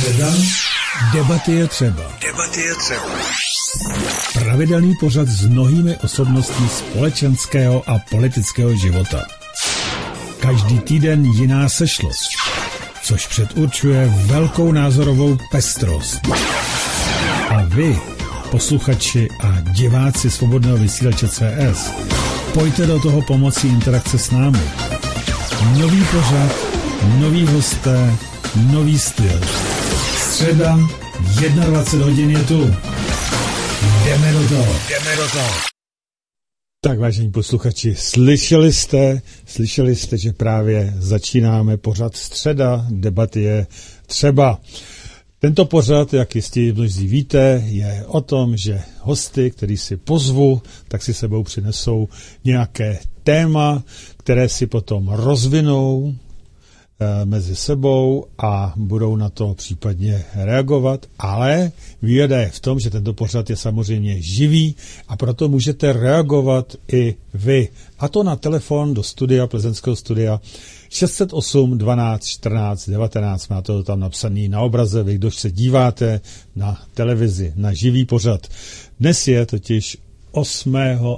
Středa. Debaty je třeba. Debaty je třeba. Pravidelný pořad s mnohými osobnostmi společenského a politického života. Každý týden jiná sešlost, což předurčuje velkou názorovou pestrost. A vy, posluchači a diváci Svobodného vysílače CS, pojďte do toho pomocí interakce s námi. Nový pořad, noví hosté, nový styl. Středa, 21 hodin je tu. Jdeme do toho. Tak, vážení posluchači, slyšeli jste, že právě začínáme pořad Středa, debaty je třeba. Tento pořad, jak jistě mnozí víte, je o tom, že hosty, který si pozvu, tak si sebou přinesou nějaké téma, které si potom rozvinou mezi sebou a budou na to případně reagovat, ale výhoda je v tom, že tento pořad je samozřejmě živý a proto můžete reagovat i vy. A to na telefon do studia, plzeňského studia 608 12 14 19. Máte to tam napsaný na obraze, vy kdo se díváte na televizi, na živý pořad. Dnes je totiž 8.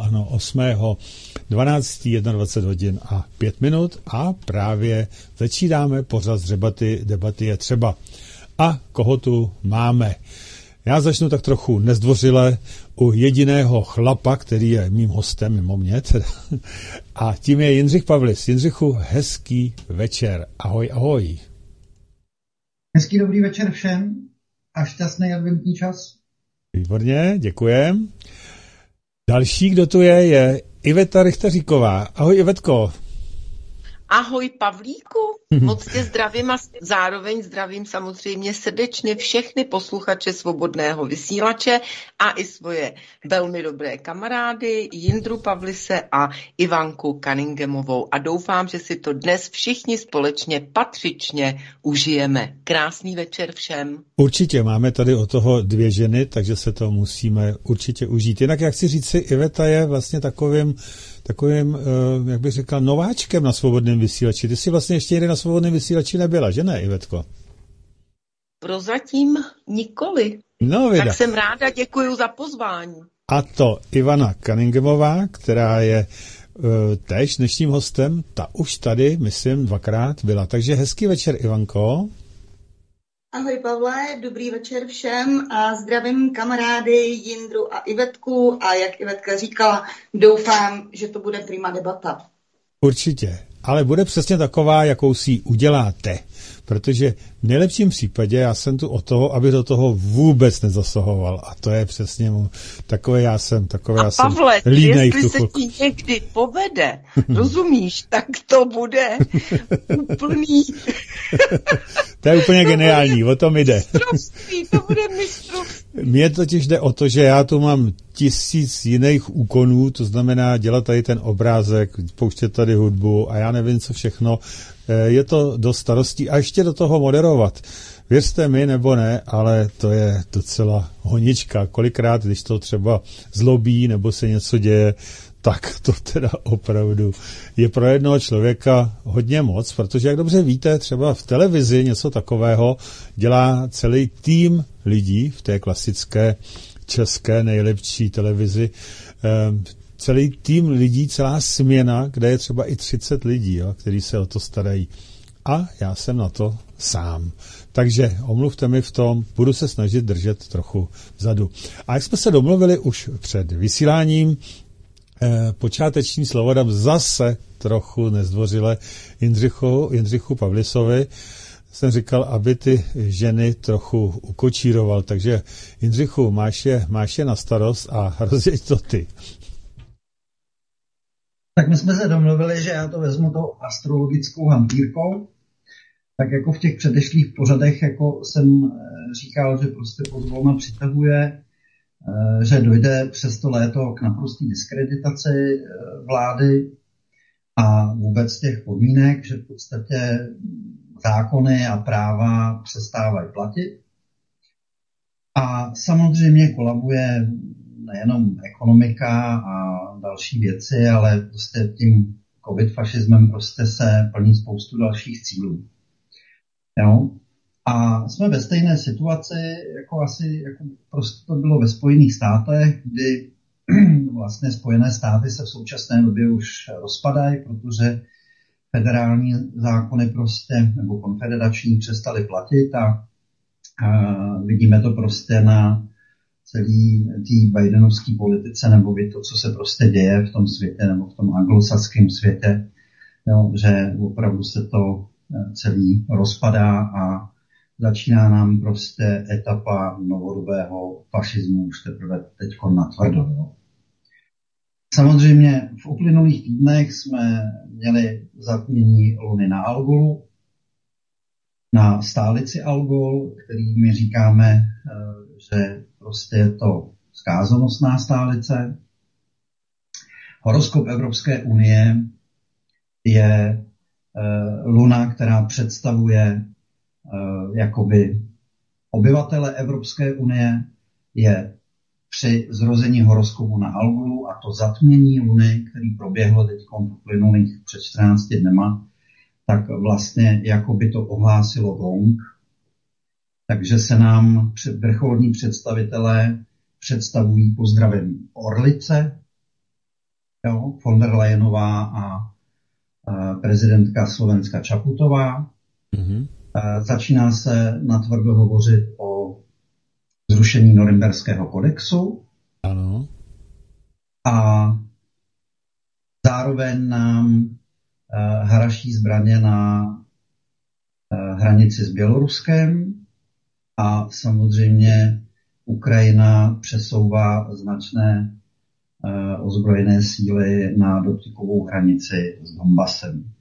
12. 21 hodin a 5 minut a právě začínáme pořad z debaty je třeba. A koho tu máme? Já začnu tak trochu nezdvořile u jediného chlapa, který je mým hostem, mimo mě teda. A tím je Jindřich Pavlis. Jindřichu, hezký večer. Ahoj, ahoj. Hezký dobrý večer všem a šťastný adventní čas. Výborně, děkujem. Další, kdo tu je Iveta Richteříková. Ahoj, Ivetko. Ahoj, Pavlíku. Moc tě zdravím a zároveň zdravím samozřejmě srdečně všechny posluchače Svobodného vysílače a i svoje velmi dobré kamarády Jindru Pavlise a Ivanku Cunninghamovou. A doufám, že si to dnes všichni společně patřičně užijeme. Krásný večer všem. Určitě, máme tady od toho 2 ženy, takže se to musíme určitě užít. Jinak, jak si říci, Iveta je vlastně takovým, jak bych řekl, nováčkem na Svobodném vysílači. Ty jsi vlastně ještě někdy na Svobodném vysílači nebyla, že ne, Ivetko? Prozatím nikoli. No, tak jsem ráda, děkuju za pozvání. A to Ivana Cunninghamová, která je též dnešním hostem, ta už tady, myslím, 2krát byla. Takže hezký večer, Ivanko. Ahoj Pavle, dobrý večer všem a zdravím kamarády Jindru a Ivetku a jak Ivetka říkala, doufám, že to bude prima debata. Určitě, ale bude přesně taková, jakou si uděláte, protože v nejlepším případě já jsem tu od toho, aby do toho vůbec nezasahoval a to je přesně takové já jsem Pavle, línej. Jestli se ti někdy povede, rozumíš, tak to bude úplný. To je úplně geniální, o tom jde. To bude mistrovství. Mně totiž jde o to, že já tu mám 1000 jiných úkonů, to znamená dělat tady ten obrázek, pouštět tady hudbu a já nevím co všechno. Je to dost starostí a ještě do toho moderovat. Věřte mi nebo ne, ale to je docela honička. Kolikrát, když to třeba zlobí nebo se něco děje, tak to teda opravdu je pro jednoho člověka hodně moc, protože jak dobře víte, třeba v televizi něco takového dělá celý tým lidí v té klasické české nejlepší televizi. Celý tým lidí, celá směna, kde je třeba i 30 lidí, jo, kteří se o to starají. A já jsem na to sám. Takže omluvte mi v tom, budu se snažit držet trochu vzadu. A jak jsme se domluvili už před vysíláním, počáteční slovo dám zase trochu nezdvořile Jindřichu Pavlisovi. Jsem říkal, aby ty ženy trochu ukočíroval. Takže Jindřichu, máš je na starost a rozjeď to ty. Tak my jsme se domluvili, že já to vezmu tou astrologickou hantýrkou. Tak jako v těch předešlých pořadech, jako jsem říkal, že prostě pozvolna přitahuje, že dojde přes to léto k naprosté diskreditaci vlády a vůbec těch podmínek, že v podstatě zákony a práva přestávají platit. A samozřejmě kolabuje nejenom ekonomika a další věci, ale prostě tím covid-fašismem prostě se plní spoustu dalších cílů. Jo? A jsme ve stejné situaci, jako asi jako prostě to bylo ve Spojených státech, kdy vlastně Spojené státy se v současné době už rozpadají, protože federální zákony prostě, nebo konfederační přestaly platit a vidíme to prostě na celý té bidenovské politice, nebo to, co se prostě děje v tom světě, nebo v tom anglosaském světě, jo, že opravdu se to celý rozpadá a začíná nám prostě etapa novodobého fašismu už teprve teďko natvrdo. Jo. Samozřejmě v uplynulých týdnech jsme měli zatmění luny na Algolu, na stálici Algol, který my říkáme, že prostě je to zkázonosná stálice. Horoskop Evropské unie je luna, která představuje jakoby obyvatele Evropské unie, je při zrození horoskopu na Algolu a to zatmění luny, který proběhlo teď v uplynulých před 14 dnema, tak vlastně jakoby to ohlásilo gong. Takže se nám vrcholní představitelé představují pozdravem Orlice, jo, von der Leyenová a prezidentka Slovenska Čaputová. Mm-hmm. Začíná se natvrdo hovořit o zrušení Norimberského kodexu. Ano. A zároveň nám haraší zbraně na hranici s Běloruskem a samozřejmě Ukrajina přesouvá značné ozbrojené síly na dotykovou hranici s Donbasem.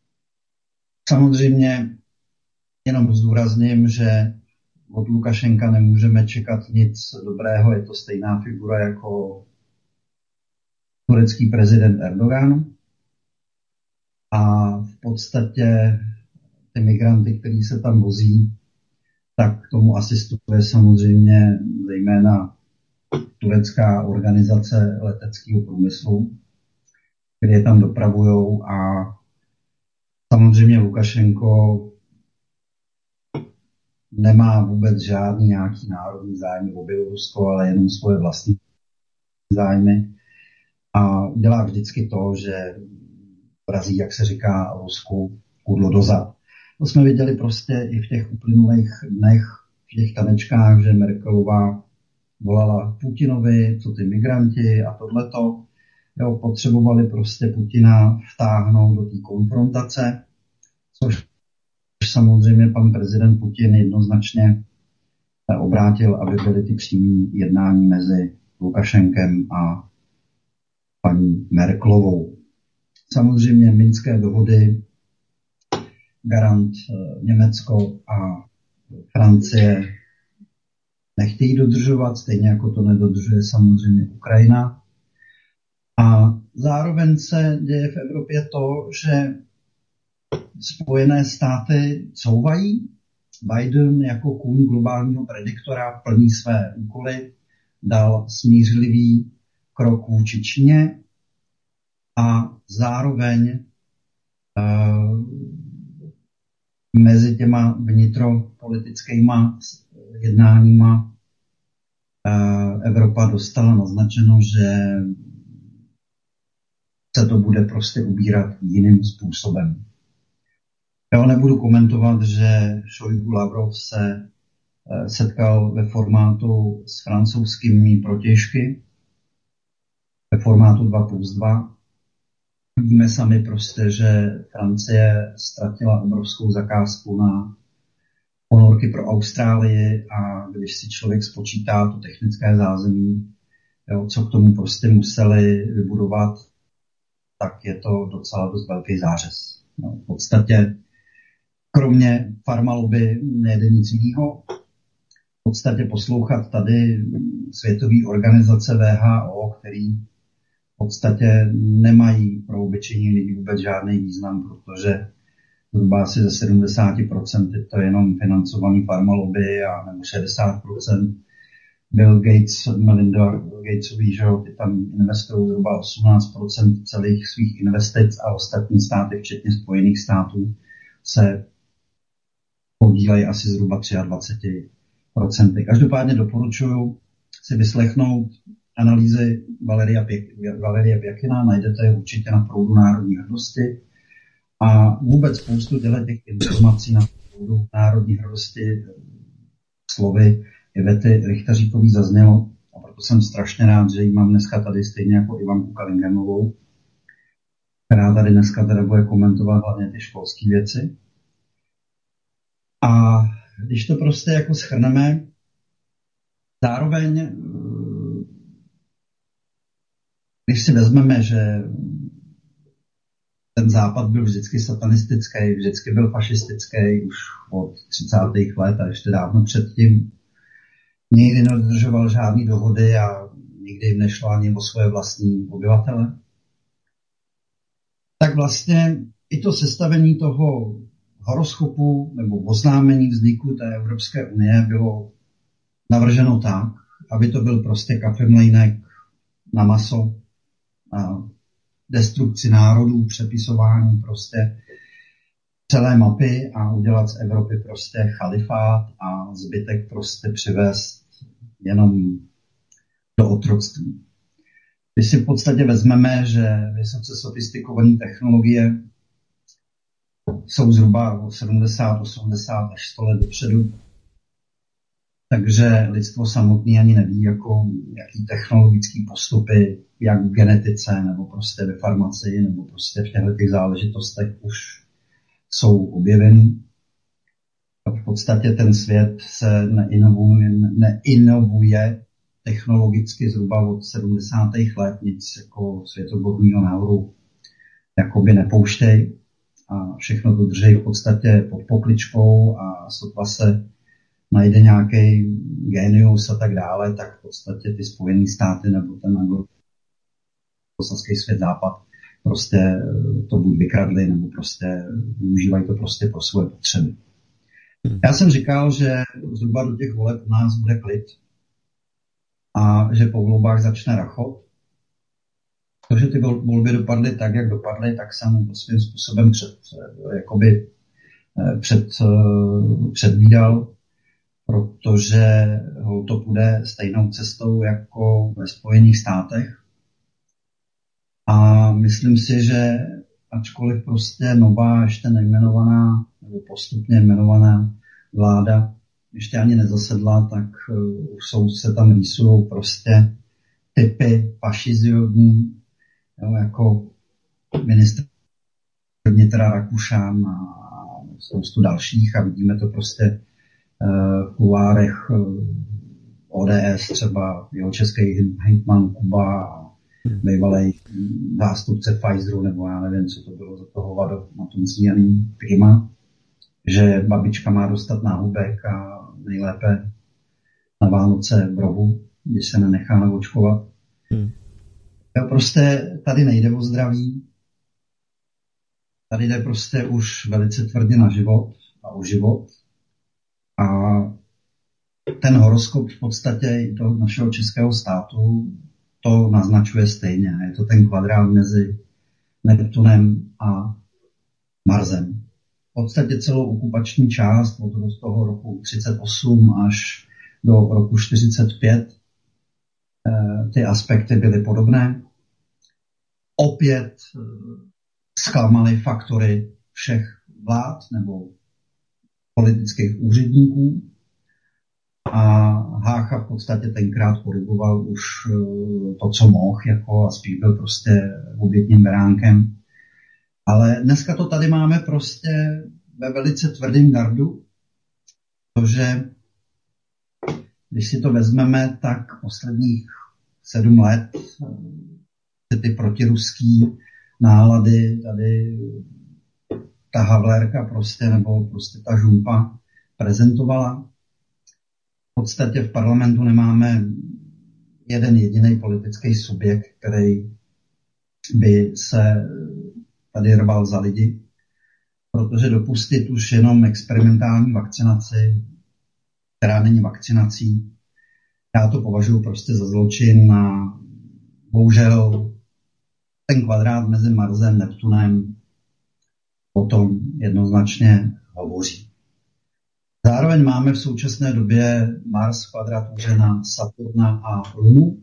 Samozřejmě jenom zdůrazním, že od Lukašenka nemůžeme čekat nic dobrého, je to stejná figura jako turecký prezident Erdogan. A v podstatě ty migranty, kteří se tam vozí, tak k tomu asistuje samozřejmě zejména turecká organizace leteckého průmyslu, které je tam dopravujou a samozřejmě Lukašenko nemá vůbec žádný nějaký národní zájmy o Bělorusko, ale jenom svoje vlastní zájmy a dělá vždycky to, že vrazí, jak se říká, Rusku kudlo dozad. To jsme viděli prostě i v těch uplynulých dnech, v těch tanečkách, že Merkelová volala Putinovi, co ty migranti a tohleto. Jo, potřebovali prostě Putina vtáhnout do té konfrontace, což samozřejmě pan prezident Putin jednoznačně obrátil, aby byly ty přímé jednání mezi Lukašenkem a paní Merkelovou. Samozřejmě minské dohody garant Německo a Francie nechtějí dodržovat, stejně jako to nedodržuje samozřejmě Ukrajina. A zároveň se děje v Evropě to, že Spojené státy couvají. Biden jako kůň globálního prediktora plní své úkoly, dal smířlivý krok vůči Číně a zároveň mezi těma vnitropolitickýma jednáníma Evropa dostala naznačeno, že se to bude prostě ubírat jiným způsobem. Já nebudu komentovat, že Šojgu Lavrov se setkal ve formátu s francouzskými protějšky, ve formátu 2+2. Víme sami prostě, že Francie ztratila obrovskou zakázku na ponorky pro Austrálii a když si člověk spočítá to technické zázemí, jo, co k tomu prostě museli vybudovat, tak je to docela dost velký zářez. No, v podstatě kromě farmalobby nejde nic jiného. V podstatě poslouchat tady světové organizace WHO, který v podstatě nemají pro obyčejní lidi vůbec žádný význam, protože zhruba asi ze 70% je to jenom financovaný farmalobby a nebo 60% Bill Gates, Melinda Gatesový, že ty tam investují zhruba 18% celých svých investic a ostatní státy, včetně Spojených států, se podílejí asi zhruba 23%. Každopádně doporučuji si vyslechnout analýzy Valeria Pěkina, najdete je určitě na Proudu národní hrdosti a vůbec spoustu těch informací na Proudu národní hrdosti slovy Ivety Richteříkový zaznělo a proto jsem strašně rád, že ji mám dneska tady stejně jako Ivanku Kalingemovou, která tady dneska teda bude komentovat hlavně ty školské věci. A když to prostě jako shrneme, zároveň, když si vezmeme, že ten západ byl vždycky satanistický, vždycky byl fašistický už od 30. let a ještě dávno předtím, nikdy nedodržoval žádný dohody a nikdy jim nešlo ani o svoje vlastní obyvatele, tak vlastně i to sestavení toho horoskopu nebo oznámení vzniku té Evropské unie bylo navrženo tak, aby to byl prostě kafemlejnek na maso a destrukci národů, přepisování prostě celé mapy a udělat z Evropy prostě chalifát a zbytek prostě přivést jenom do otroctví. Když si v podstatě vezmeme, že vysoce sofistikované technologie jsou zhruba o 70, 80 až 100 let dopředu, takže lidstvo samotné ani neví, jaký technologické postupy, jak v genetice, nebo prostě ve farmacii, nebo prostě v těchto záležitostech už jsou objeveny. A v podstatě ten svět se neinovuje technologicky zhruba od 70. let, nic jako světoborného návodu jakoby nepouštěj a všechno to drží v podstatě pod pokličkou a sotva se najde nějaký génius a tak dále, tak v podstatě ty Spojené státy nebo ten anglosaský svět západ prostě to buď vykradli, nebo prostě využívají to prostě pro svoje potřeby. Já jsem říkal, že zhruba do těch voleb u nás bude klid a že po volbách začne rachot. To, že ty volby dopadly tak, jak dopadly, tak jsem to svým způsobem předvídal, protože to půjde stejnou cestou jako ve Spojených státech. A myslím si, že ačkoliv prostě nová, ještě nejmenovaná, nebo postupně jmenovaná vláda ještě ani nezasedla, tak už se tam rýsují prostě typy fašiziodní, jako ministr vnitra Rakušan a spoustu dalších a vidíme to prostě v kulárech ODS, třeba jeho český hejtman Kuba a bývalý zástupce Pfizeru, nebo já nevím, co to bylo za toho vado na tom zmíněný Prima, že babička má dostat náhubek a nejlépe na Vánoce v rohu, když se nenechá navočkovat. Prostě tady nejde o zdraví, tady jde prostě už velice tvrdě na život a o život. A ten horoskop v podstatě do našeho českého státu to naznačuje stejně. Je to ten kvadrát mezi Neptunem a Marsem. V podstatě celou okupační část od toho roku 38 až do roku 45 ty aspekty byly podobné. Opět zklamaly faktory všech vlád nebo politických úředníků a Hácha v podstatě tenkrát korigoval už to, co mohl, a spíš byl prostě obětním beránkem. Ale dneska to tady máme prostě ve velice tvrdém gardu, protože když si to vezmeme, tak posledních 7 let se ty protiruský nálady tady ta Havlérka prostě, nebo prostě ta žumpa prezentovala. V podstatě v parlamentu nemáme jeden jediný politický subjekt, který by se tady rval za lidi, protože dopustit už jenom experimentální vakcinaci, která není vakcinací, já to považuji prostě za zločin a bohužel ten kvadrát mezi Marsem a Neptunem o tom jednoznačně hovoří. Zároveň máme v současné době Mars v kvadratuře na Saturna a Lunu.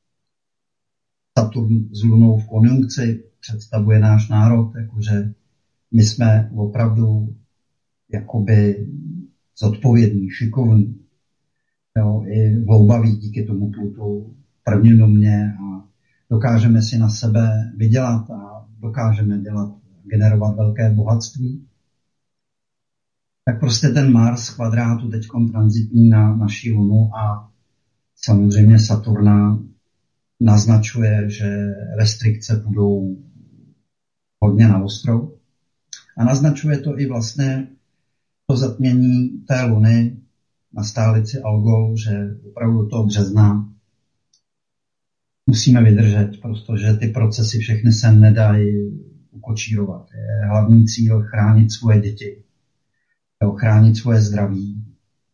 Saturn s Lunou v konjunkci představuje náš národ, jakože my jsme opravdu jakoby zodpovědní, šikovní, jo, i vloubaví díky tomu Plutu v prvním domě a dokážeme si na sebe vydělat a dokážeme generovat velké bohatství. Tak prostě ten Mars v kvadrátu teď tranzitní na naší Lunu a samozřejmě Saturna naznačuje, že restrikce budou hodně na ostro. A naznačuje to i vlastně to zatmění té Luny na stálici Algol, že opravdu do toho března musíme vydržet, protože ty procesy všechny se nedají ukočírovat. Je hlavní cíl chránit svoje děti, chránit svoje zdraví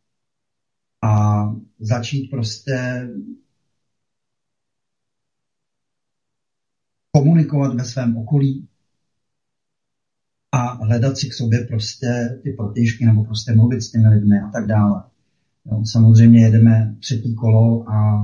a začít prostě komunikovat ve svém okolí a hledat si k sobě prostě ty protějšky nebo prostě mluvit s těmi lidmi a tak dále. Jo, samozřejmě jedeme třetí kolo a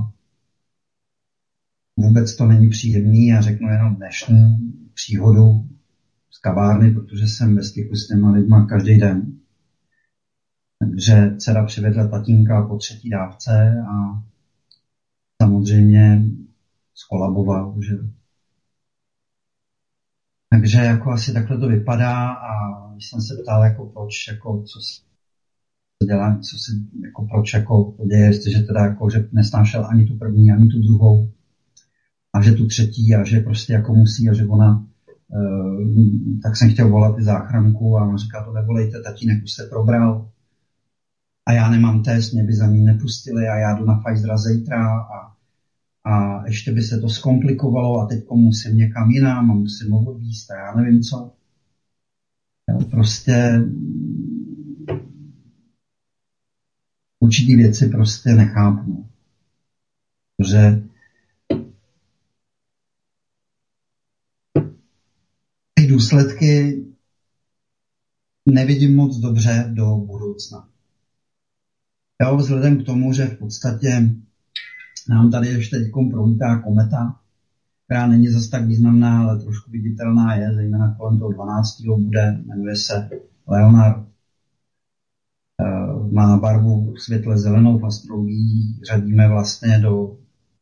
vůbec to není příjemný. Já řeknu jenom dnešní příhodu z kavárny, protože jsem ve styku s těma lidma každý den. Takže dcera přivedla tatínka po 3. dávce a samozřejmě skolaboval. Že? Takže jako asi takhle to vypadá a když jsem se ptal, jako proč, jako co se dělá, co se, jako proč jako to děje, že teda jako, že nesnášel ani tu první, ani tu druhou a že tu třetí a že prostě jako musí a že ona, tak jsem chtěl volat i záchranku a on říká, to nevolejte, tatínek už se probral a já nemám test, mě by za ním nepustili a já jdu na Pfizera zítra a ještě by se to zkomplikovalo a teď musím někam jinam a musím ho odvízt a já nevím co. Já prostě určitý věci prostě nechápu. Protože ty důsledky nevidím moc dobře do budoucna. Jo, vzhledem k tomu, že v podstatě nám tady ještě teď prolítá kometa, která není zas tak významná, ale trošku viditelná je, zejména kolem toho 12. bude, jmenuje se Leonard. Má barvu světle zelenou, v astrologii řadíme vlastně do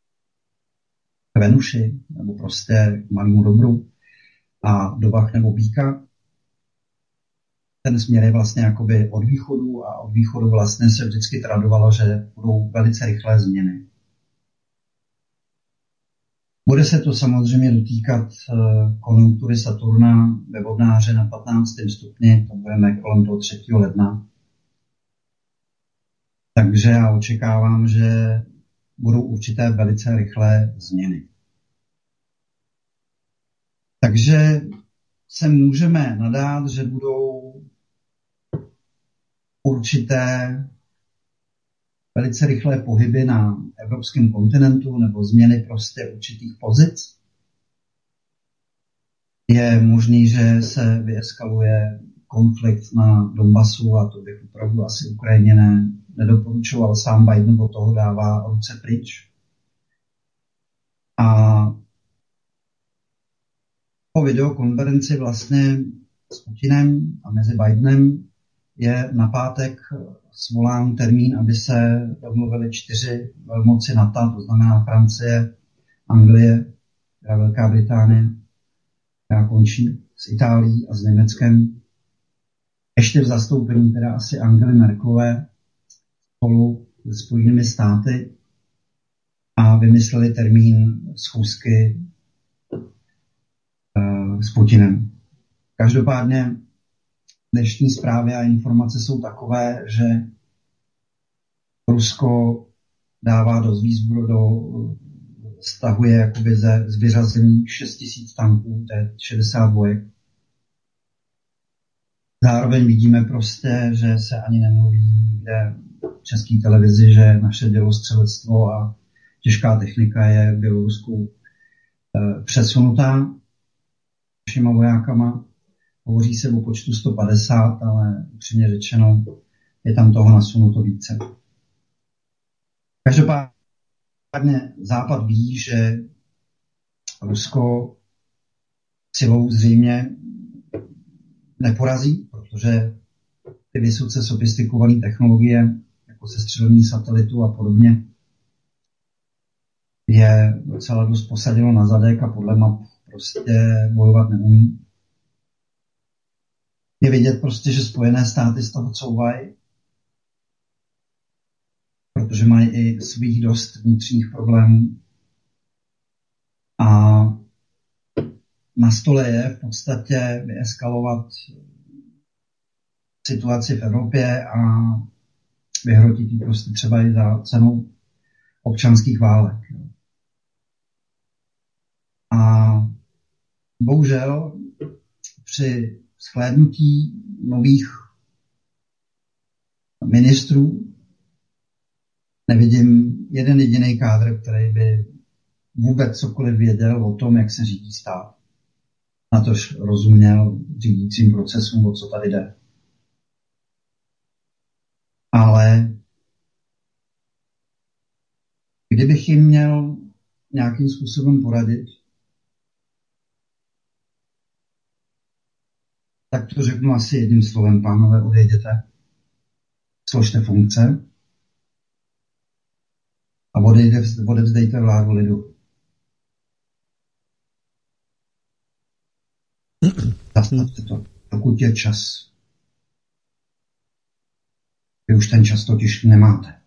Venuši, nebo prostě k malému dobru, a do Vah nebo Býka. Ten směr je vlastně jakoby od východu a od východu vlastně se vždycky tradovalo, že budou velice rychlé změny. Bude se to samozřejmě dotýkat konjunktury Saturna ve Vodnáře na 15. stupni, to budeme kolem toho 3. ledna. Takže já očekávám, že budou určité velice rychlé změny. Takže se můžeme nadát, že budou určité velice rychlé pohyby na evropském kontinentu nebo změny prostě určitých pozic. Je možný, že se vyeskaluje konflikt na Donbasu a to bych opravdu asi Ukrajině nedoporučoval. Sám Biden od toho dává ruce pryč. A po videokonferenci vlastně s Putinem a mezi Bidenem je na pátek svolán termín, aby se domluvili 4 velmoci NATO, to znamená Francie, Anglie, Velká Británie, která končí s Itálií a s Německem. Ještě v zastoupení teda asi Angely Merkelové spolu se Spojenými státy a vymysleli termín schůzky s Putinem. Každopádně dnešní zprávy a informace jsou takové, že Rusko dává stahuje jakoby z vyřazení 6 000 tanků, to je 60 vojek. Zároveň vidíme prostě, že se ani nemluví nikde v české televizi, že naše dělostřelectvo a těžká technika je v Bělorusku přesunutá všema vojákama. Hovoří se o počtu 150, ale upřímně řečeno, je tam toho nasunuto více. Každopádně Západ ví, že Rusko silou zřejmě neporazí, protože ty vysoce sofistikované technologie, jako sestřelení satelitu a podobně, je docela dost posadilo na zadek a podle map prostě bojovat neumí. Je vidět prostě, že Spojené státy z toho couvají, protože mají i svých dost vnitřních problémů. A na stole je v podstatě vyeskalovat situaci v Evropě a vyhrotit ji prostě třeba i za cenou občanských válek. A bohužel při shlédnutí nových ministrů nevidím jeden jediný kádr, který by vůbec cokoliv věděl o tom, jak se řídí stát. Natož rozuměl řídícím procesům, o co tady jde. Ale kdybych jim měl nějakým způsobem poradit, tak to řeknu asi jedním slovem: pánové, odejděte, složte funkce a odevzdejte vládu lidu. Zastavte to, dokud je čas. Vy už ten čas totiž nemáte.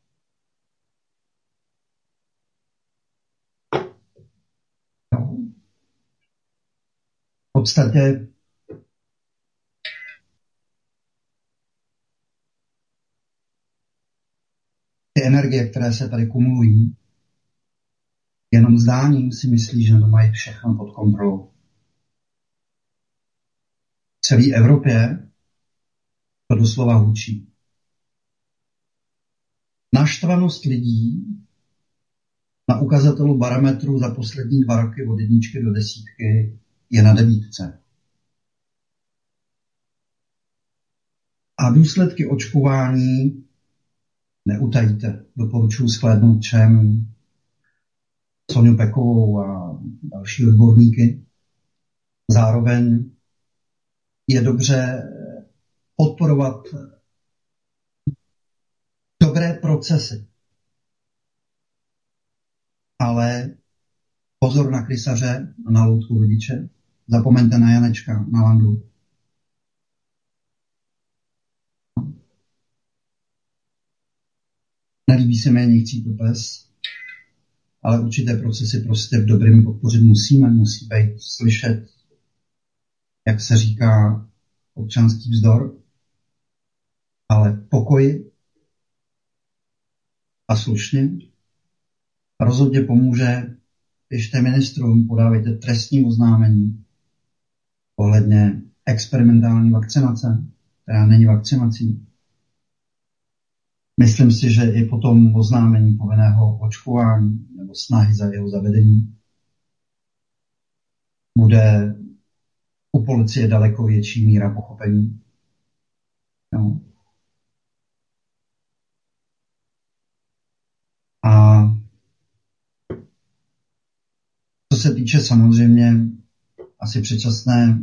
V podstatě ty energie, které se tady kumulují, jenom zdáním si myslí, že to mají všechno pod kontrolou. V celé Evropě to doslova hučí. Naštvanost lidí na ukazatelu barometru za poslední 2 roky od 1 do 10 je na 9. A důsledky očkování neutajíte. Doporučuji shlédnout všem Soňu Pekovou a další odborníky. Zároveň je dobře podporovat dobré procesy. Ale pozor na krysaře a na loutku vodiče. Zapomeňte na Janečka, na Landu. Nelíbí se mi, nechcí to pes, ale určité procesy prostě v dobrém podpořit musíme, musí být slyšet, jak se říká, občanský vzdor, ale pokoj a slušně. Rozhodně pomůže, běžte ministrům, podávejte trestní oznámení ohledně experimentální vakcinace, která není vakcinací. Myslím si, že i po tom oznámení povinného očkování nebo snahy za jeho zavedení bude u policie daleko větší míra pochopení. No. A co se týče samozřejmě asi předčasné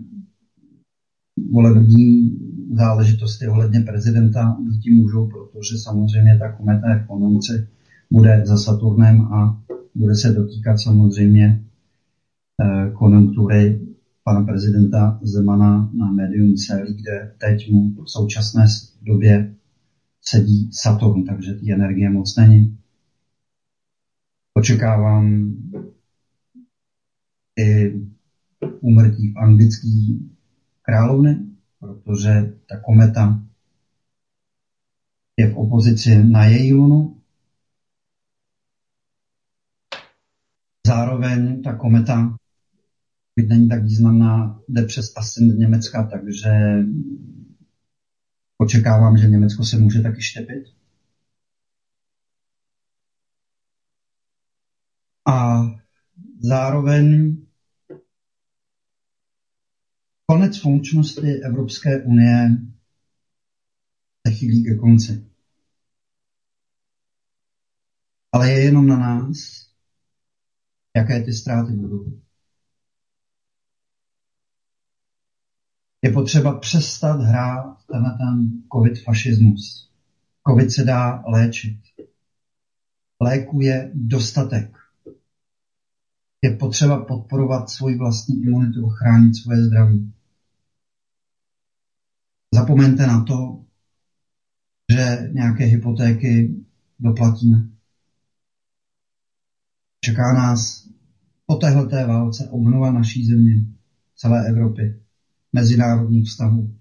volební záležitosti ohledně prezidenta, díky můžou, protože samozřejmě ta kometa je v konjunkci, bude za Saturnem a bude se dotýkat samozřejmě konjunktury pana prezidenta Zemana na médium celý, kde teď mu v současné době sedí Saturn, takže ty energie moc není. Očekávám i úmrtí v anglické královny, protože ta kometa je v opozici na její lunu. Zároveň ta kometa, byť není tak významná, jde přes ascendent Německa, takže očekávám, že Německo se může taky štěpit. A zároveň konec funkčnosti Evropské unie se chýlí ke konci. Ale je jenom na nás, jaké ty ztráty budou. Je potřeba přestat hrát ten covid fašismus. Covid se dá léčit. Léků je dostatek. Je potřeba podporovat svoji vlastní imunitu, chránit svoje zdraví. Zapomeňte na to, že nějaké hypotéky doplatíme. Čeká nás po téhleté válce obnova naší země, celé Evropy, mezinárodních vztahů.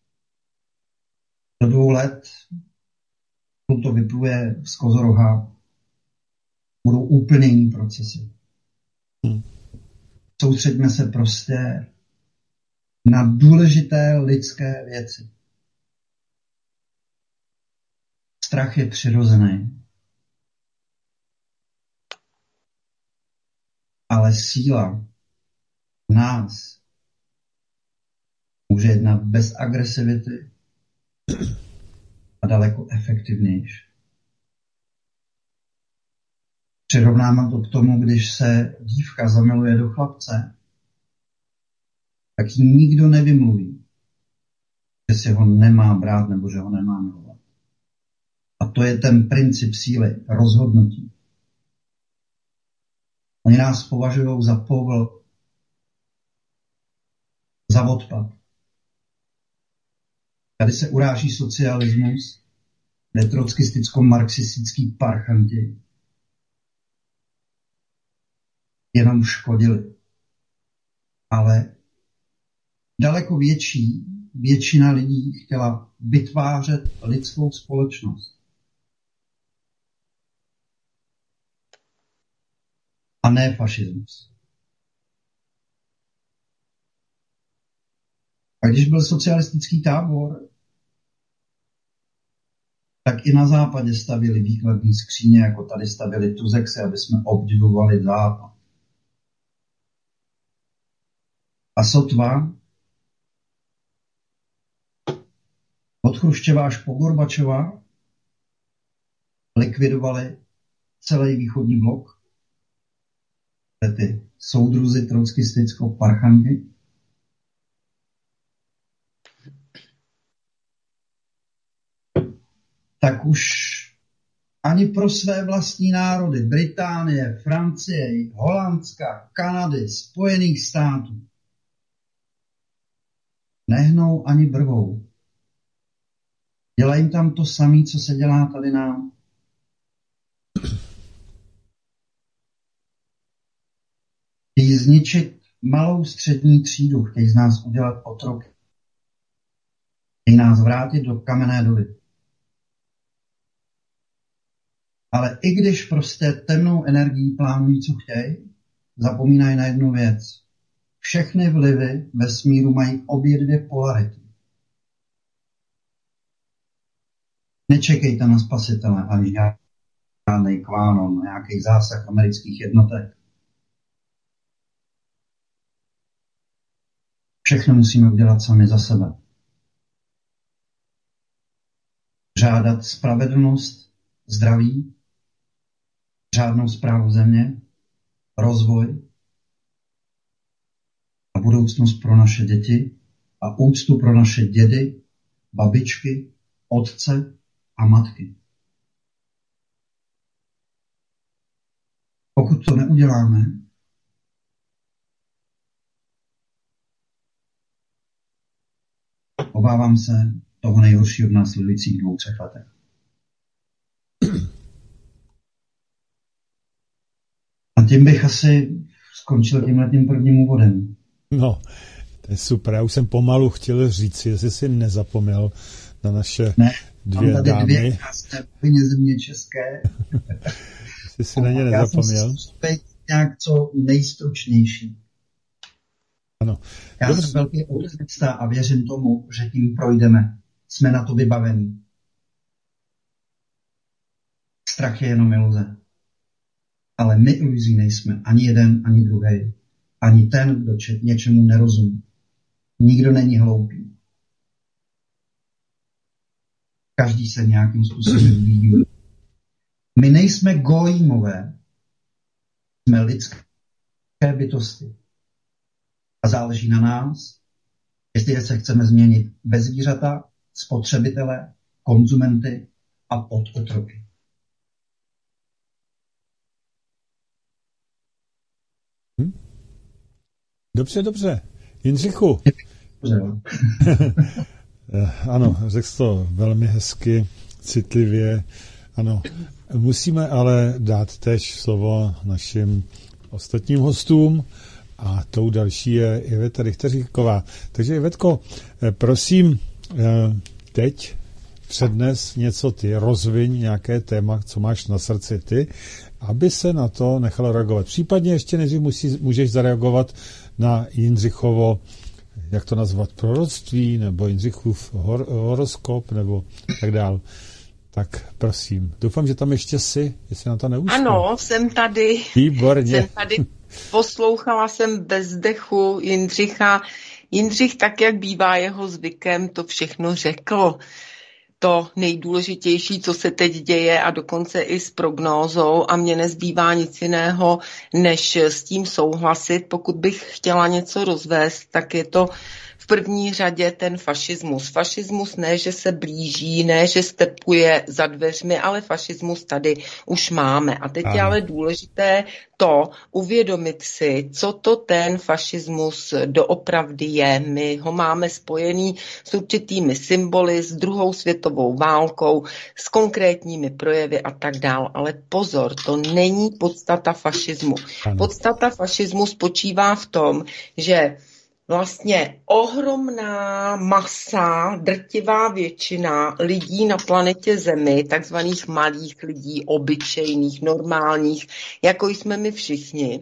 Do 2 let to vypluje z kozoroha. Budou úplně jiný procesy. Soustřeďme se prostě na důležité lidské věci. Strach je přirozený. Ale síla v nás může jednat bez agresivity a daleko efektivnější. Přirovnám to k tomu, když se dívka zamiluje do chlapce, tak ji nikdo nevymluví, že si ho nemá brát nebo že ho nemá milovat. A to je ten princip síly, rozhodnutí. Oni nás považují za povl, za odpad. Tady se uráží socialismus, netrockisticko-marxistický parchanti jenom škodili. Ale daleko většina lidí chtěla vytvářet lidskou společnost. A ne fašismus. A když byl socialistický tábor, tak i na západě stavili výkladní skříně, jako tady stavili tuzexy, aby jsme obdivovali západ. A sotva od Chruščeva až po Gorbačova likvidovali celý východní blok, ty soudruzi trockisticko-parchanti. Tak už ani pro své vlastní národy, Británie, Francie, Holandska, Kanady, Spojených států, nehnou ani brvou. Dělají jim tam to samé, co se dělá tady nám. Chtějí zničit malou střední třídu, chtějí z nás udělat otroky. Chtějí nás vrátit do kamenné doby. Ale i když prostě temnou energií plánují, co chtějí, zapomínají na jednu věc. Všechny vlivy vesmíru mají obě dvě polarity. Nečekejte na spasitele, ani žádný kvánon, nějaký zásah amerických jednotek. Všechno musíme udělat sami za sebe. Žádat spravedlnost, zdraví, řádnou správu země, rozvoj a budoucnost pro naše děti a úctu pro naše dědy, babičky, otce a matky. Pokud to neuděláme, obávám se toho nejhoršího v následujících 2-3 letech. A tím bych asi skončil tímhletím prvním úvodem. No, to je super. Já už jsem pomalu chtěl říct, jestli jsi nezapomněl na naše dvě dámy. Mám tady 2 krásné země české. Jestli jsi na ně nezapomněl. Já jsem být nějak co nejstručnější. Ano. Já jsem velký optimista a věřím tomu, že tím projdeme. Jsme na to vybavení. Strach je jenom iluze. Ale my iluzí nejsme. Ani jeden, ani druhý. Ani ten, kdo něčemu nerozumí. Nikdo není hloupý. Každý se nějakým způsobem vyvíjí. My nejsme gojímové, jsme lidské bytosti. A záleží na nás, jestli se chceme změnit ve zvířata, spotřebitele, konzumenty a podotroky. Dobře. Jindřichu. Ano, řekl jsi to velmi hezky, citlivě. Ano, musíme ale dát též slovo našim ostatním hostům a tou další je Iveta Richteříková. Takže Ivetko, prosím, teď přednes něco ty, rozviň nějaké téma, co máš na srdci ty, aby se na to nechalo reagovat. Případně ještě nejdřív můžeš zareagovat na Jindřichovo, jak to nazvat, proroctví, nebo Jindřichův horoskop, nebo tak dál. Tak prosím, doufám, že tam ještě jsi, jestli na to neustal. Ano, jsem tady. Výborně. Jsem tady. Poslouchala jsem bez dechu Jindřicha. Jindřich, tak jak bývá jeho zvykem, to všechno řekl. To nejdůležitější, co se teď děje a dokonce i s prognózou a mně nezbývá nic jiného, než s tím souhlasit. Pokud bych chtěla něco rozvést, tak je to v první řadě ten fašismus. Fašismus ne, že se blíží, ne, že stepuje za dveřmi, ale fašismus tady už máme. A teď je ale důležité to uvědomit si, co to ten fašismus doopravdy je. My ho máme spojený s určitými symboly, s druhou světovou válkou, s konkrétními projevy a tak dál. Ale pozor, to není podstata fašismu. Podstata fašismu spočívá v tom, že vlastně ohromná masa, drtivá většina lidí na planetě Zemi, takzvaných malých lidí, obyčejných, normálních, jako jsme my všichni,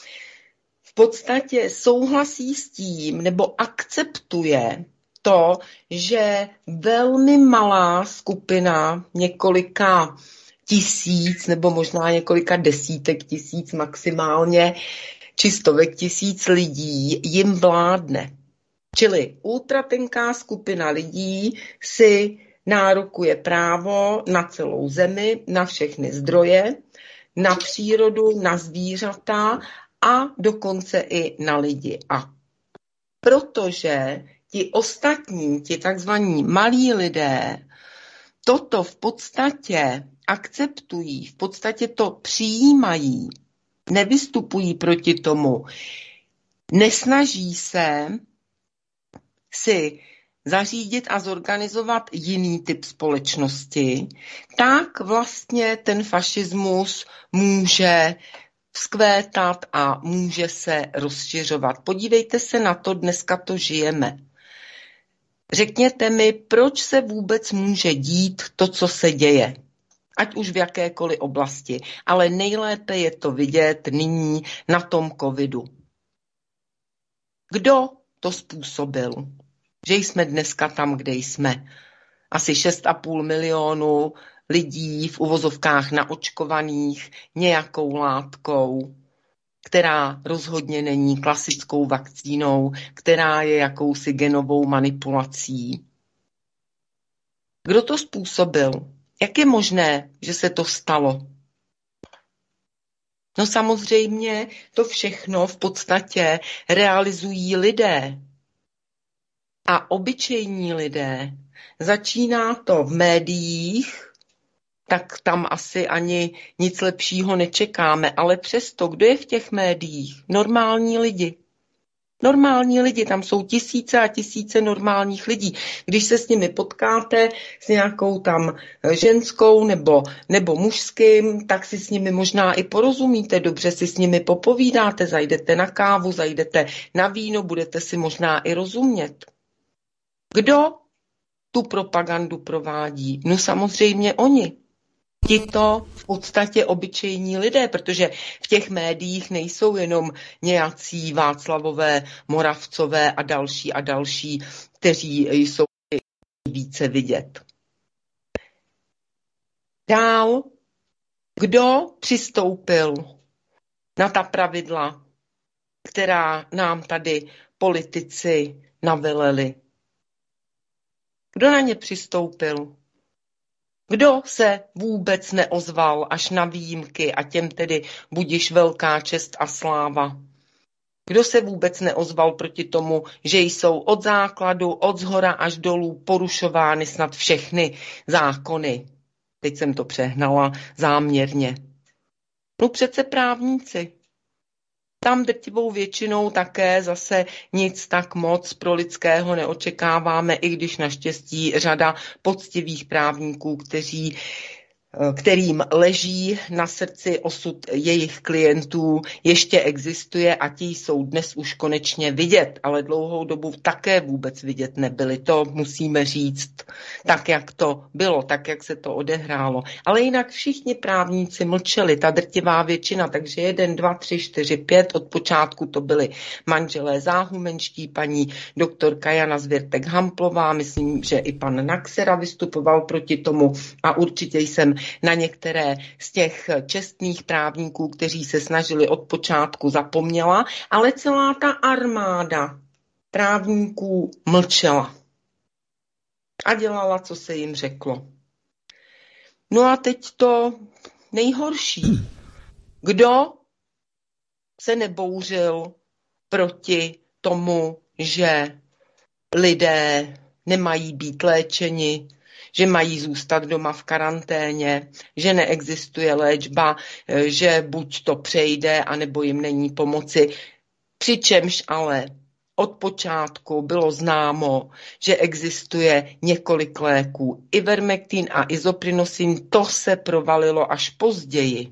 v podstatě souhlasí s tím nebo akceptuje to, že velmi malá skupina, několika tisíc nebo možná několika desítek tisíc maximálně, či stovek tisíc lidí jim vládne. Čili ultratenká skupina lidí si nárokuje právo na celou zemi, na všechny zdroje, na přírodu, na zvířata a dokonce i na lidi. A protože ti ostatní, ti takzvaní malí lidé, toto v podstatě akceptují, v podstatě to přijímají, nevystupují proti tomu, nesnaží se si zařídit a zorganizovat jiný typ společnosti, tak vlastně ten fašismus může vzkvétat a může se rozšiřovat. Podívejte se na to, dneska to žijeme. Řekněte mi, proč se vůbec může dít to, co se děje. Ať už v jakékoliv oblasti, ale nejlépe je to vidět nyní na tom covidu. Kdo to způsobil, že jsme dneska tam, kde jsme? Asi 6,5 milionu lidí v uvozovkách naočkovaných nějakou látkou, která rozhodně není klasickou vakcínou, která je jakousi genovou manipulací. Kdo to způsobil? Jak je možné, že se to stalo? No samozřejmě to všechno v podstatě realizují lidé. A obyčejní lidé. Začíná to v médiích, tak tam asi ani nic lepšího nečekáme. Ale přesto, kdo je v těch médiích? Normální lidi. Normální lidi, tam jsou tisíce a tisíce normálních lidí. Když se s nimi potkáte, s nějakou tam ženskou nebo mužským, tak si s nimi možná i porozumíte, dobře si s nimi popovídáte, zajdete na kávu, zajdete na víno, budete si možná i rozumět. Kdo tu propagandu provádí? No samozřejmě oni. Tito v podstatě obyčejní lidé, protože v těch médiích nejsou jenom nějací Václavové, Moravcové a další, kteří jsou více vidět. Dál, kdo přistoupil na ta pravidla, která nám tady politici naveleli? Kdo na ně přistoupil? Kdo se vůbec neozval až na výjimky a těm tedy budiž velká čest a sláva? Kdo se vůbec neozval proti tomu, že jsou od základu, od zhora až dolů porušovány snad všechny zákony? Teď jsem to přehnala záměrně. No přece právníci. Tam drtivou většinou také zase nic tak moc pro lidského neočekáváme, i když naštěstí řada poctivých právníků, kterým leží na srdci osud jejich klientů, ještě existuje a ti jsou dnes už konečně vidět, ale dlouhou dobu také vůbec vidět nebyli. To musíme říct tak, jak to bylo, tak, jak se to odehrálo. Ale jinak všichni právníci mlčeli, ta drtivá většina, takže 1, 2, 3, 4, 5, od počátku to byli manželé záhumenští, paní doktorka Jana Zvěrtek-Hamplová, myslím, že i pan Naxera vystupoval proti tomu a určitě jsem na některé z těch čestných právníků, kteří se snažili od počátku, zapomněla, ale celá ta armáda právníků mlčela a dělala, co se jim řeklo. No a teď to nejhorší. Kdo se nebouřil proti tomu, že lidé nemají být léčeni, že mají zůstat doma v karanténě, že neexistuje léčba, že buď to přejde, anebo jim není pomoci. Přičemž ale od počátku bylo známo, že existuje několik léků. Ivermectin a isoprinosin, to se provalilo až později.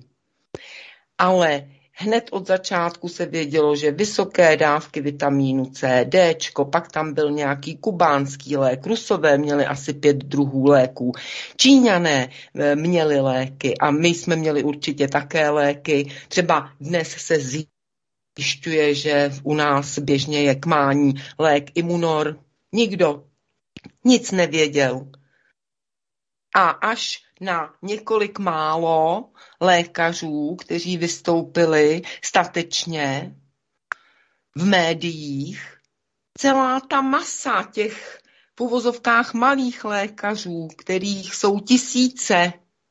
Ale hned od začátku se vědělo, že vysoké dávky vitamínu C, Dčko, pak tam byl nějaký kubánský lék, Rusové měli asi 5 druhů léků, Číňané měli léky a my jsme měli určitě také léky. Třeba dnes se zjišťuje, že u nás běžně je k mání lék Imunor. Nikdo nic nevěděl. A až na několik málo lékařů, kteří vystoupili statečně v médiích, celá ta masa těch v uvozovkách malých lékařů, kterých jsou tisíce,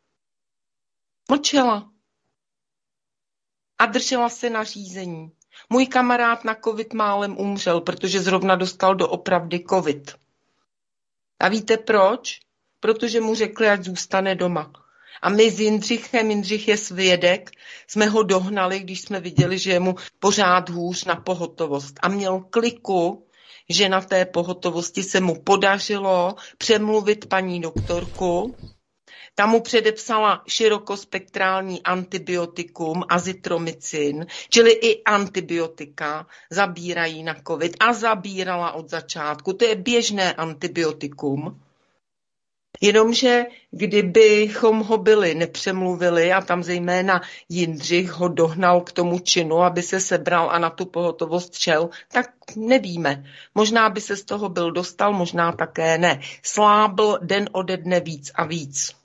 mlčela a držela se nařízení. Můj kamarád na covid málem umřel, protože zrovna dostal doopravdy covid. A víte proč? Protože mu řekli, ať zůstane doma. A my s Jindřichem, Jindřich je svědek, jsme ho dohnali, když jsme viděli, že je mu pořád hůř, na pohotovost. A měl kliku, že na té pohotovosti se mu podařilo přemluvit paní doktorku. Ta mu předepsala širokospektrální antibiotikum azitromycin, čili i antibiotika zabírají na covid a zabírala od začátku. To je běžné antibiotikum. Jenomže kdybychom ho byli nepřemluvili a tam zejména Jindřich ho dohnal k tomu činu, aby se sebral a na tu pohotovost šel, tak nevíme. Možná by se z toho byl dostal, možná také ne. Slábl den ode dne víc a víc.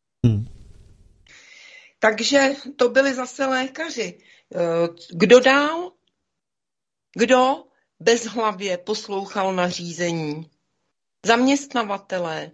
Takže to byli zase lékaři. Kdo dál? Kdo bezhlavě poslouchal nařízení? Zaměstnavatelé.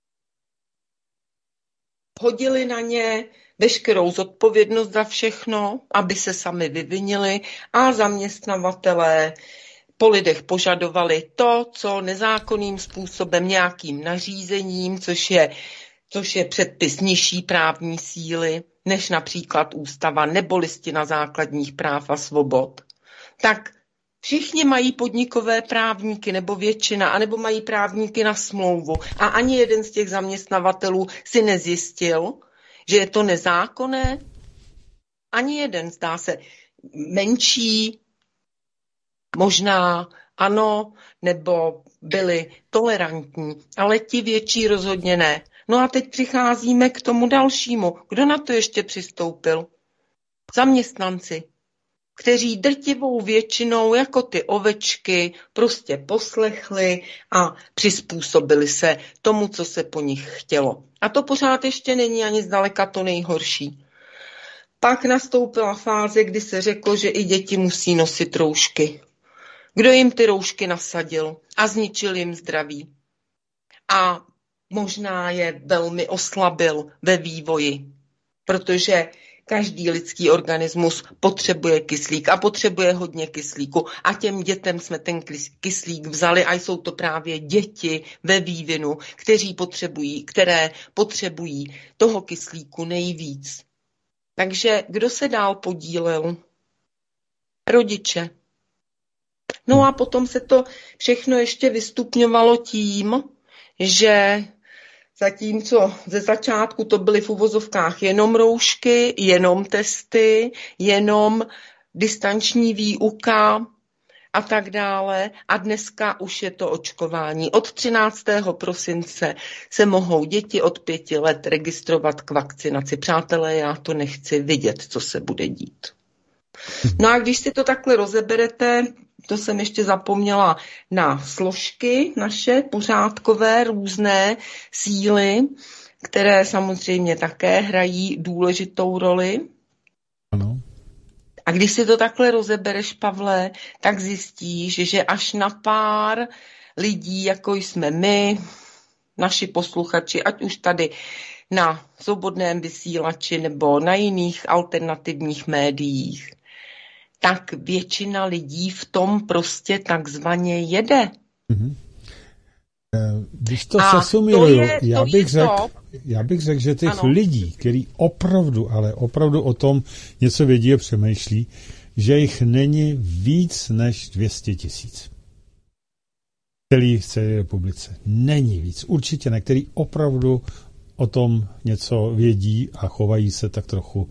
Hodili na ně veškerou zodpovědnost za všechno, aby se sami vyvinili a zaměstnavatelé po lidech požadovali to, co nezákonným způsobem nějakým nařízením, což je předpis nižší právní síly, než například ústava nebo listina základních práv a svobod. Tak všichni mají podnikové právníky, nebo většina, anebo mají právníky na smlouvu. A ani jeden z těch zaměstnavatelů si nezjistil, že je to nezákonné. Ani jeden, zdá se, menší, možná ano, nebo byli tolerantní, ale ti větší rozhodně ne. No a teď přicházíme k tomu dalšímu. Kdo na to ještě přistoupil? Zaměstnanci, kteří drtivou většinou jako ty ovečky prostě poslechli a přizpůsobili se tomu, co se po nich chtělo. A to pořád ještě není ani zdaleka to nejhorší. Pak nastoupila fáze, kdy se řeklo, že i děti musí nosit roušky. Kdo jim ty roušky nasadil a zničil jim zdraví? A možná je velmi oslabil ve vývoji, protože každý lidský organismus potřebuje kyslík a potřebuje hodně kyslíku. A těm dětem jsme ten kyslík vzali a jsou to právě děti ve vývinu, které potřebují toho kyslíku nejvíc. Takže kdo se dál podílel? Rodiče. No a potom se to všechno ještě vystupňovalo tím, že zatímco ze začátku to byly v uvozovkách jenom roušky, jenom testy, jenom distanční výuka a tak dále. A dneska už je to očkování. Od 13. prosince se mohou děti od 5 let registrovat k vakcinaci. Přátelé, já to nechci vidět, co se bude dít. No a když si to takhle rozeberete, to jsem ještě zapomněla na složky naše pořádkové, různé síly, které samozřejmě také hrají důležitou roli. Ano. A když si to takhle rozebereš, Pavle, tak zjistíš, že až na pár lidí, jako jsme my, naši posluchači, ať už tady na Svobodném vysílači nebo na jiných alternativních médiích, tak většina lidí v tom prostě takzvaně jede. Mm-hmm. Když to sesumíruju, já bych řekl, že těch lidí, kteří opravdu o tom něco vědí a přemýšlí, že jich není víc než 200 000. V celé republice. Není víc. Určitě ne, který opravdu o tom něco vědí a chovají se tak trochu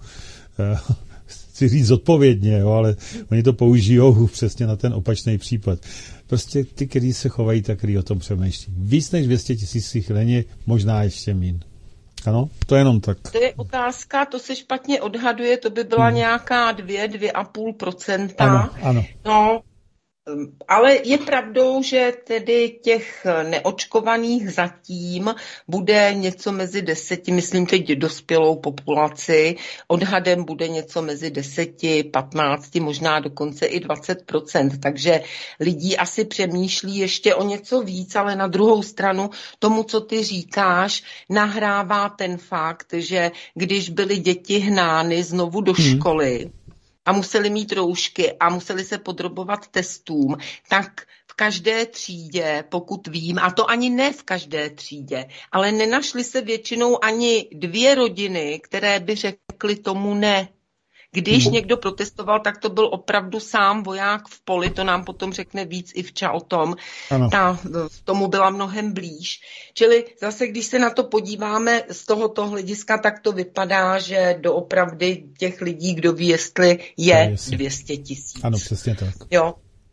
chci říct zodpovědně, jo, ale oni to použijou přesně na ten opačný případ. Prostě ty, kteří se chovají, tak kteří o tom přemýšlí. Víc než 200 000 jich není, možná ještě míň. Ano, to je jenom tak. To je otázka, to se špatně odhaduje, to by byla nějaká 2,5%. Ano. No, ale je pravdou, že tedy těch neočkovaných zatím bude něco mezi 10, myslím teď dospělou populaci, odhadem bude něco mezi 10, 15, možná dokonce i 20%, takže lidí asi přemýšlí ještě o něco víc, ale na druhou stranu tomu, co ty říkáš, nahrává ten fakt, že když byly děti hnány znovu do školy, a museli mít roušky a museli se podrobovat testům, tak v každé třídě, pokud vím, a to ani ne v každé třídě, ale nenašly se většinou ani 2 rodiny, které by řekly tomu ne. Když někdo protestoval, tak to byl opravdu sám voják v poli, to nám potom řekne víc Ivča o tom, tomu byla mnohem blíž. Čili zase, když se na to podíváme z tohoto hlediska, tak to vypadá, že doopravdy těch lidí, kdo ví, jestli je 200 000. Ano, přesně tak. Jo.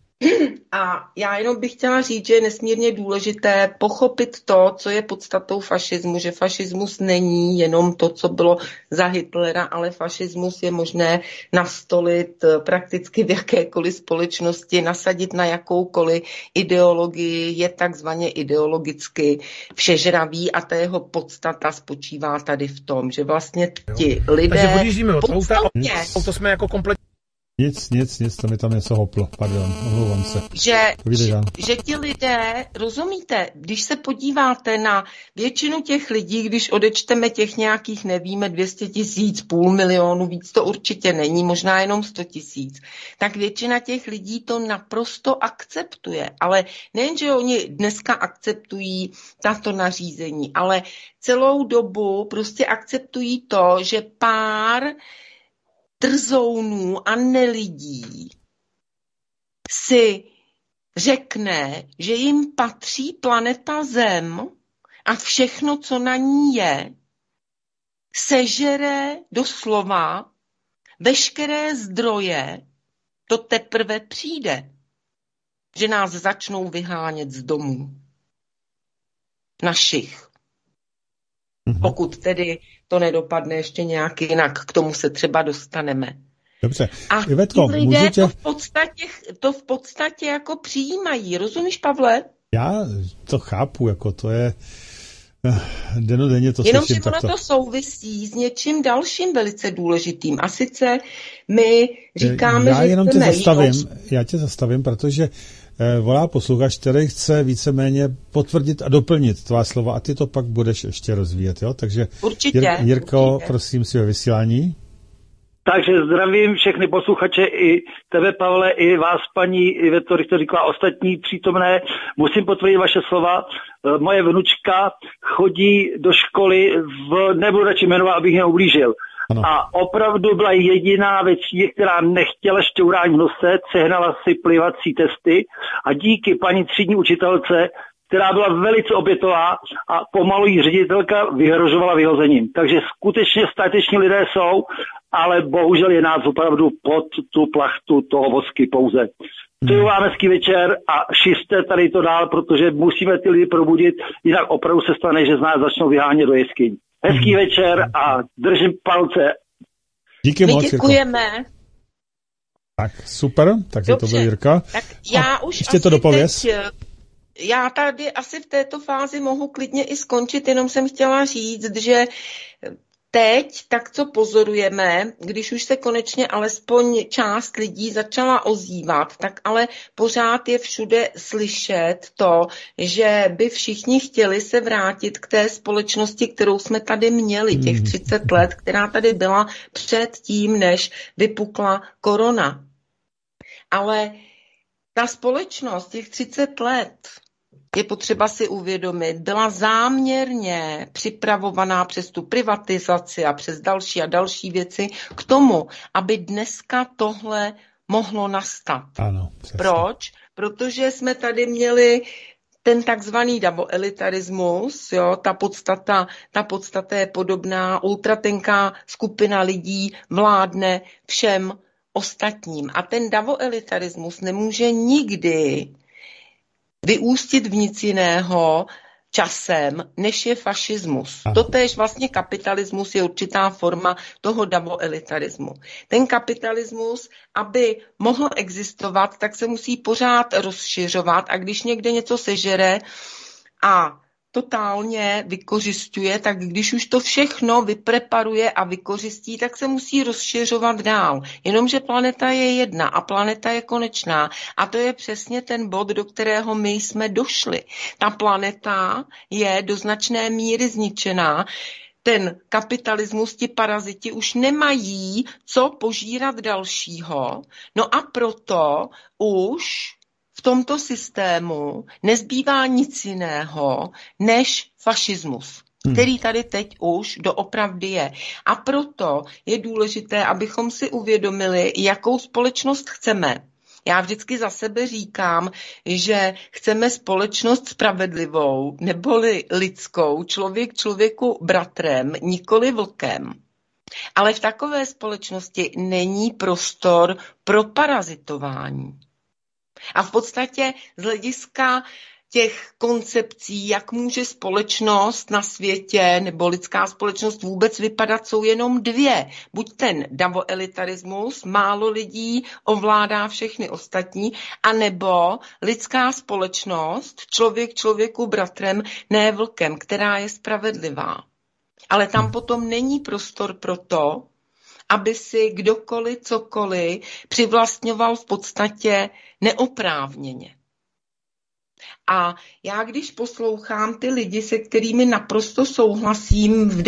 A já jenom bych chtěla říct, že je nesmírně důležité pochopit to, co je podstatou fašismu, že fašismus není jenom to, co bylo za Hitlera, ale fašismus je možné nastolit prakticky v jakékoliv společnosti, nasadit na jakoukoliv ideologii, je takzvaně ideologicky všežravý a ta jeho podstata spočívá tady v tom, že vlastně ti lidé... Takže odjíždíme od auto jsme jako kompletně... Nic, to mi tam něco hoplo, pardon, omlouvám se. Že ti lidé, rozumíte, když se podíváte na většinu těch lidí, když odečteme těch nějakých, nevíme, 200 000, 500 000, víc to určitě není, možná jenom 100 000, tak většina těch lidí to naprosto akceptuje. Ale nejen, že oni dneska akceptují tato nařízení, ale celou dobu prostě akceptují to, že pár drzounů a nelidí si řekne, že jim patří planeta Zem a všechno, co na ní je, sežere doslova veškeré zdroje, to teprve přijde, že nás začnou vyhánět z domů našich. Pokud tedy to nedopadne ještě nějak jinak, k tomu se třeba dostaneme. Dobře. A Ivetko, lidé můžete... to v podstatě jako přijímají. Rozumíš, Pavle? Já to chápu, jako to je denodenně to jenomže slyším. Ono to souvisí s něčím dalším velice důležitým. A sice my říkáme, já tě zastavím, protože volá posluchač, který chce víceméně potvrdit a doplnit tvá slova a ty to pak budeš ještě rozvíjet, jo? Takže určitě, Jirko, určitě. prosím si ve vysílání. Takže zdravím všechny posluchače, i tebe, Pavle, i vás, paní Iveto, to říkala ostatní přítomné. Musím potvrdit vaše slova. Moje vnučka chodí do školy, nebudu radši jmenovat, abych neublížil. Ano. A opravdu byla jediná ve třídě, která nechtěla šťourání v nose, sehnala si plivací testy a díky paní třídní učitelce, která byla velice obětová a pomalu jí ředitelka vyhrožovala vyhozením. Takže skutečně stateční lidé jsou, ale bohužel je nás opravdu pod tu plachtu toho vosky pouze. Přeju vám hezký večer a šiřte tady to dál, protože musíme ty lidi probudit, jinak opravdu se stane, že z nás začnou vyhánět do jeskyň. Hezký večer a držím palce. Díky moc, děkujeme. Jirko. Tak, super, takže to byl Jirka. Tak já už ještě to dopověz. Já tady asi v této fázi mohu klidně i skončit, jenom jsem chtěla říct, že teď, tak co pozorujeme, když už se konečně alespoň část lidí začala ozývat, tak ale pořád je všude slyšet to, že by všichni chtěli se vrátit k té společnosti, kterou jsme tady měli, těch 30 let, která tady byla před tím, než vypukla korona. Ale ta společnost těch 30 let, je potřeba si uvědomit, byla záměrně připravovaná přes tu privatizaci a přes další a další věci k tomu, aby dneska tohle mohlo nastat. Ano, proč? Protože jsme tady měli ten takzvaný davoelitarismus, jo, ta podstata je podobná, ultratenká skupina lidí vládne všem ostatním. A ten davoelitarismus nemůže nikdy vyústit v nic jiného časem, než je fašismus. Totéž vlastně kapitalismus je určitá forma toho davoelitarismu. Ten kapitalismus, aby mohl existovat, tak se musí pořád rozšiřovat a když někde něco sežere a totálně vykořisťuje, tak když už to všechno vypreparuje a vykořistí, tak se musí rozšiřovat dál. Jenomže planeta je jedna a planeta je konečná. A to je přesně ten bod, do kterého my jsme došli. Ta planeta je do značné míry zničená. Ten kapitalismus, ti paraziti už nemají co požírat dalšího. No a proto už v tomto systému nezbývá nic jiného než fašismus, který tady teď už doopravdy je. A proto je důležité, abychom si uvědomili, jakou společnost chceme. Já vždycky za sebe říkám, že chceme společnost spravedlivou, neboli lidskou, člověk člověku bratrem, nikoli vlkem. Ale v takové společnosti není prostor pro parazitování. A v podstatě z hlediska těch koncepcí, jak může společnost na světě nebo lidská společnost vůbec vypadat, jsou jenom dvě. Buď ten davoelitarismus, málo lidí ovládá všechny ostatní, anebo lidská společnost, člověk člověku bratrem, ne vlkem, která je spravedlivá. Ale tam potom není prostor pro to, aby si kdokoliv, cokoliv přivlastňoval v podstatě neoprávněně. A já, když poslouchám ty lidi, se kterými naprosto souhlasím v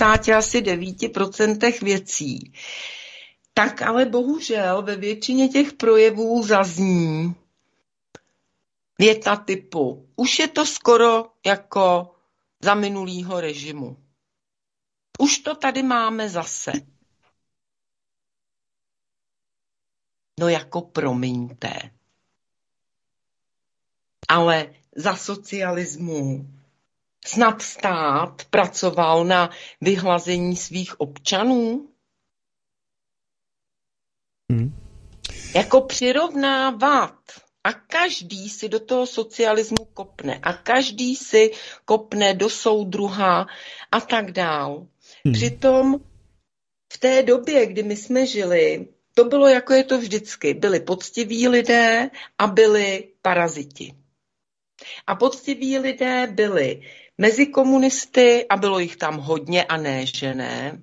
99% věcí, tak ale bohužel ve většině těch projevů zazní věta typu: už je to skoro jako za minulýho režimu. Už to tady máme zase. No jako promiňte. Ale za socialismu snad stát pracoval na vyhlazení svých občanů? Jako přirovnávat a každý si do toho socialismu kopne a každý si kopne do soudruha a tak dál. Přitom v té době, kdy my jsme žili, to bylo, jako je to vždycky. Byli poctiví lidé a byli paraziti. A poctiví lidé byli mezi komunisty a bylo jich tam hodně a ne že ne.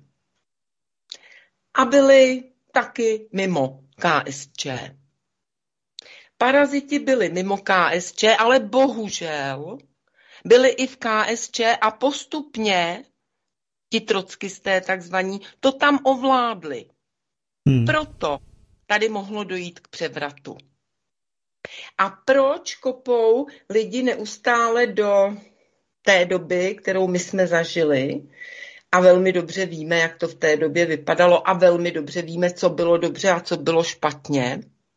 A byli taky mimo KSČ. paraziti byli mimo KSČ, ale bohužel byli i v KSČ a postupně ti trockisté takzvaní to tam ovládli. Proto tady mohlo dojít k převratu. A proč kopou lidi neustále do té doby, kterou my jsme zažili, a velmi dobře víme, jak to v té době vypadalo a velmi dobře víme, co bylo dobře a co bylo špatně.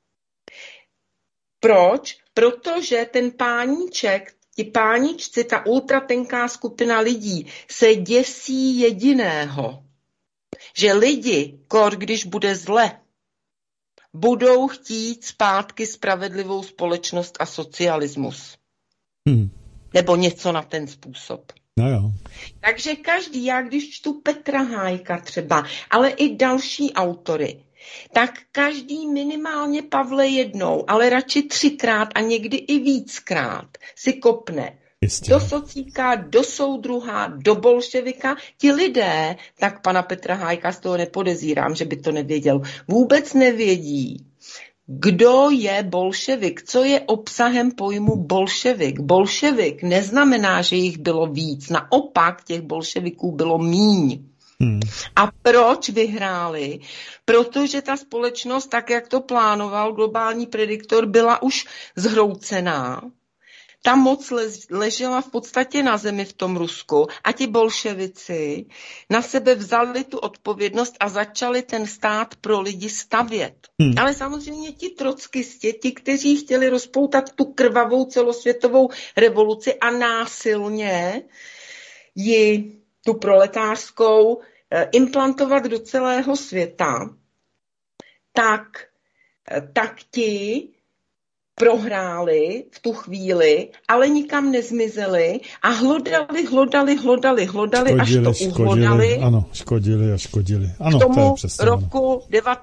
Proč? Protože ten páníček, ti páničci, ta ultratenká skupina lidí se děsí jediného, že lidi, když bude zle, budou chtít zpátky spravedlivou společnost a socialismus. Nebo něco na ten způsob. No jo. Takže já když čtu Petra Hájka třeba, ale i další autory, tak každý minimálně, Pavle, jednou, ale radši 3krát a někdy i víckrát si kopne jistě do socíka, do soudruha, do bolševika. Ti lidé, tak pana Petra Hájka z toho nepodezírám, že by to nevěděl, vůbec nevědí, kdo je bolševik, co je obsahem pojmu bolševik. Bolševik neznamená, že jich bylo víc, naopak těch bolševiků bylo míň. A proč vyhráli? Protože ta společnost, tak jak to plánoval globální prediktor, byla už zhroucená. Ta moc ležela v podstatě na zemi v tom Rusku a ti bolševici na sebe vzali tu odpovědnost a začali ten stát pro lidi stavět. Ale samozřejmě ti trockisti, ti, kteří chtěli rozpoutat tu krvavou celosvětovou revoluci a násilně ji, tu proletářskou, implantovat do celého světa, tak ti prohráli v tu chvíli, ale nikam nezmizeli a hlodali, až to uhlodali. Ano, škodili. Ano, k tomu to je přesně roku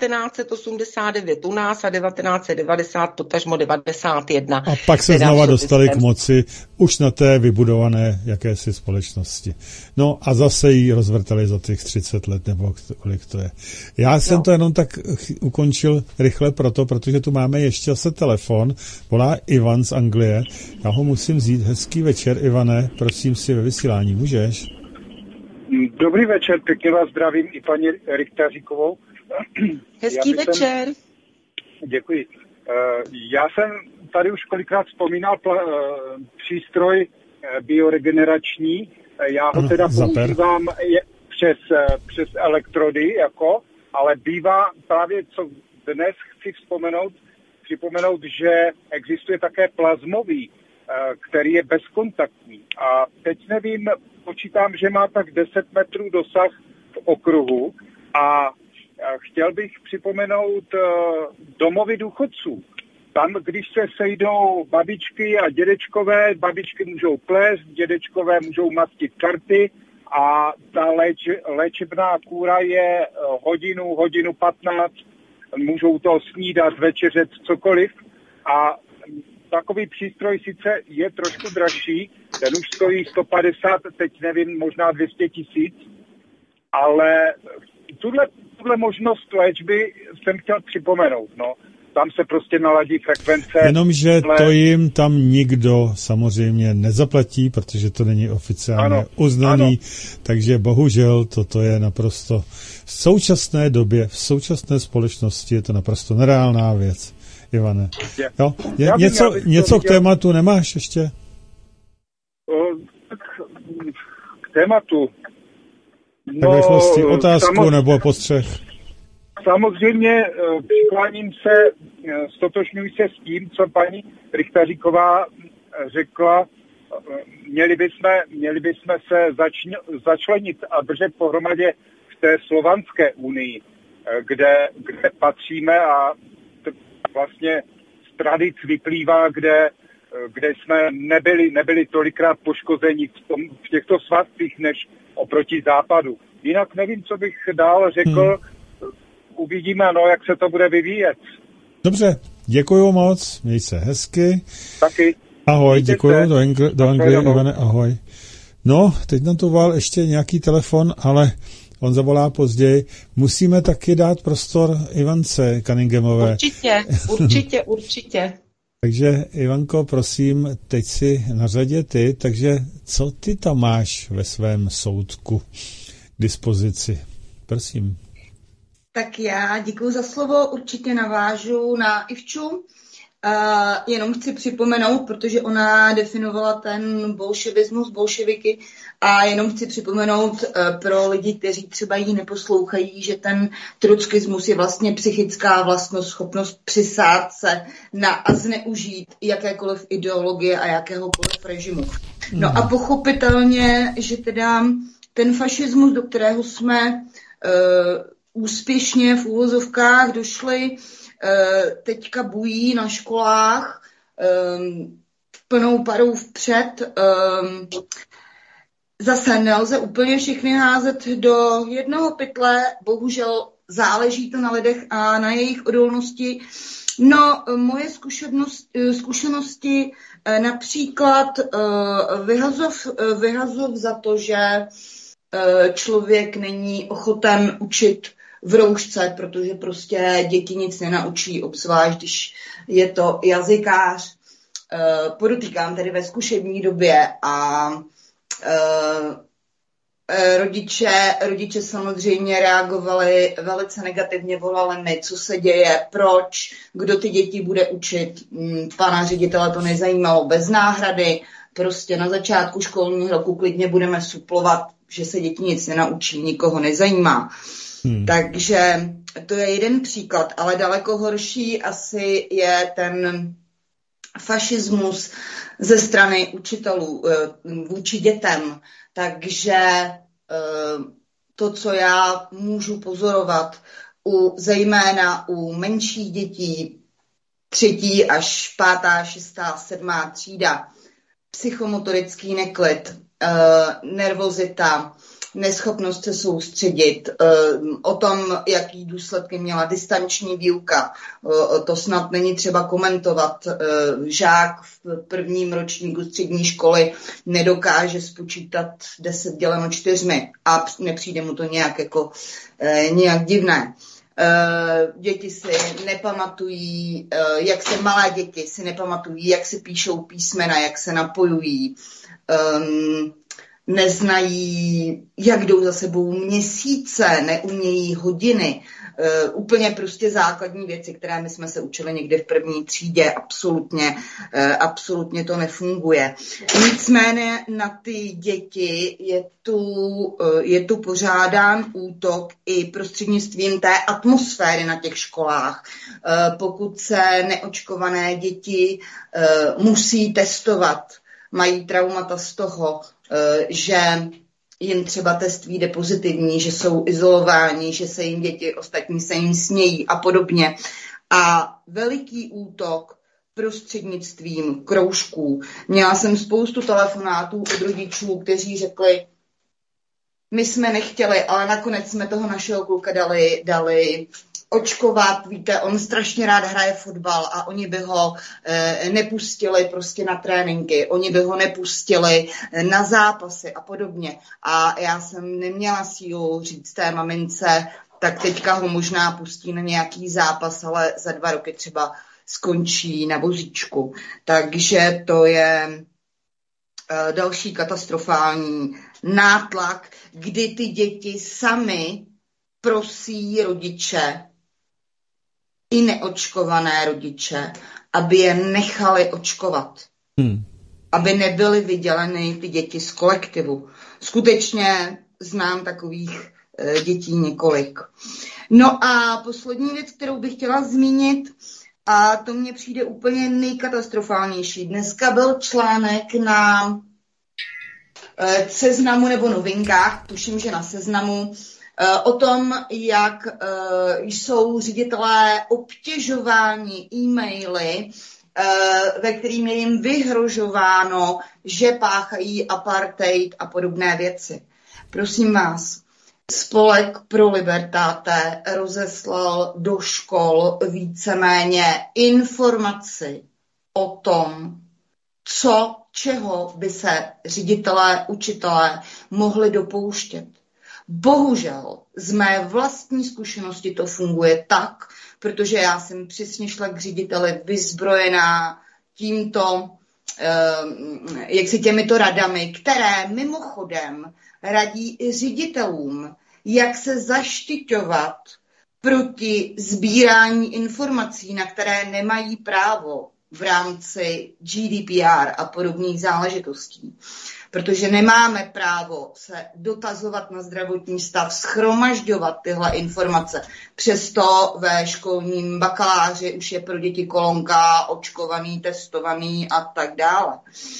1989 u nás a 1990, potažmo 91. A pak se znova dostali k moci už na té vybudované jakési společnosti. No a zase ji rozvrtali za těch 30 let, nebo kolik to je. Já jsem to jenom tak ukončil rychle protože tu máme ještě zase telefon. Volá Ivan z Anglie. Já ho musím vzít. Hezký večer, Ivane. Prosím si ve vysílání. Můžeš? Dobrý večer, pěkně vás zdravím i paní Richteříkovou. Hezký večer. Děkuji. Já jsem tady už kolikrát vzpomínal přístroj bioregenerační. Já ho teda používám přes elektrody, ale bývá právě, co dnes chci připomenout, že existuje také plazmový, který je bezkontaktní. A teď nevím, počítám, že má tak 10 metrů dosah v okruhu a chtěl bych připomenout domovy důchodců. Tam, když se sejdou babičky a dědečkové, babičky můžou plést, dědečkové můžou mastit karty a ta léčebná kůra je hodinu 15, můžou to snídat, večeřet, cokoliv. A takový přístroj sice je trošku dražší, ten už stojí 150, teď nevím, možná 200 000, ale tuhle možnost léčby jsem chtěl připomenout, no. Tam se prostě naladí frekvence. Jenomže to jim tam nikdo samozřejmě nezaplatí, protože to není oficiálně uznaný, takže bohužel toto je naprosto v současné době, v současné společnosti je to naprosto nereálná věc, Ivane. Jo? Něco k tématu nemáš ještě? K tématu? No, tak rychlosti otázku nebo postřeh? Samozřejmě přikláním se, stotožňuji se s tím, co paní Richteříková řekla. Měli bychom se začlenit a držet pohromadě v té Slovanské unii, kde patříme a vlastně z tradic vyplývá, kde jsme nebyli tolikrát poškozeni v těchto svazcích než oproti západu. Jinak nevím, co bych dál řekl. Uvidíme, jak se to bude vyvíjet. Dobře, děkuju moc, měj se hezky. Taky. Ahoj, děkuju, do Anglie, Ivane, ahoj. No, teď nám tu volal ještě nějaký telefon, ale on zavolá později. Musíme taky dát prostor Ivance Cunninghamové. Určitě. Takže Ivanko, prosím, teď si na řadě ty, takže co ty tam máš ve svém soudku k dispozici? Prosím. Tak já děkuji za slovo, určitě navážu na Ivču. Jenom chci připomenout, protože ona definovala ten bolševismus, bolševiky, a jenom chci připomenout pro lidi, kteří třeba jí neposlouchají, že ten trockismus je vlastně psychická vlastnost, schopnost přisát se na a zneužít jakékoliv ideologie a jakéhokoliv režimu. No a pochopitelně, že teda ten fašismus, do kterého jsme úspěšně v úvozovkách došli, teďka bují na školách plnou parou vpřed. Zase nelze úplně všechny házet do jednoho pytle, bohužel záleží to na lidech a na jejich odolnosti. No, moje zkušenosti například vyhazov za to, že člověk není ochoten učit v roušce, protože prostě děti nic nenaučí, obzvlášť když je to jazykář. Podotýkám tedy ve zkušební době a rodiče samozřejmě reagovali velice negativně, volali mi, co se děje, proč, kdo ty děti bude učit. Pana ředitele to nezajímalo, bez náhrady, prostě na začátku školního roku klidně budeme suplovat, že se děti nic nenaučí, nikoho nezajímá. Takže to je jeden příklad, ale daleko horší asi je ten fašismus ze strany učitelů vůči dětem. Takže to, co já můžu pozorovat zejména u menších dětí, 3. až 5., 6., 7. třída, psychomotorický neklid, nervozita, neschopnost se soustředit, o tom, jaký důsledky měla distanční výuka. To snad není třeba komentovat. Žák v 1. ročníku střední školy nedokáže spočítat 10 děleno 4 a nepřijde mu to nějak divné. Děti si nepamatují, malé děti si nepamatují, jak se píšou písmena, jak se napojují, neznají, jak jdou za sebou měsíce, neumějí hodiny. Úplně prostě základní věci, které my jsme se učili někde v 1. třídě, absolutně to nefunguje. Nicméně na ty děti je tu pořádán útok i prostřednictvím té atmosféry na těch školách. Pokud se neočkované děti musí testovat, mají traumata z toho, že jim třeba test vyjde pozitivní, že jsou izolováni, že se jim děti ostatní se jim smějí a podobně. A veliký útok prostřednictvím kroužků. Měla jsem spoustu telefonátů od rodičů, kteří řekli, my jsme nechtěli, ale nakonec jsme toho našeho kluka dali očkovat, víte, on strašně rád hraje fotbal a oni by ho nepustili prostě na tréninky, oni by ho nepustili na zápasy a podobně. A já jsem neměla sílu říct té mamince, tak teďka ho možná pustí na nějaký zápas, ale za 2 roky třeba skončí na vozíčku. Takže to je další katastrofální nátlak, kdy ty děti sami prosí rodiče, i neočkované rodiče, aby je nechali očkovat. Aby nebyly vyděleny ty děti z kolektivu. Skutečně znám takových dětí několik. No a poslední věc, kterou bych chtěla zmínit, a to mně přijde úplně nejkatastrofálnější. Dneska byl článek na Seznamu nebo Novinkách, tuším, že na Seznamu, o tom, jak jsou ředitelé obtěžováni e-maily, ve kterým je jim vyhrožováno, že páchají apartheid a podobné věci. Prosím vás, Spolek pro Libertate rozeslal do škol víceméně informaci o tom, čeho by se ředitelé, učitelé mohli dopouštět. Bohužel z mé vlastní zkušenosti to funguje tak, protože já jsem přesně šla k řediteli vyzbrojená těmito radami, které mimochodem radí i ředitelům, jak se zaštiťovat proti sbírání informací, na které nemají právo v rámci GDPR a podobných záležitostí. Protože nemáme právo se dotazovat na zdravotní stav, shromažďovat tyhle informace. Přesto ve školním bakaláři už je pro děti kolonka, očkovaný, testovaný a tak dále.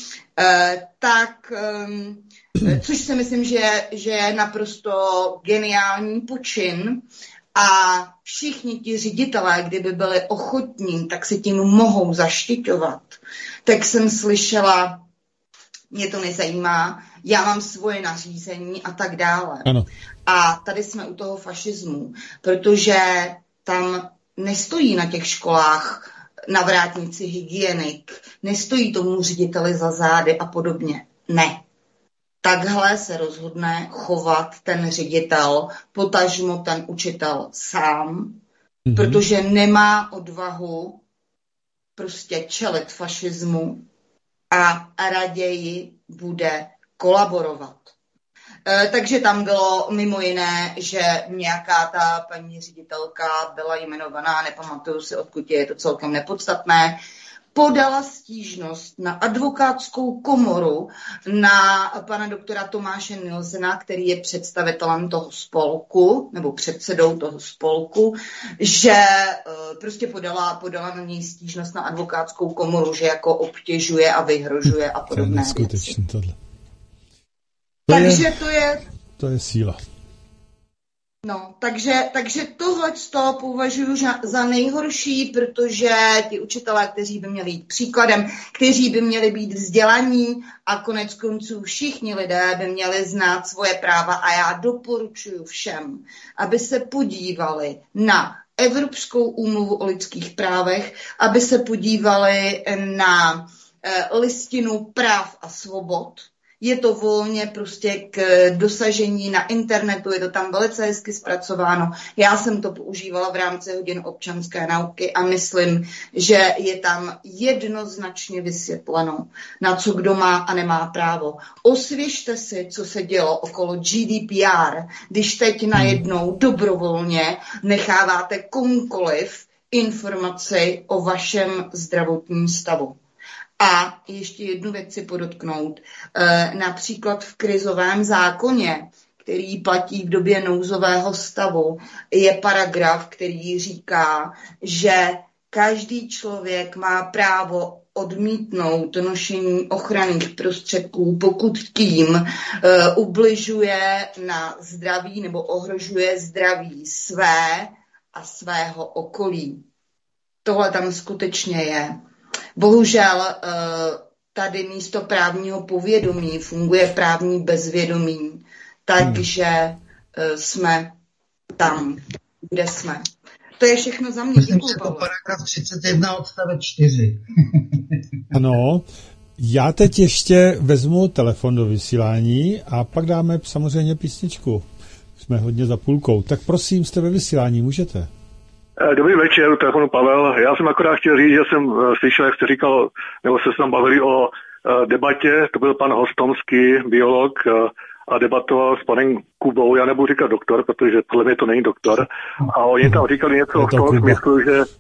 Což si myslím, že je naprosto geniální počin a všichni ti ředitelé, kdyby byli ochotní, tak se tím mohou zaštiťovat. Tak jsem slyšela, mě to nezajímá, já mám svoje nařízení a tak dále. Ano. A tady jsme u toho fašismu, protože tam nestojí na těch školách na vrátnici hygienik, nestojí tomu řediteli za zády a podobně. Ne. Takhle se rozhodne chovat ten ředitel, potažmo ten učitel sám, protože nemá odvahu prostě čelit fašismu a raději bude kolaborovat. Takže tam bylo mimo jiné, že nějaká ta paní ředitelka byla jmenovaná, nepamatuju si, odkud je to celkem nepodstatné, podala stížnost na advokátskou komoru na pana doktora Tomáše Nilsena, který je představitelem toho spolku, nebo předsedou toho spolku, že prostě podala na něj stížnost na advokátskou komoru, že jako obtěžuje a vyhrožuje a podobné věci. Tohle. To je síla. No, takže tohleto považuji za nejhorší, protože ti učitelé, kteří by měli jít příkladem, kteří by měli být vzdělaní a konec konců všichni lidé by měli znát svoje práva a já doporučuji všem, aby se podívali na Evropskou úmluvu o lidských právech, aby se podívali na listinu práv a svobod. Je to volně prostě k dosažení na internetu, je to tam velice hezky zpracováno. Já jsem to používala v rámci hodin občanské nauky a myslím, že je tam jednoznačně vysvětleno, na co kdo má a nemá právo. Osvěžte si, co se dělo okolo GDPR, když teď najednou dobrovolně necháváte komukoliv informaci o vašem zdravotním stavu. A ještě jednu věc si podotknout. Například v krizovém zákoně, který platí v době nouzového stavu, je paragraf, který říká, že každý člověk má právo odmítnout nošení ochranných prostředků, pokud tím ubližuje na zdraví nebo ohrožuje zdraví své a svého okolí. Tohle tam skutečně je. Bohužel tady místo právního povědomí funguje právní bezvědomí, takže jsme tam, kde jsme. To je všechno za mě. Myslím, že to paragraf 31 odstavec 4. Ano, já teď ještě vezmu telefon do vysílání a pak dáme samozřejmě písničku. Jsme hodně za půlkou. Tak prosím, jste ve vysílání, můžete. Dobrý večer, u telefonu Pavel. Já jsem akorát chtěl říct, že jsem slyšel, jak jste říkal, nebo se tam bavili o debatě, to byl pan Hostomský, biolog, a debatoval s panem Kubou, já nebudu říkat doktor, protože podle mě to není doktor, a oni tam říkali něco v tom smyslu,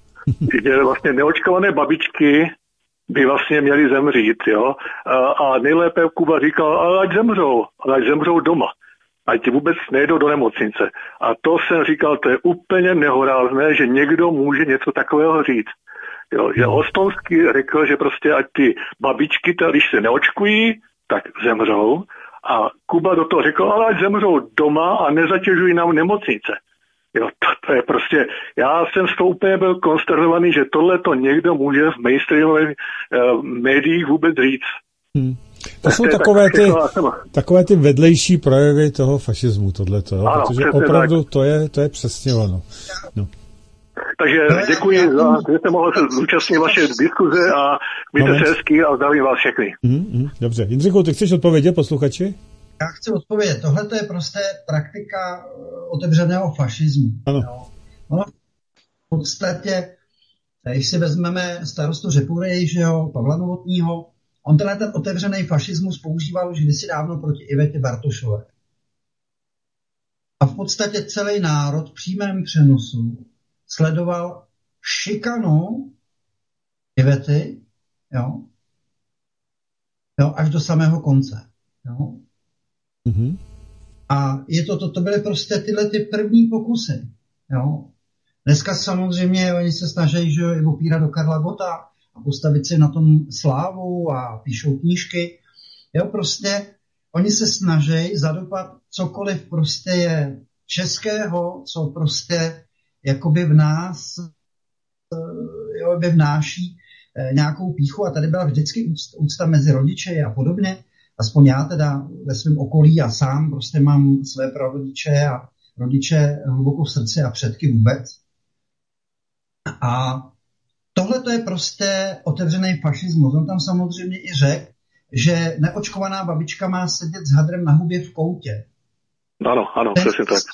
že vlastně neočkované babičky by vlastně měly zemřít, jo, a nejlépe Kuba říkal, ale ať zemřou doma. Ať vůbec nejdou do nemocnice. A to jsem říkal, to je úplně nehorázné, že někdo může něco takového říct. Jo, že Hostomský řekl, že prostě ať ty babičky, když se neočkují, tak zemřou. A Kuba do toho řekl, ale ať zemřou doma a nezatěžují nám nemocnice. Jo, to je prostě, já jsem s toho úplně byl konsternovaný, že tohle to někdo může v mainstreamových médiích vůbec říct. To jsou takové ty vedlejší projevy toho fašismu, tohleto, jo? Protože opravdu to je přesně ono. No. Takže děkuji, že jste mohl se zúčastnit vaše diskuze a mějte se hezky a zdravím vás všechny. Dobře. Jindřichu, ty chceš odpovědět posluchači? Já chci odpovědět. Tohle je prostě praktika otevřeného fašismu. Ano. Jo? Ono v podstatě Když si vezmeme starostu Řepury, že jo, Pavla Novotního, on ten otevřený fašismus používal už kdysi dávno proti Ivetě Bartošové. A v podstatě celý národ v přímém přenosu sledoval šikanu Ivety, jo, až do samého konce. Jo. Mm-hmm. A to byly prostě tyhle ty první pokusy. Jo. Dneska samozřejmě oni se snaží, že jo, opírat do Karla Gotta a postavit si na tom slávu a píšou knížky. Jo, prostě oni se snaží zadopat cokoliv prostě je českého, co prostě jakoby v nás vnáší nějakou pýchu a tady byla vždycky úcta mezi rodiče a podobně. Aspoň já teda ve svém okolí a sám prostě mám své prarodiče a rodiče hluboko v srdci a předky vůbec. A tohle to je prostě otevřený fašismus. On tam samozřejmě i řekl, že neočkovaná babička má sedět s hadrem na hubě v koutě. Ano, přesně tak.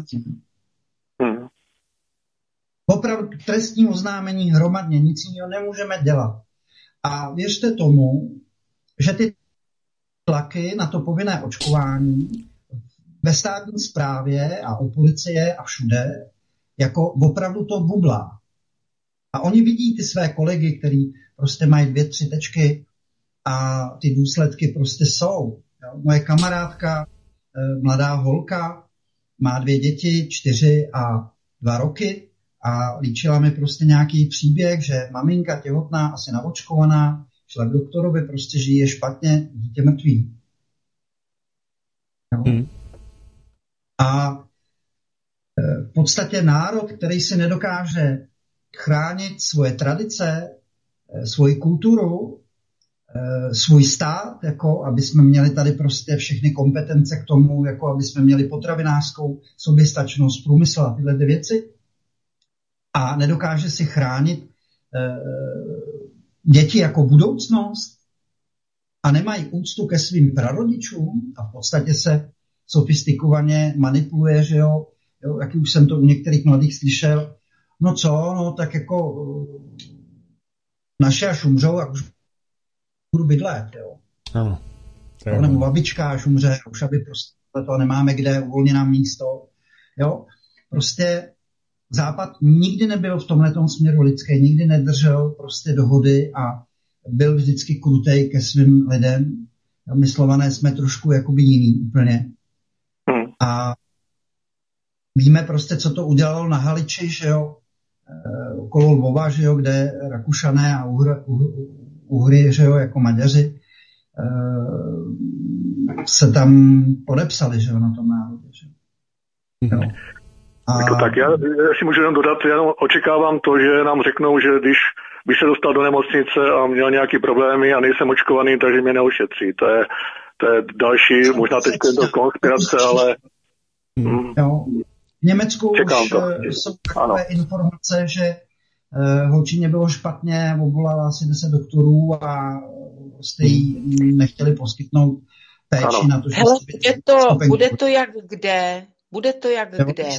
Opravdu trestní oznámení hromadně, nic jiného nemůžeme dělat. A věřte tomu, že ty tlaky na to povinné očkování ve státní správě a u policie a všude, jako opravdu to bublá. A oni vidí ty své kolegy, který prostě mají 2-3 tečky a ty důsledky prostě jsou. Jo? Moje kamarádka, mladá holka, má 2 děti, 4 a 2 roky a líčila mi prostě nějaký příběh, že maminka těhotná, asi naočkovaná, šla k doktorovi, prostě žije špatně, dítě mrtvý. A v podstatě národ, který si nedokáže chránit svoje tradice, svoji kulturu, svůj stát, jako aby jsme měli tady prostě všechny kompetence k tomu, jako aby jsme měli potravinářskou soběstačnost, průmysl a tyhle věci, a nedokáže si chránit děti jako budoucnost a nemají úctu ke svým prarodičům a v podstatě se sofistikovaně manipuluje, že jo, jak už jsem to u některých mladých slyšel, tak jako naše až umřou a už budu bydlet, jo. Ano. Nebo babička až umře, už aby prostě to nemáme kde, uvolně nám místo, jo. Prostě Západ nikdy nebyl v tomhletom směru lidský, nikdy nedržel prostě dohody a byl vždycky krutej ke svým lidem. My Slované jsme trošku jakoby jiný úplně. A víme prostě, co to udělalo na Haliči, že jo, okolo Lvova, že jo, kde Rakušané a Uhry, že jo, jako Maďaři, se tam podepsali, že jo, na tom národě, že jo. Tak já si můžu jenom dodat, já očekávám to, že nám řeknou, že když by se dostal do nemocnice a měl nějaký problémy a nejsem očkovaný, takže mě neošetří. To je další, možná teď je to konspirace, ale... Jo. V Německu už jsou takové informace, že holčině bylo špatně, obvolala asi 10 doktorů a prostě jí nechtěli poskytnout péči na to, že... Hele, bude to jak kde? Bude to jak kde.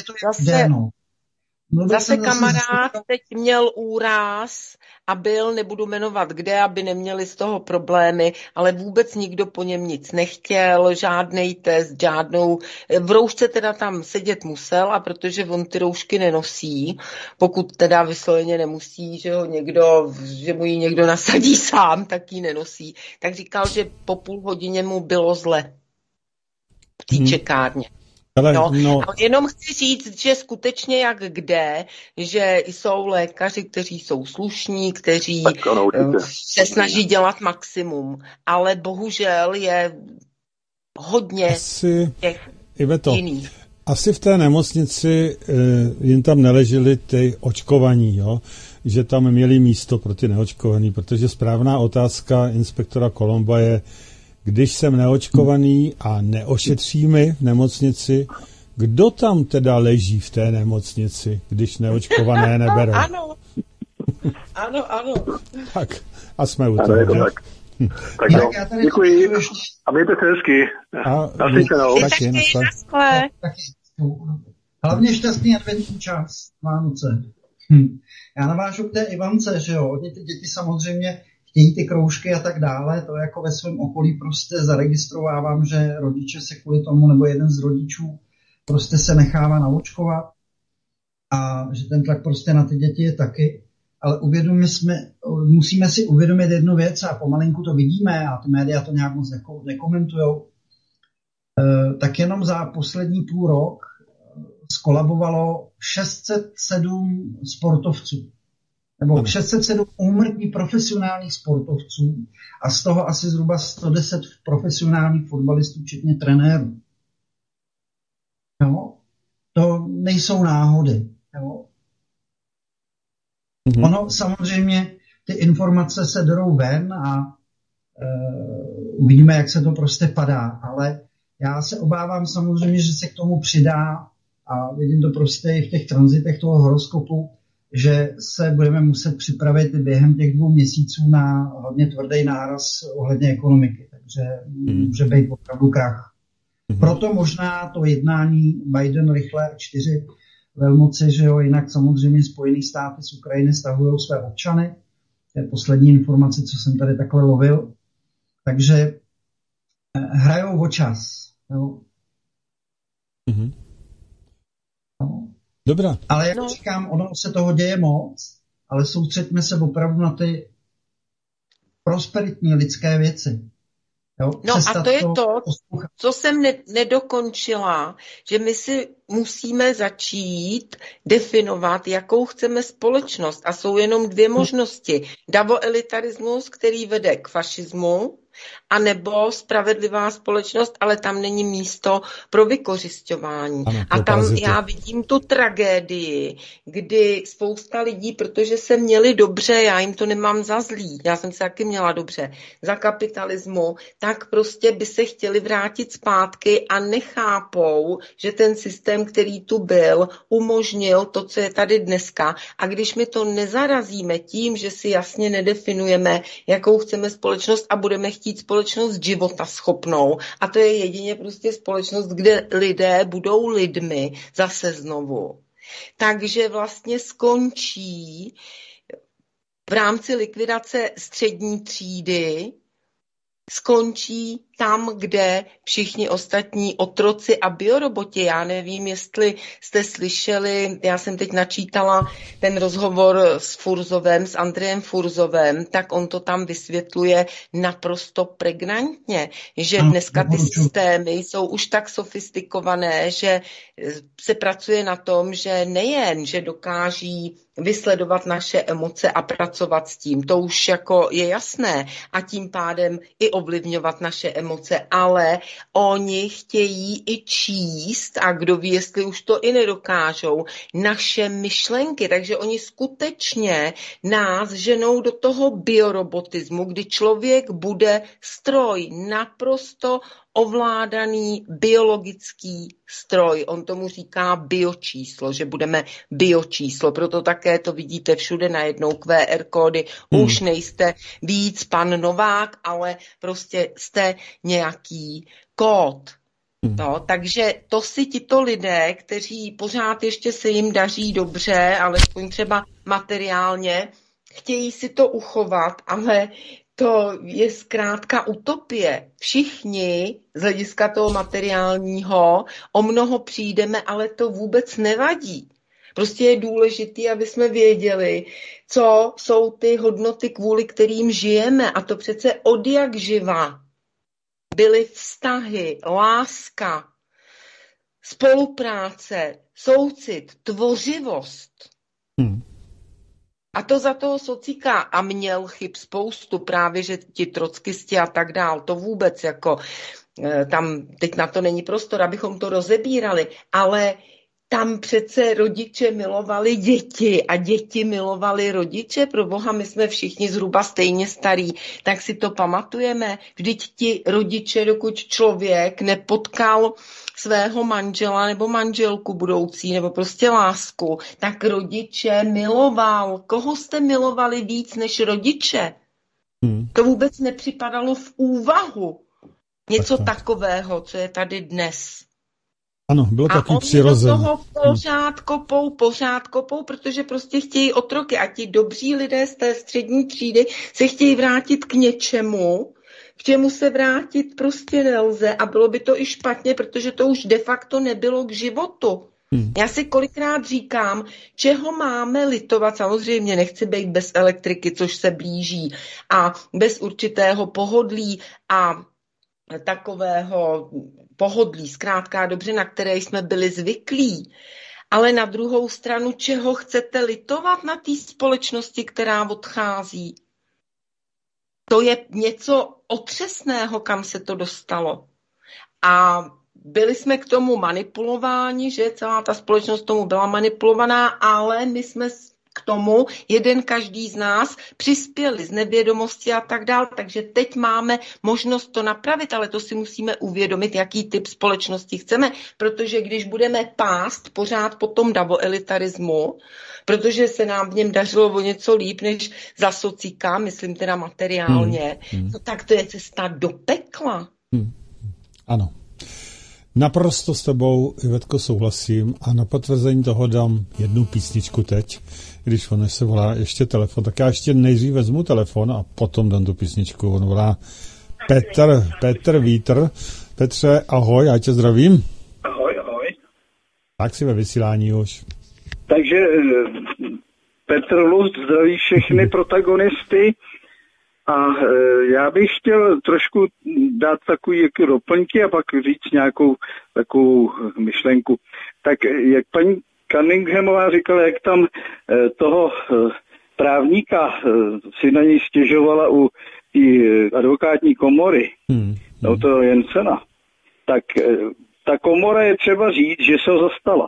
Zase kamarád teď měl úraz a nebudu jmenovat kde, aby neměli z toho problémy, ale vůbec nikdo po něm nic nechtěl, žádnej test, žádnou... V roušce teda tam sedět musel, a protože on ty roušky nenosí, pokud teda vysloveně nemusí, že mu ji někdo nasadí sám, tak ji nenosí, tak říkal, že po půl hodině mu bylo zle v té čekárně. Jenom chci říct, že skutečně jak kde, že jsou lékaři, kteří jsou slušní, kteří se snaží dělat maximum, ale bohužel je hodně těch jiných. Asi v té nemocnici jen tam neleželi ty očkovaní, jo? Že tam měli místo pro ty neočkovaný, protože správná otázka inspektora Kolomba je, když jsem neočkovaný a neošetří mi v nemocnici, kdo tam teda leží v té nemocnici, když neočkované neberou? Ano. Tak, a jsme u toho. Tak jo, děkuji. A mějte se hezky. Naslyšenou. Taky, hlavně šťastný adventní čas, Vánoce. Já navážu k té Ivance, že jo, ty děti samozřejmě chtějí ty kroužky a tak dále, to jako ve svém okolí prostě zaregistrovávám, že rodiče se kvůli tomu, nebo jeden z rodičů prostě se nechává naočkovat a že ten tlak prostě na ty děti je taky, ale musíme si uvědomit jednu věc a pomalinku to vidíme a ty média to nějak moc nekomentujou, tak jenom za poslední půl rok skolabovalo 607 sportovců. Nebo 607 úmrtí profesionálních sportovců a z toho asi zhruba 110 profesionálních fotbalistů, včetně trenérů. Jo? To nejsou náhody. Jo? Ono samozřejmě, ty informace se jdou ven a uvidíme, jak se to prostě padá, ale já se obávám samozřejmě, že se k tomu přidá a vidím to prostě i v těch tranzitech toho horoskopu, že se budeme muset připravit během těch 2 měsíců na hodně tvrdý náraz ohledně ekonomiky. Takže může být opravdu krach. Proto možná to jednání Biden rychle 4 velmoci, že jo, jinak samozřejmě Spojené státy z Ukrajiny stahují své občany. To je poslední informace, co jsem tady takhle lovil. Takže hrajou o čas. Jo. No. Dobrá. Ale jak říkám, ono se toho děje moc, ale soustřeďme se opravdu na ty prosperitní lidské věci. Jo? No a to je to, co jsem nedokončila, že my si musíme začít definovat, jakou chceme společnost. A jsou jenom 2 možnosti. Davoelitarismus, který vede k fašismu, anebo spravedlivá společnost, ale tam není místo pro vykořisťování. Ano, a tam já vidím tu tragédii, kdy spousta lidí, protože se měli dobře, já jim to nemám za zlý, já jsem se taky měla dobře, za kapitalismu, tak prostě by se chtěli vrátit zpátky a nechápou, že ten systém, který tu byl, umožnil to, co je tady dneska. A když my to nezarazíme tím, že si jasně nedefinujeme, jakou chceme společnost a budeme chtít společnost života schopnou, a to je jedině prostě společnost, kde lidé budou lidmi zase znovu. Takže vlastně skončí v rámci likvidace střední třídy, skončí tam, kde všichni ostatní otroci a bioroboti. Já nevím, jestli jste slyšeli, já jsem teď načítala ten rozhovor s Furzovem, s Andrejem Furzovem, tak on to tam vysvětluje naprosto pregnantně, že dneska ty systémy jsou už tak sofistikované, že se pracuje na tom, že nejen, že dokáží vysledovat naše emoce a pracovat s tím, to už jako je jasné, a tím pádem i ovlivňovat naše emoce, ale oni chtějí i číst, a kdo ví, jestli už to i nedokážou, naše myšlenky, takže oni skutečně nás ženou do toho biorobotismu, kdy člověk bude stroj, naprosto ovládaný biologický stroj. On tomu říká biočíslo, že budeme biočíslo. Proto také to vidíte všude najednou QR kódy. Už nejste víc pan Novák, ale prostě jste nějaký kód. No, takže to si tito lidé, kteří pořád ještě se jim daří dobře, alespoň třeba materiálně, chtějí si to uchovat, ale to je zkrátka utopie. Všichni z hlediska toho materiálního o mnoho přijdeme, ale to vůbec nevadí. Prostě je důležité, aby jsme věděli, co jsou ty hodnoty, kvůli kterým žijeme. A to přece od jak živa byly vztahy, láska, spolupráce, soucit, tvořivost. A to za toho Socíka, a měl chyb spoustu, právě že ti trockisti a tak dál, to vůbec jako, tam teď na to není prostor, abychom to rozebírali, ale tam přece rodiče milovali děti a děti milovali rodiče. Pro boha, my jsme všichni zhruba stejně starí, tak si to pamatujeme. Vždyť ti rodiče, dokud člověk nepotkal svého manžela nebo manželku budoucí, nebo prostě lásku, tak rodiče miloval. Koho jste milovali víc než rodiče? To vůbec nepřipadalo v úvahu. Něco takového, co je tady dnes. Ano, bylo taky přirozené. A oni do toho pořád kopou, protože prostě chtějí otroky a ti dobří lidé z té střední třídy se chtějí vrátit k něčemu, k čemu se vrátit prostě nelze a bylo by to i špatně, protože to už de facto nebylo k životu. Já si kolikrát říkám, čeho máme litovat, samozřejmě nechci být bez elektriky, což se blíží, a bez určitého pohodlí a takového pohodlí, zkrátka dobře, na které jsme byli zvyklí. Ale na druhou stranu, čeho chcete litovat na té společnosti, která odchází? To je něco otřesného, kam se to dostalo. A byli jsme k tomu manipulováni, že celá ta společnost tomu byla manipulovaná, ale my jsme k tomu, každý z nás, přispěli z nevědomosti a tak dále. Takže teď máme možnost to napravit, ale to si musíme uvědomit, jaký typ společnosti chceme, protože když budeme pást pořád po tom davoelitarismu, protože se nám v něm dařilo o něco líp než za socíka, myslím teda materiálně, no tak to je cesta do pekla. Ano. Naprosto s tebou, Ivetko, souhlasím a na potvrzení toho dám jednu písničku teď, když on se volá ještě telefon, tak já ještě nejdřív vezmu telefon a potom dám tu písničku. On volá Petr Vítr. Petře, ahoj, já tě zdravím. Ahoj. Tak si ve vysílání už. Takže Petr Lust zdraví všechny protagonisty. A já bych chtěl trošku dát takový jako doplňky a pak říct nějakou takovou myšlenku. Tak jak paní Cunninghamová říkala, jak tam toho právníka si na něj stěžovala u advokátní komory, no to Jensena, tak ta komora je třeba říct, že se ho zastala.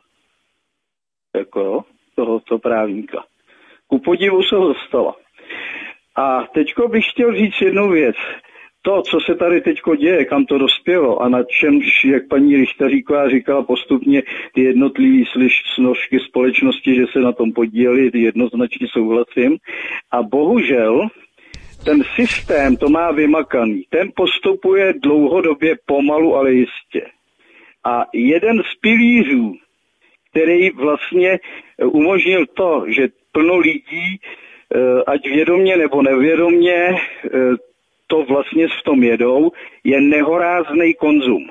Jako tohoto právníka. Ku podivu se ho zastala. A teďko bych chtěl říct jednu věc. To, co se tady teďko děje, kam to dospělo a na čemž, jak paní Richteříková říkala postupně, ty jednotlivý složky společnosti, že se na tom podíleli, jednoznačně souhlasím. A bohužel ten systém to má vymakaný. Ten postupuje dlouhodobě pomalu, ale jistě. A jeden z pilířů, který vlastně umožnil to, že plno lidí, ať vědomě nebo nevědomě, to vlastně v tom jedou, je nehorázný konzum.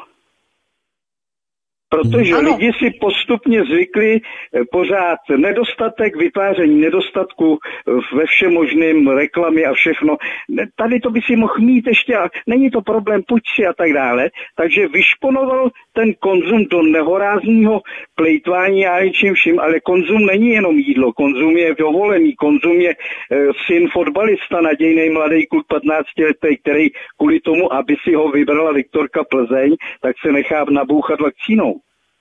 Protože lidi si postupně zvykli pořád nedostatek, vytváření nedostatku ve všem možným, reklamy a všechno. Tady to by si mohl mít ještě, a není to problém, pojď si a tak dále. Takže vyšponoval ten konzum do nehorázního plejtvání a něčím vším, ale konzum není jenom jídlo, konzum je dovolený, konzum je syn fotbalista, nadějnej mladý kluk 15 letý, který kvůli tomu, aby si ho vybrala Viktorka Plzeň, tak se nechá nabouchat vakcínou.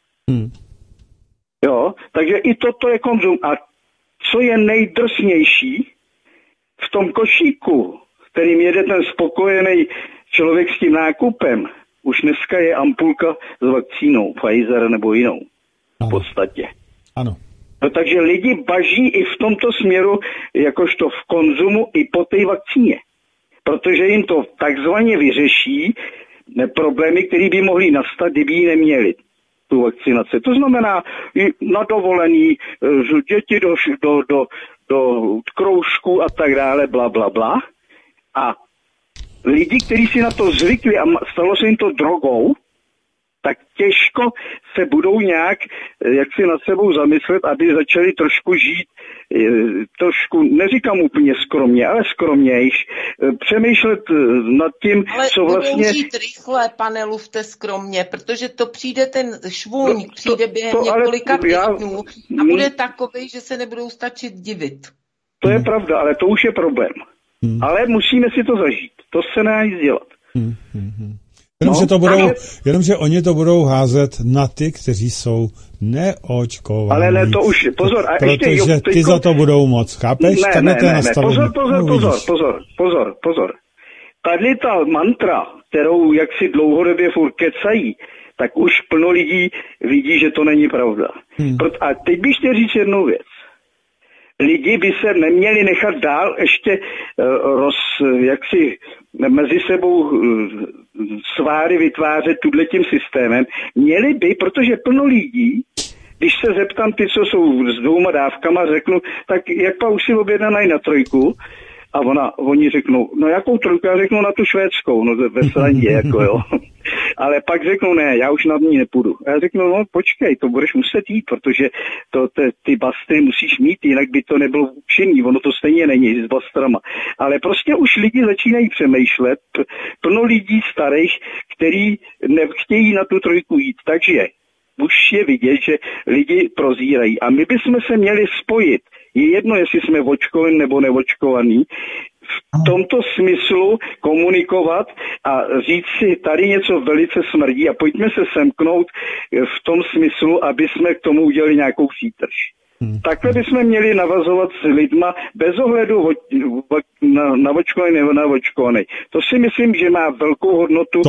Jo, takže i toto je konzum. A co je nejdrsnější, v tom košíku, kterým jede ten spokojený člověk s tím nákupem, už dneska je ampulka s vakcínou, Pfizer nebo jinou. V podstatě. Ano. No, takže lidi baží i v tomto směru, jakožto v konzumu i po té vakcíně. Protože jim to takzvaně vyřeší problémy, které by mohly nastat, kdyby ji neměli. Tu vakcinaci. To znamená i na dovolený, děti do kroužku a tak dále, bla, bla, bla. A lidi, kteří si na to zvykli a stalo se jim to drogou, tak těžko se budou nějak, jak si nad sebou zamyslet, aby začali trošku žít, trošku, neříkám úplně skromně, ale skromnějš, přemýšlet nad tím, ale co vlastně... Ale žít rychle, pane Lufte, skromně, protože to přijde ten švůň, přijde během několika týdnů a bude takovej, že se nebudou stačit divit. To je pravda, ale to už je problém. Ale musíme si to zažít. To se nedá nic dělat. Jenomže oni to budou házet na ty, kteří jsou neočkovaní. Ale ne, to už, pozor. A protože ty za to budou moc, chápeš? Ne, pozor. Tady ta mantra, kterou jaksi dlouhodobě furt kecají, tak už plno lidí vidí, že to není pravda. A teď bych chtěl říct jednu věc. Lidi by se neměli nechat dál ještě jaksi mezi sebou sváry vytvářet tudletím systémem. Měli by, protože plno lidí, když se zeptám ty, co jsou s 2 dávkama, řeknu, tak jak pa už si objednají na 3? A oni řeknou, no jakou 3? Já řeknu na tu švédskou, no ve srandě, jako jo. Ale pak řeknou, ne, já už na ní nepůjdu. A já řeknu, no počkej, to budeš muset jít, protože ty bastry musíš mít, jinak by to nebylo účinný, ono to stejně není s bastrama. Ale prostě už lidi začínají přemýšlet, plno lidí starých, který nechtějí na tu 3 jít, takže už je vidět, že lidi prozírají. A my bychom se měli spojit. Je jedno, jestli jsme očkovaní nebo neočkovaní. V tomto smyslu komunikovat a říct si, tady něco velice smrdí a pojďme se semknout v tom smyslu, aby jsme k tomu udělali nějakou přítrž. Takhle bychom měli navazovat s lidma bez ohledu na očkovaný nebo na očkovaný. To si myslím, že má velkou hodnotu.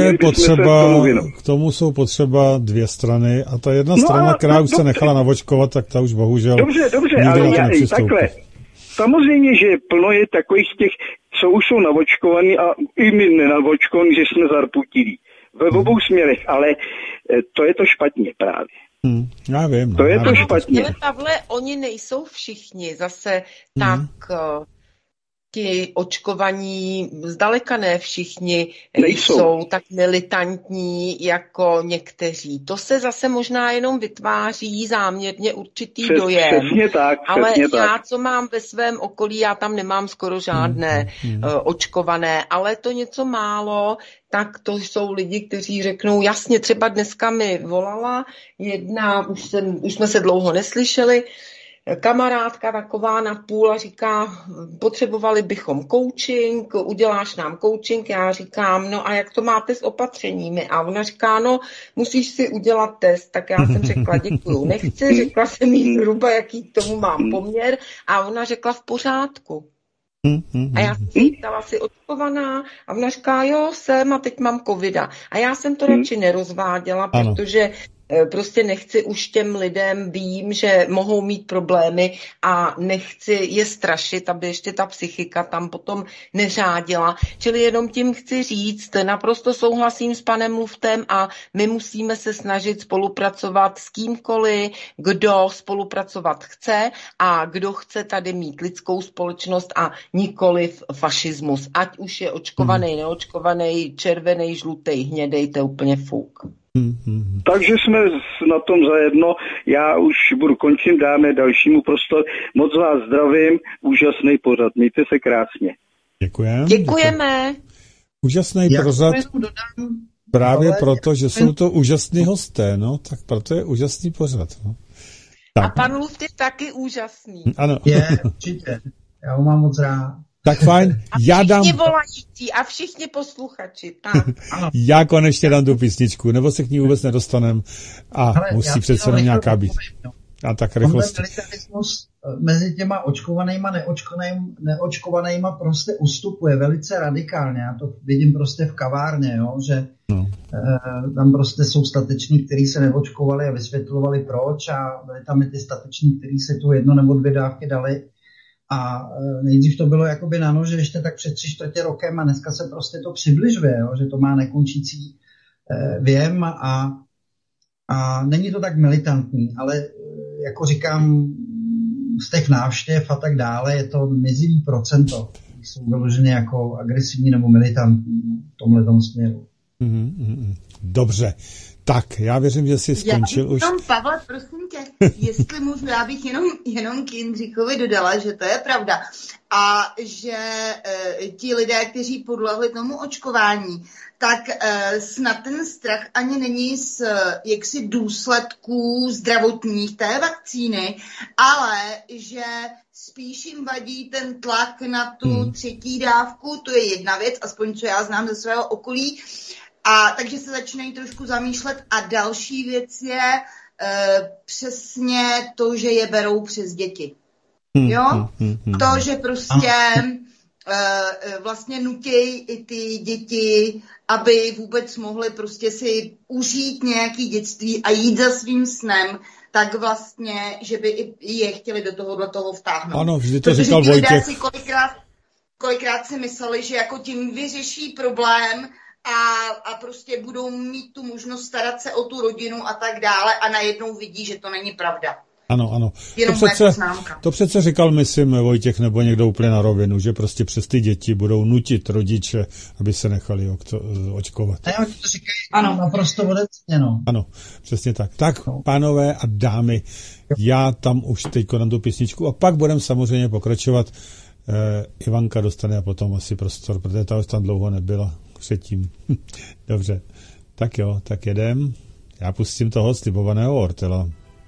K tomu jsou potřeba 2 strany a ta jedna strana, která už se nechala navočkovat, tak ta už bohužel Dobře, ale takhle. Samozřejmě, že plno je takových těch, co už jsou navočkovaní a i my nenavočkovaní, že jsme zarputili. Ve obou směrech, ale to je to špatně právě. Já vím. To je to špatně. Ale Pavle, oni nejsou všichni zase tak ti očkovaní, zdaleka ne všichni jsou tak militantní jako někteří. To se zase možná jenom vytváří záměrně určitý dojem. Přesně tak. Ale já, co mám ve svém okolí, já tam nemám skoro žádné očkované, ale to něco málo, tak to jsou lidi, kteří řeknou, jasně, třeba dneska mi volala jedna, už jsme se dlouho neslyšeli, kamarádka taková na půl a říká, potřebovali bychom coaching, uděláš nám coaching, já říkám, no a jak to máte s opatřeními? A ona říká, no musíš si udělat test, tak já jsem řekla, děkuju, nechci, řekla jsem jí zhruba, jaký k tomu mám poměr a ona řekla v pořádku. A já jsem si ptala, jsi očkovaná a ona říká, jo, jsem a teď mám covida. A já jsem to radši nerozváděla, protože prostě nechci už těm lidem, vím, že mohou mít problémy a nechci je strašit, aby ještě ta psychika tam potom neřádila. Čili jenom tím chci říct, naprosto souhlasím s panem Luftem a my musíme se snažit spolupracovat s kýmkoliv, kdo spolupracovat chce a kdo chce tady mít lidskou společnost a nikoliv fašismus. Ať už je očkovaný, neočkovaný, červený, žlutý, hnědej, to je úplně fuk. Takže jsme na tom zajedno. Já už budu končit, dáme dalšímu prostor. Moc vás zdravím, úžasný pořad. Mějte se krásně. Děkujeme. Úžasný pořad. Právě proto, že jsou to úžasní hosté, no, tak proto je úžasný pořad. No. Tak. A pan Luft je taky úžasný. Ano. Je, určitě. Já ho mám moc rád. Tak fajn, já dám... všichni volající a všichni posluchači. Tak. Já konečně dám tu písničku, nebo se k ní vůbec nedostanem a musí přece jenom nějaká být. A tak rychlosti. Militarismus mezi těma očkovanýma, neočkovanýma prostě ustupuje velice radikálně. Já to vidím prostě v kavárně, jo, že tam prostě jsou stateční, kteří se neočkovali a vysvětlovali proč a byli tam i ty stateční, kteří se tu 1 nebo 2 dávky dali. A nejdřív to bylo jakoby na nože ještě tak před 3/4 rokem a dneska se prostě to přibližuje, jo, že to má nekončící věm a není to tak militantní, ale jako říkám, z těch návštěv a tak dále je to mizivý procento, jsou vyloženy jako agresivní nebo militantní v tomhletom směru. Dobře. Tak, já věřím, že jsi skončil už. Pavle, prosím tě, jestli můžu, já bych jenom k Jindřichovi dodala, že to je pravda. A že ti lidé, kteří podlehli tomu očkování, tak snad ten strach ani není z jaksi důsledků zdravotních té vakcíny, ale že spíš jim vadí ten tlak na tu 3. dávku, to je jedna věc, aspoň co já znám ze svého okolí, a takže se začínají trošku zamýšlet a další věc je přesně to, že je berou přes děti. Jo? To, že prostě vlastně nutějí i ty děti, aby vůbec mohly prostě si užít nějaký dětství a jít za svým snem, tak vlastně, že by i je chtěli do toho vtáhnout. Ano, vždy to říkal Vojtěch. Kolikrát si mysleli, že jako tím vyřeší problém a prostě budou mít tu možnost starat se o tu rodinu a tak dále a najednou vidí, že to není pravda. Ano. To přece říkal, myslím, Vojtěch nebo někdo úplně na rovinu, že prostě přes ty děti budou nutit rodiče, aby se nechali očkovat. Ne, oni to říkají naprosto odecně, no. Ano, přesně tak. Tak, pánové a dámy, já tam už teď na tu písničku a pak budeme samozřejmě pokračovat. Ivanka dostane a potom asi prostor, protože ta už tam dlouho nebyla předtím. Dobře, tak jo, tak jedem. Já pustím toho slibovaného Ortela.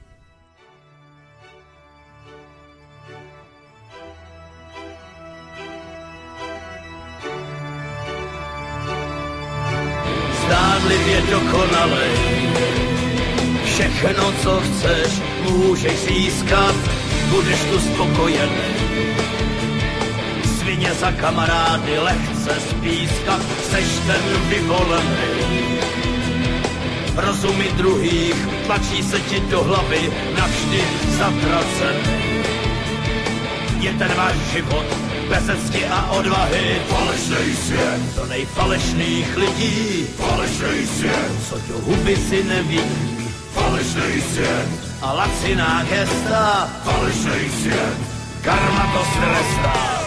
Zdánlivě dokonalej, všechno, co chceš, můžeš získat, budeš tu spokojený. Svině za kamarády lehce spískat, seš ten vyvolený. Rozumy druhých tlačí se ti do hlavy, navždy zatracený. Je ten váš život bez cti a odvahy, falešný svět, do nejfalešných lidí, falešný svět, co do huby si nevidí, falešný svět, a laciná gesta, falešný svět, karma to strestá.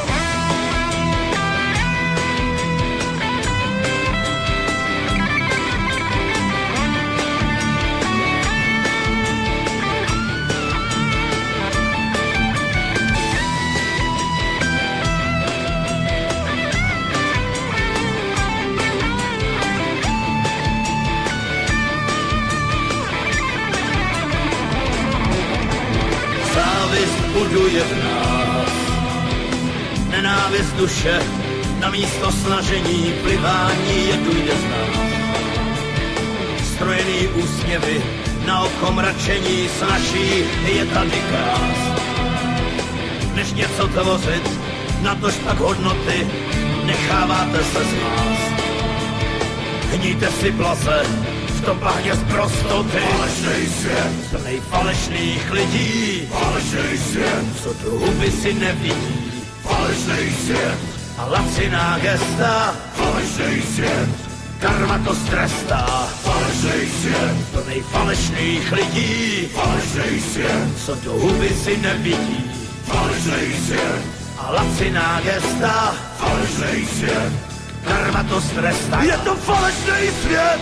Buduje v nás nenávist duše, na místo snažení plivání je dojde z nás. Strojený úsměvy, na oko mračení snaží je tady krás. Než něco tvořit, natož pak hodnoty, necháváte se zmást. Hníte si blaze, v tom bahně z prostoty, falešný svět, plnej falešných lidí, falešný svět, co do huby si nevidí, falešný svět, a laciná gesta, falešný svět, karma to strestá, falešný svět, plnej falešných lidí, falešný svět, co do huby si nevidí, falešný svět, a laciná gesta, falešný svět, karma to strestá, je to falešný svět.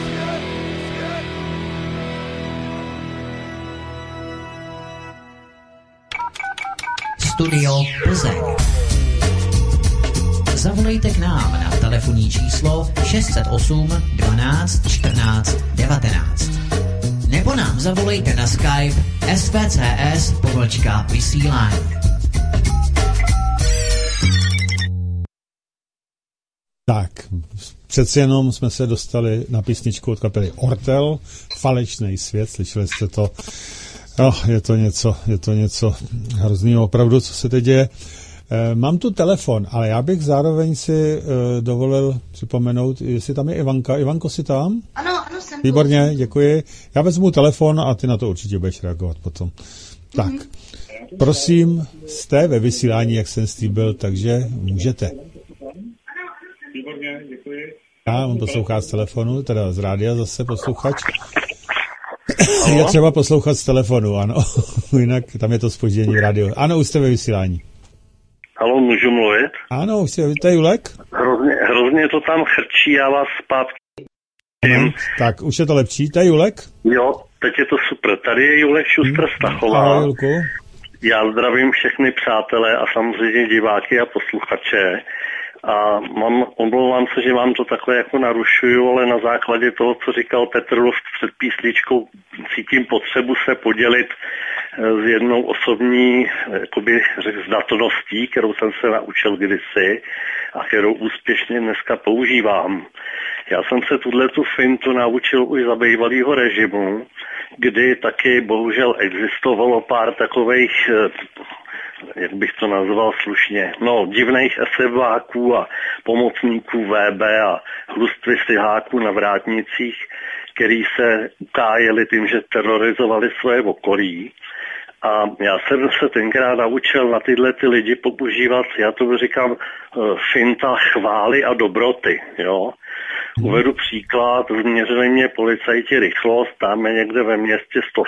Studio Plzeň. Zavolejte k nám na telefonní číslo 608 12 14 19. Nebo nám zavolejte na Skype svcs_vysílání. Tak, přeci jenom jsme se dostali na písničku od kapely Ortel, Falešný svět, slyšeli jste to. Je to něco hroznýho opravdu, co se teď děje. Mám tu telefon, ale já bych zároveň si dovolil připomenout, jestli tam je Ivanka. Ivanko, jsi tam? Ano, jsem. Výborně, děkuji. Já vezmu telefon a ty na to určitě budeš reagovat potom. Tak, prosím, jste ve vysílání, jak jsem slíbil, takže můžete. Výborně, děkuji. On poslouchá z telefonu, teda z rádia zase posluchač. Je třeba poslouchat z telefonu, ano. Jinak tam je to zpoždění v rádiu. Ano, už jste ve vysílání. Haló, můžu mluvit? Ano, už jste, to je Julek? Hrozně to tam chrčí, já vás zpátky. Tak, už je to lepší, to je Julek? Jo, teď je to super. Tady je Julek Šustr Stachová. Ahoj, Julku. Já zdravím všechny přátelé a samozřejmě diváky a posluchače. A omlouvám se, že vám to takhle jako narušuju, ale na základě toho, co říkal Petr Luft před písničkou, cítím potřebu se podělit s jednou osobní zdatností, kterou jsem se naučil kdysi a kterou úspěšně dneska používám. Já jsem se tu fintu naučil už za bývalýho režimu, kdy taky bohužel existovalo pár takových, jak bych to nazval slušně, divných esebáků a pomocníků VB a hlustvy siháků na vrátnicích, který se ukájeli tím, že terorizovali svoje okolí. A já jsem se tenkrát naučil na tyhle ty lidi používat, já to říkám, finta chvály a dobroty, jo. Uvedu příklad, změřili mě policajti rychlost, tam je někde ve městě 100,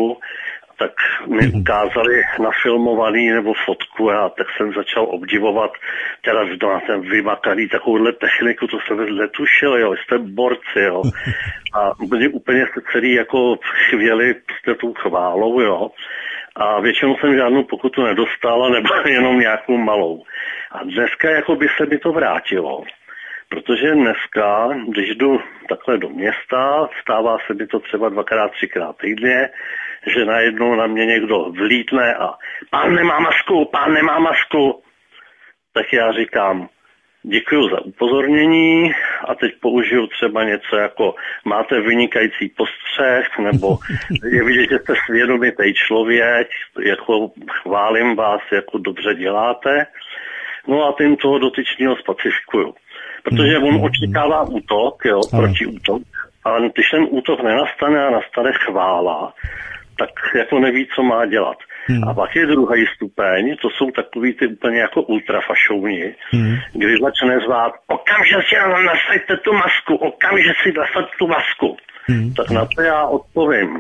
tak mi ukázali nafilmovaný nebo fotku a tak jsem začal obdivovat, teda jsem vymakaný takovouhle techniku, to jsem vůbec netušil, jo, jste borci, jo. A úplně jste celý jako chvěli jste tou chválou, jo. A většinou jsem žádnou pokutu nedostala, nebo jenom nějakou malou. A dneska jako by se mi to vrátilo. Protože dneska, když jdu takhle do města, stává se mi to třeba 2x, 3x týdně, že najednou na mě někdo vlítne a pán nemá masku. Tak já říkám, děkuju za upozornění a teď použiju třeba něco jako máte vynikající postřeh, nebo je vidět, že jste svědomitý člověk, jako chválím vás, jako dobře děláte. No a tím toho dotyčného specifikuju. Protože on očekává útok, jo, protiútok, a když ten útok nenastane a nastane chvála, tak jako neví, co má dělat. A pak je druhý stupeň, to jsou takový ty úplně jako ultrafašouni, když začne zvát, okamžitě si nasaďte tu masku, okamžitě si nasaďte tu masku. Tak na to já odpovím.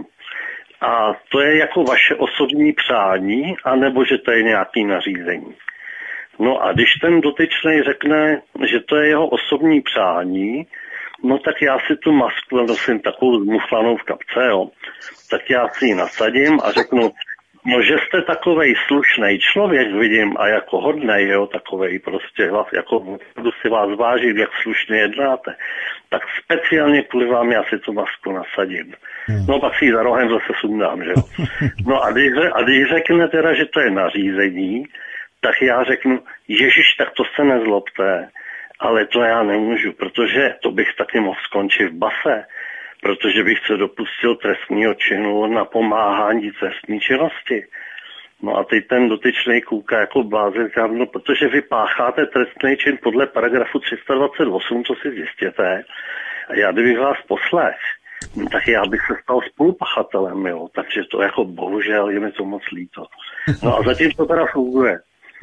A to je jako vaše osobní přání, anebo že to je nějaký nařízení. No a když ten dotyčný řekne, že to je jeho osobní přání, no tak já si tu masku nosím takovou zmuchlanou v kapce, jo. Tak já si ji nasadím a řeknu, no že jste takovej slušnej člověk, vidím, a jako hodnej, jo, takovej prostě, jako si vás vážím, jak slušně jednáte, tak speciálně kvůli vám já si tu masku nasadím. No pak si ji za rohem zase sundám, že jo. No a když řekne teda, že to je nařízení, tak já řeknu, ježiš, tak to se nezlobte, ale to já nemůžu, protože to bych taky mohl skončit v base, protože bych se dopustil trestního činu na pomáhání trestní činnosti. No a teď ten dotyčný kouká jako blázen, no, protože vy pácháte trestný čin podle paragrafu 328, co si zjistěte, a já kdybych vás poslech, tak já bych se stal spolupachatelem, jo, takže to jako bohužel je mi to moc líto. No a zatím to teda funguje.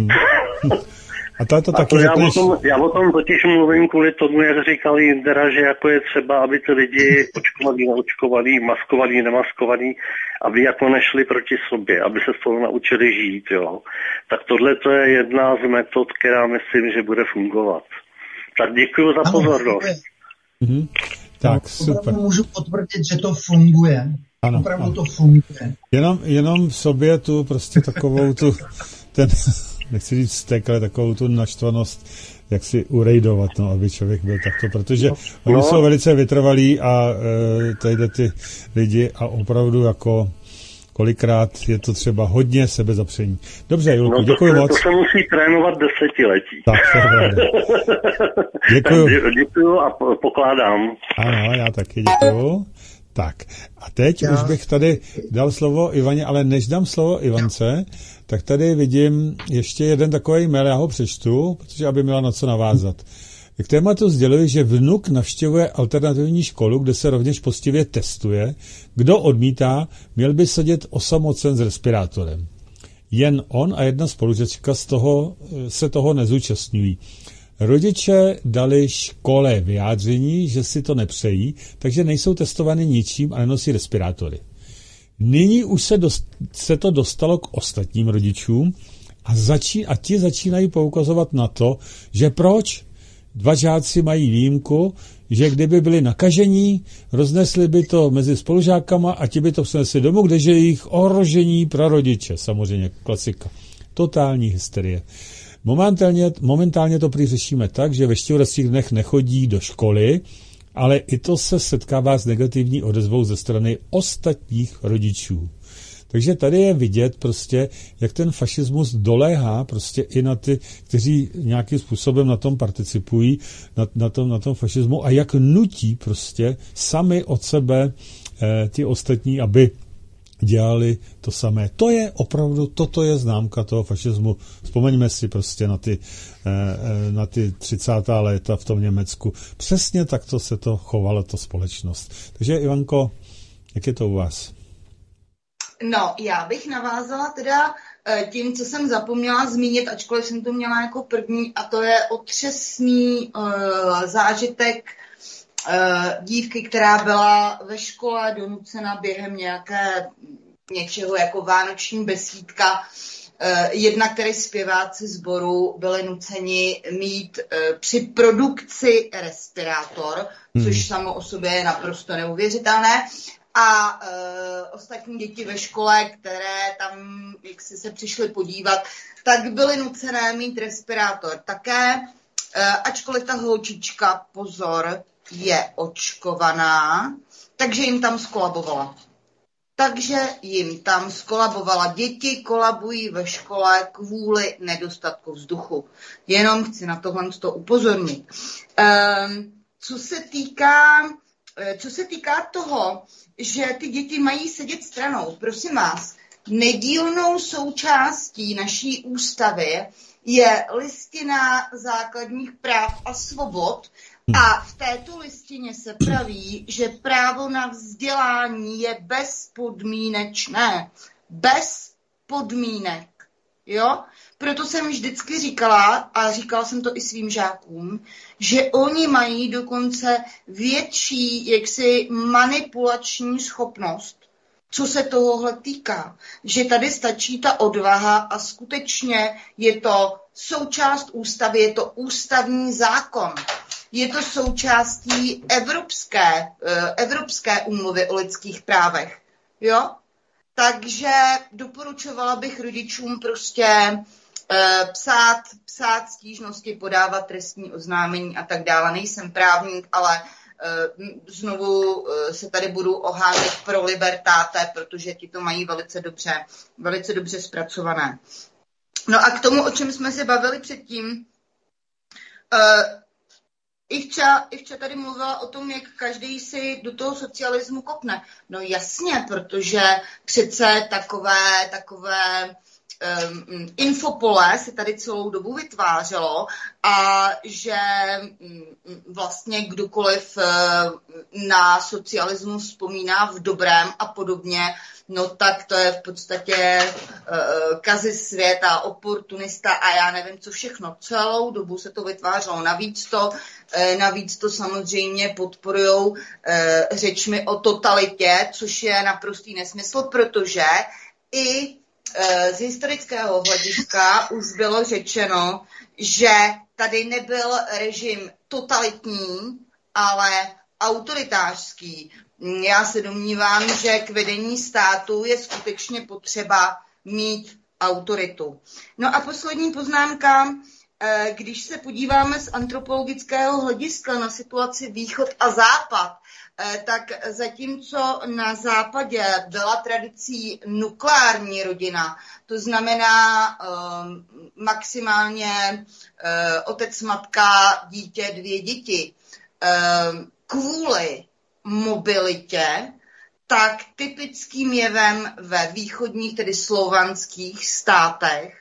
A to je to taky řekneš... Já o tom totiž mluvím kvůli tomu, jak říkal Jindra, že jako je třeba, aby ty lidi očkovaný, neočkovaný, maskovaný, nemaskovaný, aby jako nešli proti sobě, aby se z toho naučili žít, jo. Tak tohle to je jedna z metod, která myslím, že bude fungovat. Tak děkuji za pozornost. Tak, super. Můžu potvrdit, že to funguje. Ano, opravdu ano. To funguje. Jenom v sobě tu prostě takovou nechci říct vztek, ale takovou tu naštvanost, jak si urejdovat, no, aby člověk byl takto, protože oni jsou velice vytrvalí a tady ty lidi a opravdu jako kolikrát je to třeba hodně sebezapření. Dobře, Julku, děkuji moc. To se musí trénovat 10 letí. Tak, to je pravda. Děkuji a pokládám. Ano, já taky děkuji. Tak, a teď už bych tady dal slovo Ivaně, ale než dám slovo Ivance, tak tady vidím ještě jeden takový mail, já ho přečtu, protože aby měla na co navázat. K tématu sděluji, že vnuk navštěvuje alternativní školu, kde se rovněž poctivě testuje. Kdo odmítá, měl by sedět osamocen s respirátorem. Jen on a jedna spolužačka se toho nezúčastňují. Rodiče dali škole vyjádření, že si to nepřejí, takže nejsou testovány ničím a nenosí respirátory. Nyní už se to dostalo k ostatním rodičům a ti začínají poukazovat na to, že proč? 2 žáci mají výjimku, že kdyby byli nakažení, roznesli by to mezi spolužákama a ti by to přinesli domů, kdeže jejich ohrožení prarodiče, samozřejmě klasika. Totální hysterie. Momentálně to prý řešíme tak, že ve 14 dnech nechodí do školy, ale i to se setkává s negativní odezvou ze strany ostatních rodičů. Takže tady je vidět prostě, jak ten fašismus doléhá prostě i na ty, kteří nějakým způsobem na tom participují, na tom fašismu a jak nutí prostě sami od sebe ty ostatní, aby dělali to samé. To je opravdu, toto je známka toho fašismu. Vzpomeňme si prostě na ty 30. léta v tom Německu. Přesně takto se to chovala ta společnost. Takže Ivanko, jak je to u vás? No, já bych navázala teda tím, co jsem zapomněla zmínit, ačkoliv jsem to měla jako první, a to je otřesný zážitek dívky, která byla ve škole donucena během něčeho jako vánoční besídka. Jednak tedy zpěváci sboru byli nuceni mít při produkci respirátor, což samo o sobě je naprosto neuvěřitelné. A ostatní děti ve škole, které tam jak si se přišly podívat, tak byly nucené mít respirátor také, ačkoliv ta holčička, pozor, je očkovaná, takže jim tam skolabovala. Děti kolabují ve škole kvůli nedostatku vzduchu. Jenom chci na tohle upozornit. Co se týká toho, že ty děti mají sedět stranou, prosím vás, nedílnou součástí naší ústavy je listina základních práv a svobod a v této listině se praví, že právo na vzdělání je bezpodmínečné. Bez podmínek. Jo? Proto jsem vždycky říkala, a říkala jsem to i svým žákům, že oni mají dokonce větší jaksi manipulační schopnost, co se tohohle týká. Že tady stačí ta odvaha a skutečně je to součást ústavy, je to ústavní zákon. Je to součástí Evropské úmluvy o lidských právech. Jo? Takže doporučovala bych rodičům prostě psát stížnosti, podávat trestní oznámení a tak dále. Nejsem právník, ale znovu se tady budu ohánět pro Libertáte, protože ti to mají velice dobře zpracované. No a k tomu, o čem jsme se bavili předtím, Ivča tady mluvila o tom, jak každý si do toho socialismu kopne. No jasně, protože přece takové infopole se tady celou dobu vytvářelo a že vlastně kdokoliv na socialismus vzpomíná v dobrém a podobně, no tak to je v podstatě kazi světa, oportunista a já nevím co všechno. Celou dobu se to vytvářelo. Navíc to samozřejmě podporujou řečmi o totalitě, což je naprostý nesmysl, protože i z historického hlediska už bylo řečeno, že tady nebyl režim totalitní, ale autoritářský. Já se domnívám, že k vedení státu je skutečně potřeba mít autoritu. No a poslední poznámka, když se podíváme z antropologického hlediska na situaci východ a západ, tak zatímco na západě byla tradicí nukleární rodina, to znamená maximálně otec, matka, dítě, 2 děti, kvůli mobilitě, tak typickým jevem ve východních, tedy slovanských státech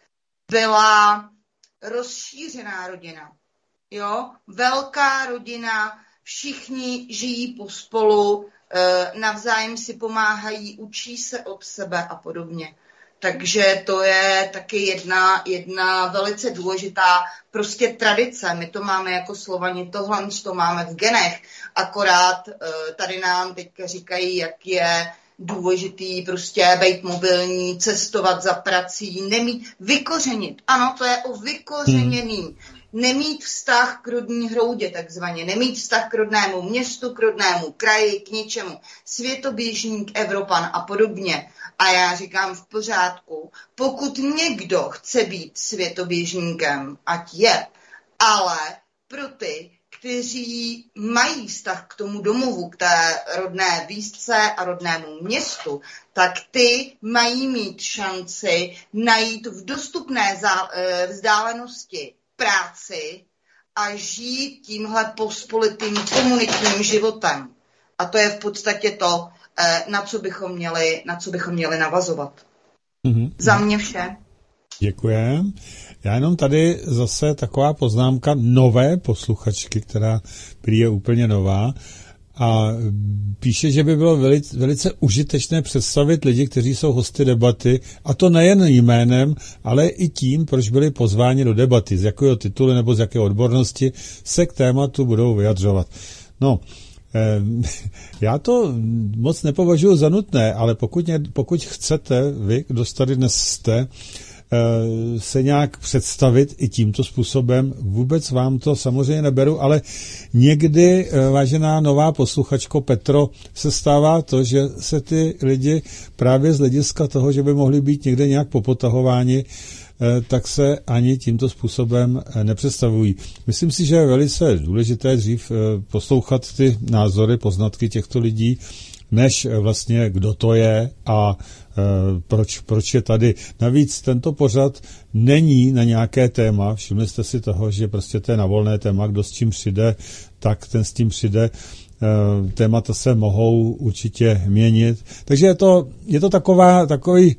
byla rozšířená rodina. Jo? Velká rodina, všichni žijí pospolu, navzájem si pomáhají, učí se od sebe a podobně. Takže to je taky jedna velice důležitá prostě tradice. My to máme jako Slovani, tohle to máme v genech. Akorát tady nám teď říkají, jak je důležitý prostě být mobilní, cestovat za prací, vykořenit. Ano, to je o vykořenění. Nemít vztah k rodní hroudě, takzvaně. Nemít vztah k rodnému městu, k rodnému kraji, k ničemu. Světoběžník, Evropan a podobně. A já říkám v pořádku, pokud někdo chce být světoběžníkem, ať je, ale pro ty, kteří mají vztah k tomu domovu, k té rodné vísce a rodnému městu, tak ty mají mít šanci najít v dostupné vzdálenosti práci a žít tímhle pospolitým komunitním životem. A to je v podstatě to, na co bychom měli navazovat. Za mě vše. Děkujem. Já jenom tady zase taková poznámka nové posluchačky, která prý je úplně nová a píše, že by bylo velice užitečné představit lidi, kteří jsou hosty debaty, a to nejen jménem, ale i tím, proč byli pozváni do debaty, z jakého titulu nebo z jaké odbornosti se k tématu budou vyjadřovat. No, já to moc nepovažuji za nutné, ale pokud chcete, vy, kdo tady dnes jste, se nějak představit i tímto způsobem, vůbec vám to samozřejmě neberu, ale někdy, vážená nová posluchačko Petro, se stává to, že se ty lidi právě z hlediska toho, že by mohli být někde nějak popotahováni, tak se ani tímto způsobem nepředstavují. Myslím si, že je velice důležité dřív poslouchat ty názory, poznatky těchto lidí, než vlastně kdo to je a proč je tady. Navíc tento pořad není na nějaké téma, všimli jste si toho, že prostě to je na volné téma, kdo s čím přijde, tak ten s tím přijde. Témata se mohou určitě měnit. Takže je to takový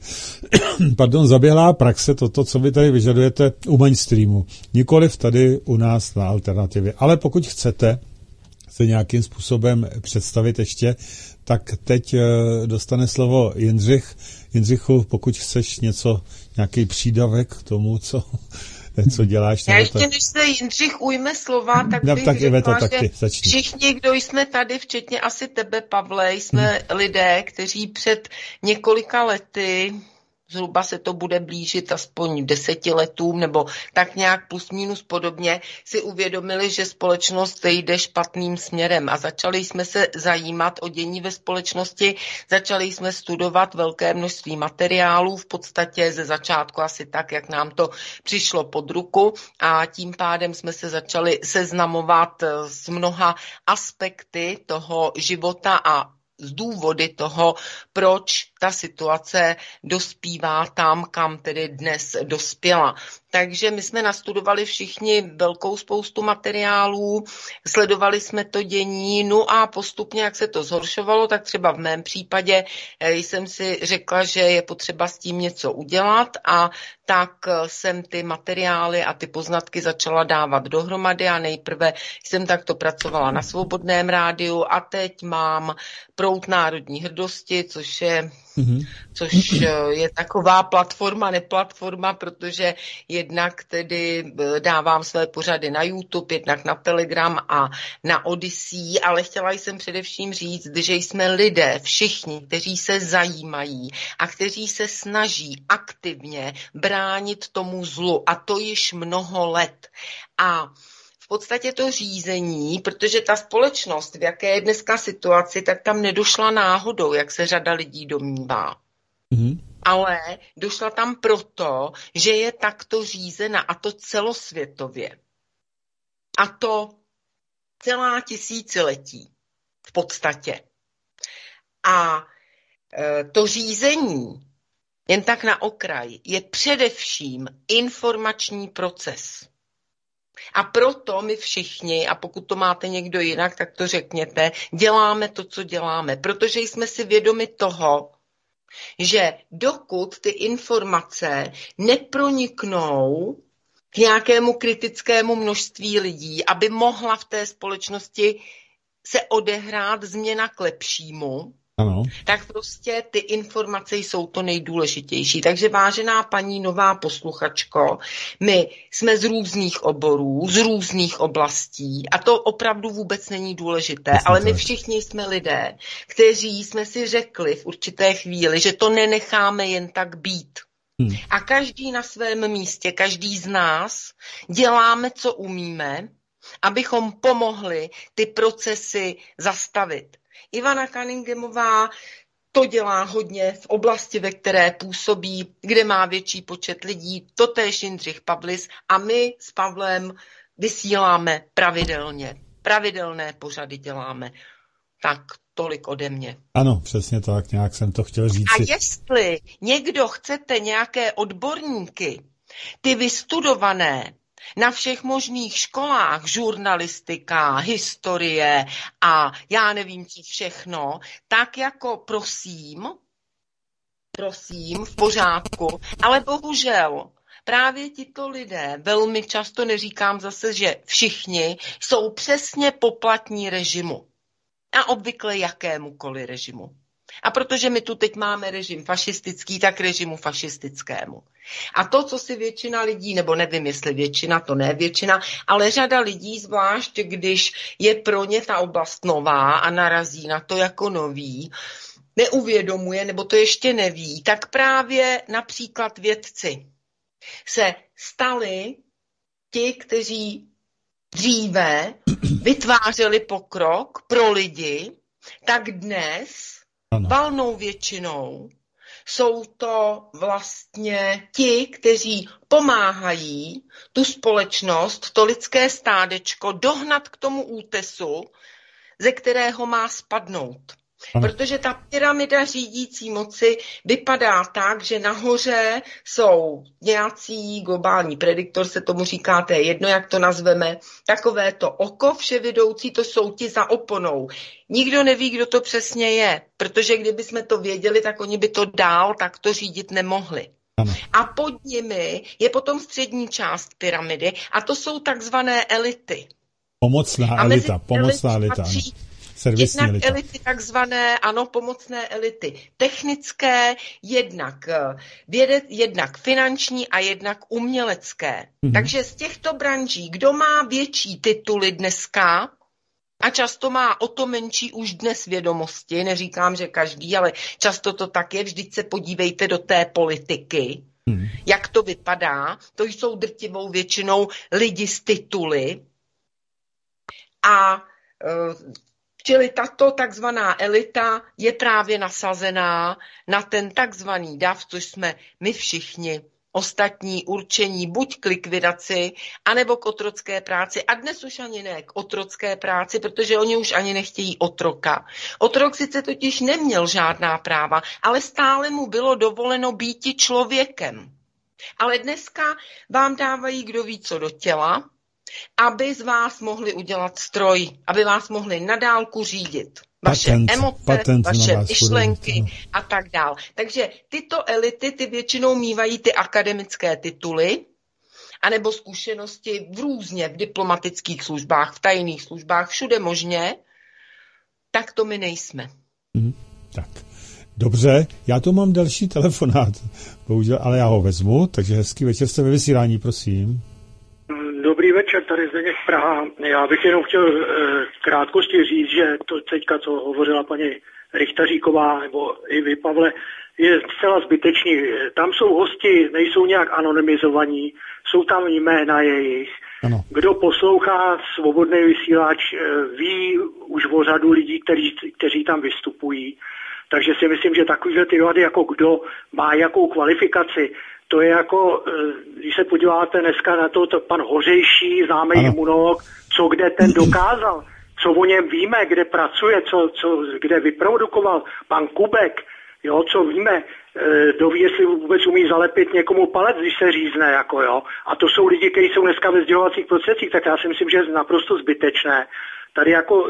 zaběhlá praxe, toto, co vy tady vyžadujete u mainstreamu. Nikoliv tady u nás na Alternativě. Ale pokud chcete se nějakým způsobem představit ještě, tak teď dostane slovo Jindřich. Jindřichu, pokud chceš nějaký přídavek k tomu, co děláš. Já ještě, než se Jindřich ujme slova, tak bych řekla, že všichni, kdo jsme tady, včetně asi tebe, Pavle, jsme lidé, kteří před několika lety, zhruba se to bude blížit aspoň 10 letům, nebo tak nějak plus minus podobně, si uvědomili, že společnost jde špatným směrem a začali jsme se zajímat o dění ve společnosti, začali jsme studovat velké množství materiálů, v podstatě ze začátku asi tak, jak nám to přišlo pod ruku a tím pádem jsme se začali seznamovat s mnoha aspekty toho života a z důvody toho, proč ta situace dospívá tam, kam tedy dnes dospěla. Takže my jsme nastudovali všichni velkou spoustu materiálů, sledovali jsme to dění, no a postupně, jak se to zhoršovalo, tak třeba v mém případě jsem si řekla, že je potřeba s tím něco udělat a tak jsem ty materiály a ty poznatky začala dávat dohromady a nejprve jsem takto pracovala na Svobodném rádiu a teď mám Proud národní hrdosti, což je taková platforma, neplatforma, protože jednak tedy dávám své pořady na YouTube, jednak na Telegram a na Odyssey, ale chtěla jsem především říct, že jsme lidé, všichni, kteří se zajímají a kteří se snaží aktivně bránit tomu zlu, a to již mnoho let. A v podstatě to řízení, protože ta společnost, v jaké je dneska situaci, tak tam nedošla náhodou, jak se řada lidí domnívá. Ale došla tam proto, že je takto řízena, a to celosvětově. A to celá tisíciletí v podstatě. A to řízení, jen tak na okraj, je především informační proces. A proto my všichni, a pokud to máte někdo jinak, tak to řekněte, děláme to, co děláme. Protože jsme si vědomi toho, že dokud ty informace neproniknou k nějakému kritickému množství lidí, aby mohla v té společnosti se odehrát změna k lepšímu, ano, tak prostě ty informace jsou to nejdůležitější. Takže vážená paní nová posluchačko, my jsme z různých oborů, z různých oblastí a to opravdu vůbec není důležité, ale my všichni jsme lidé, kteří jsme si řekli v určité chvíli, že to nenecháme jen tak být. A každý na svém místě, každý z nás děláme, co umíme, abychom pomohli ty procesy zastavit. Ivana Cunninghamová to dělá hodně v oblasti, ve které působí, kde má větší počet lidí, totéž Jindřich Pavlis a my s Pavlem vysíláme pravidelně. Pravidelné pořady děláme. Tak tolik ode mě. Ano, přesně tak, nějak jsem to chtěl říct. A jestli někdo chcete nějaké odborníky, ty vystudované, na všech možných školách, žurnalistika, historie a já nevím co všechno, tak jako prosím, v pořádku, ale bohužel právě tito lidé, velmi často neříkám zase, že všichni, jsou přesně poplatní režimu. A obvykle jakémukoliv režimu. A protože my tu teď máme režim fašistický, tak režimu fašistickému. A to, co si většina lidí, nebo nevím, jestli většina, to ne většina, ale řada lidí, zvlášť když je pro ně ta oblast nová a narazí na to jako nový, neuvědomuje, nebo to ještě neví, tak právě například vědci se stali ti, kteří dříve vytvářeli pokrok pro lidi, tak dnes valnou většinou jsou to vlastně ti, kteří pomáhají tu společnost, to lidské stádečko dohnat k tomu útesu, ze kterého má spadnout. Protože ta pyramida řídící moci vypadá tak, že nahoře jsou nějací globální prediktor, se tomu říká, to je jedno, jak to nazveme, takové to oko vševidoucí, to jsou ti za oponou. Nikdo neví, kdo to přesně je, protože kdyby jsme to věděli, tak oni by to dál takto řídit nemohli. A pod nimi je potom střední část pyramidy a to jsou takzvané elity. Pomocná elita. Jednak elity takzvané, ano, pomocné elity technické, jednak finanční a jednak umělecké. Takže z těchto branží, kdo má větší tituly dneska a často má o to menší už dnes vědomosti, neříkám, že každý, ale často to tak je, vždyť se podívejte do té politiky, jak to vypadá, to jsou drtivou většinou lidi z tituly a čili tato takzvaná elita je právě nasazená na ten takzvaný dav, což jsme my všichni ostatní určení buď k likvidaci, anebo k otrocké práci. A dnes už ani ne k otrocké práci, protože oni už ani nechtějí otroka. Otrok sice totiž neměl žádná práva, ale stále mu bylo dovoleno býti člověkem. Ale dneska vám dávají kdo ví co do těla, aby z vás mohli udělat stroj, aby vás mohli na dálku řídit. Vaše emoce, vaše myšlenky a tak dál. Takže tyto elity, ty většinou mívají ty akademické tituly, anebo zkušenosti v diplomatických službách, v tajných službách, všude možně, tak to my nejsme. Tak, dobře, já tu mám další telefonát, bohužel, ale já ho vezmu, takže hezký večer, jste ve vysílání, prosím. Dobrý večer, tady Zdeněk Praha. Já bych jenom chtěl krátkosti říct, že to teďka, co hovořila paní Richtaříková, nebo i vy, Pavle, je zcela zbytečný. Tam jsou hosti, nejsou nějak anonymizovaní, jsou tam jména jejich. Ano. Kdo poslouchá svobodný vysílač, ví už o řadu lidí, kteří tam vystupují. Takže si myslím, že takovýhle ty rady, jako kdo má jakou kvalifikaci, to je jako, když se podíváte dneska na to pan Hořejší, známý imunolog, co kde ten dokázal, co o něm víme, kde pracuje, kde vyprodukoval pan Kubek, jo, co víme, doví, jestli vůbec umí zalepit někomu palec, když se řízne, jako jo. A to jsou lidi, kteří jsou dneska ve sdělovacích prostředcích, tak já si myslím, že je naprosto zbytečné. Tady jako...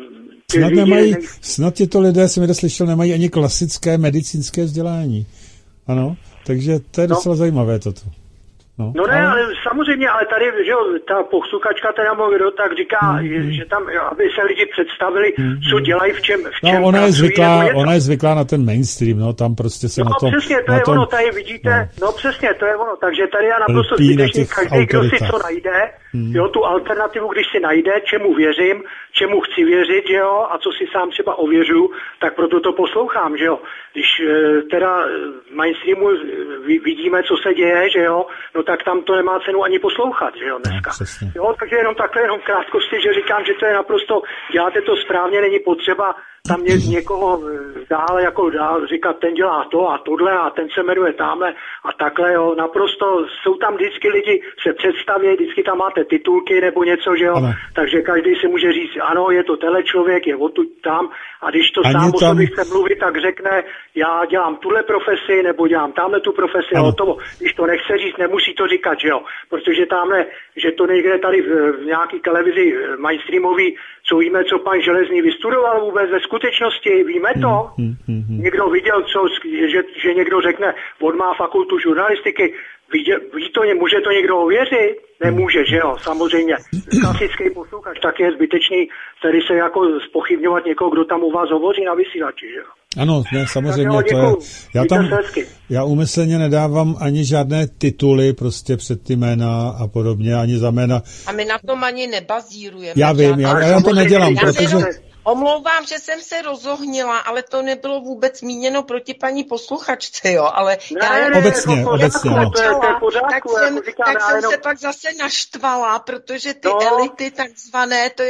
Snad tyto lidé, jsem slyšel, nemají ani klasické medicínské vzdělání. Ano, takže to je docela zajímavé toto. No ne, ale samozřejmě, ale tady, že jo, ta posluchačka teda kdo tak říká, že tam, aby se lidi představili, co dělají, v čem ona je zvyklá na ten mainstream, no, tam prostě se na tom... No přesně, to je ono, tady vidíte, přesně, to je ono, takže tady je naprosto zbytečný, každý, kdo si co najde, jo, tu alternativu, když si najde, čemu věřím, čemu chci věřit, že jo, a co si sám třeba ověřuju, tak proto to poslouchám, že jo. Když teda mainstreamu vidíme, co se děje, že jo, no tak tam to nemá cenu ani poslouchat, že jo, dneska. No, jo, takže jenom takhle, jenom krátkosti, že říkám, že to je naprosto, děláte to správně, není potřeba tam někoho dál říkat, ten dělá to a tohle a ten se jmenuje tamhle a takhle, jo, naprosto jsou tam vždycky lidi se představí, vždycky tam máte titulky nebo něco, že jo, takže každý si může říct, ano, je to tenhle člověk, je odtud tam a když to sám o sobě chce mluvit, tak řekne, já dělám tuhle profesi nebo dělám tamhle tu profesi a hotovo. Když to nechce říct, nemusí to říkat, že jo, protože tamhle, že to někde tady v nějaký televizi mainstreamový, co víme, co pan Železný vystudoval vůbec ve skutečnosti, víme to? Někdo viděl, že někdo řekne, on má fakultu žurnalistiky, ví to, může to někdo ověřit? Nemůže, že jo, samozřejmě. Klasický posluchač taky je zbytečný, tady se jako zpochybňovat někoho, kdo tam u vás hovoří na vysílači, že jo. Ano, ne, samozřejmě, to je. Já úmyslně nedávám ani žádné tituly prostě před ty jména a podobně, ani za jména. A my na tom ani nebazírujeme. Já vím, já to nedělám, protože... Omlouvám, že jsem se rozohnila, ale to nebylo vůbec míněno proti paní posluchačce, jo, ale obecně, no. Tak jsem se pak zase naštvala, protože ty elity takzvané, to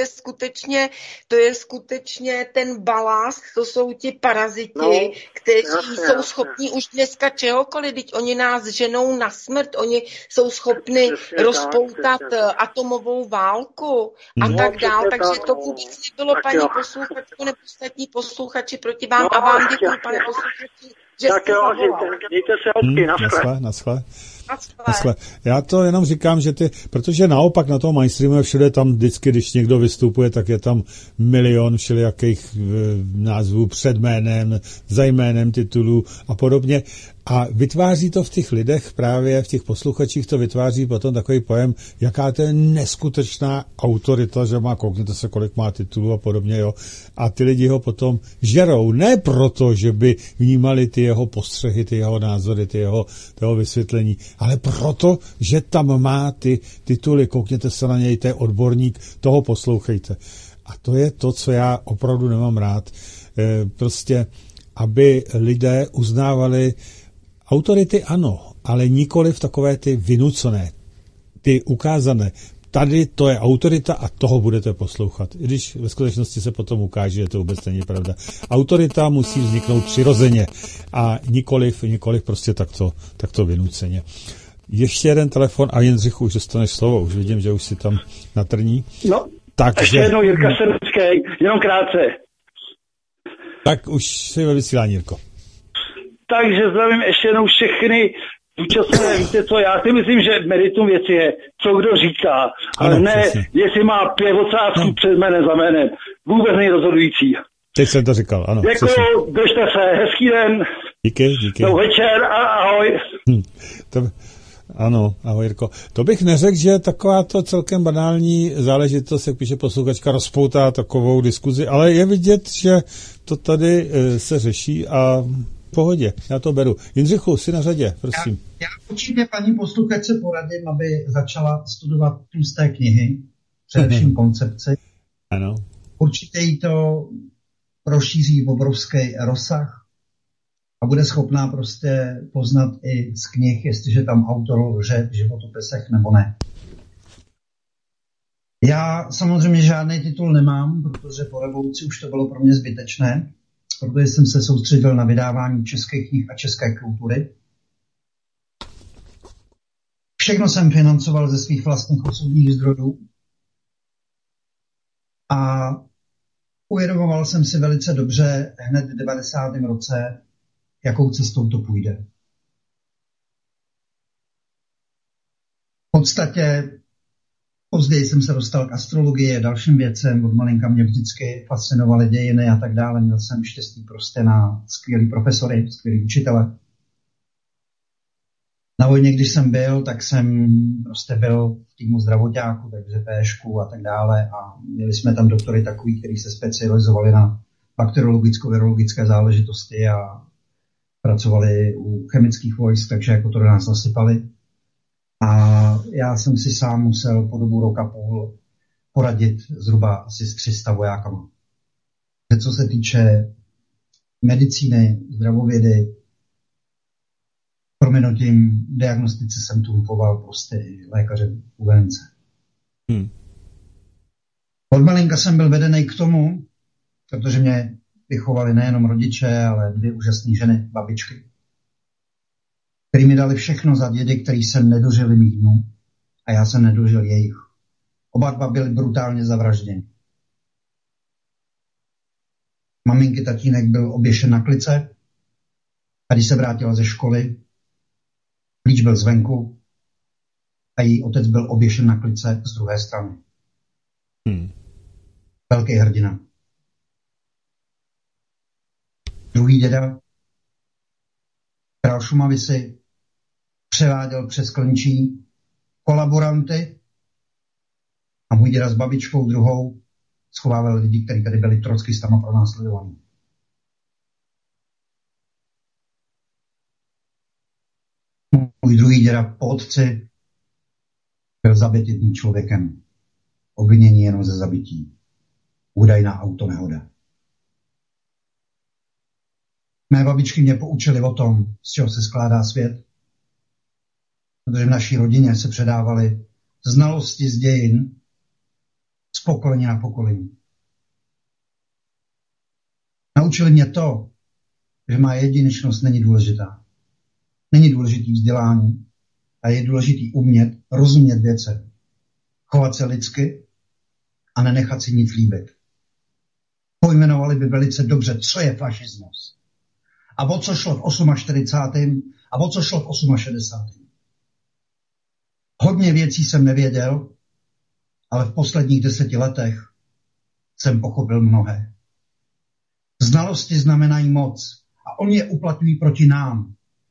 je skutečně ten balast, to jsou ti paraziti, kteří jsou schopni už dneska čehokoliv, teď oni nás ženou na smrt, oni jsou schopni rozpoutat atomovou válku a tak dál, takže to vůbec nebylo paní posluchačku nebo ostatní posluchači proti vám a vám děkuji, pane posluchači, že jste zavolal. Mějte se hezky, naschle. Já to jenom říkám, že protože naopak na tom mainstreamu všude tam vždycky, když někdo vystupuje, tak je tam milion všelijakých názvů před jménem, za jménem titulů a podobně. A vytváří to v těch lidech, právě v těch posluchačích to vytváří potom takový pojem, jaká to je neskutečná autorita, že má, koukněte se, kolik má titulů a podobně, jo. A ty lidi ho potom žerou, ne proto, že by vnímali ty jeho postřehy, ty jeho názory, ty jeho vysvětlení, ale proto, že tam má ty tituly, koukněte se na něj, to je odborník, toho poslouchejte. A to je to, co já opravdu nemám rád. Prostě, aby lidé uznávali autority, ano, ale nikoli v takové ty vynucené, ty ukázané. Tady to je autorita a toho budete poslouchat. I když ve skutečnosti se potom ukáže, že to vůbec není pravda. Autorita musí vzniknout přirozeně a nikoliv prostě takto vynuceně. Ještě jeden telefon a Jindřichu, už dostaneš slovo. Už vidím, že už si tam natrní. No, ještě jednou Jirka Srnský, jenom krátce. Tak už si ve vysílání, Jirko. Takže zdravím ještě jednou všechny zúčastněné. Víte co, já si myslím, že meritum věci je, co kdo říká, ale ano, ne, přesně. Jestli má 5 ocásů před jménem za jménem. Vůbec není rozhodující. Teď jsem to říkal, ano. Děkuju, držte se, hezký den. Díky. No večer a ahoj. Ano, ahoj Jirko. To bych neřekl, že taková to celkem banální záležitost, jak píše posluchačka, rozpoutá takovou diskuzi, ale je vidět, že to tady se řeší a v pohodě, já to beru. Jindřichu, jsi na řadě, prosím. Já určitě paní posluchačce poradím, aby začala studovat tlusté knihy, především koncepci. Ano. Určitě jí to rozšíří v obrovský rozsah a bude schopná prostě poznat i z knih, jestliže tam autor lže v životopisech nebo ne. Já samozřejmě žádný titul nemám, protože po revoluci už to bylo pro mě zbytečné, protože jsem se soustředil na vydávání českých knih a české kultury. Všechno jsem financoval ze svých vlastních osobních zdrojů a uvědomoval jsem si velice dobře hned v 90. roce, jakou cestou to půjde. V podstatě později jsem se dostal k astrologii a dalším věcem, od malinka mě vždycky fascinovaly dějiny a tak dále. Měl jsem štěstí prostě na skvělý profesory, skvělý učitele. Na vojně, když jsem byl, tak jsem prostě byl v týmu zdravoťáku, takže PŠku a tak dále a měli jsme tam doktory takový, kteří se specializovali na bakteriologicko-virologické záležitosti a pracovali u chemických vojsk, takže jako to do nás nasypali. A já jsem si sám musel po dobu roka půl poradit zhruba asi s 300 vojákama. Co se týče medicíny, zdravovědy, prominutím diagnostice jsem trumfoval prostě i lékaře uvence. Od malinka jsem byl vedený k tomu, protože mě vychovali nejenom rodiče, ale 2 úžasné ženy, babičky, který mi dali všechno za dědy, který jsem nedožil mých dnů a já jsem nedožil jejich. Oba dva byli brutálně zavražděni. Maminky tatínek byl oběšen na klice a když se vrátila ze školy, klíč byl zvenku a její otec byl oběšen na klice z druhé strany. Velký hrdina. Druhý děda, král Šumavy, si převáděl přes Klenčí kolaboranty a můj děda s babičkou druhou schovávali lidi, kteří tady byli trockistama pronásledovaní. Můj druhý děda po otci byl zabit jedním člověkem. Obvinění jenom ze zabití. Údajná autonehoda. Mé babičky mě poučily o tom, z čeho se skládá svět. Protože v naší rodině se předávaly znalosti z dějin z pokolení na pokolení. Naučili mě to, že má jedinečnost není důležitá. Není důležitý vzdělání a je důležitý umět rozumět věcem. Chovat se lidsky a nenechat si nic líbit. Pojmenovali by velice dobře, co je fašismus. A o co šlo v 48. a o co šlo v 68. Hodně věcí jsem nevěděl, ale v posledních 10 letech jsem pochopil mnohé. Znalosti znamenají moc a oni je uplatňují proti nám.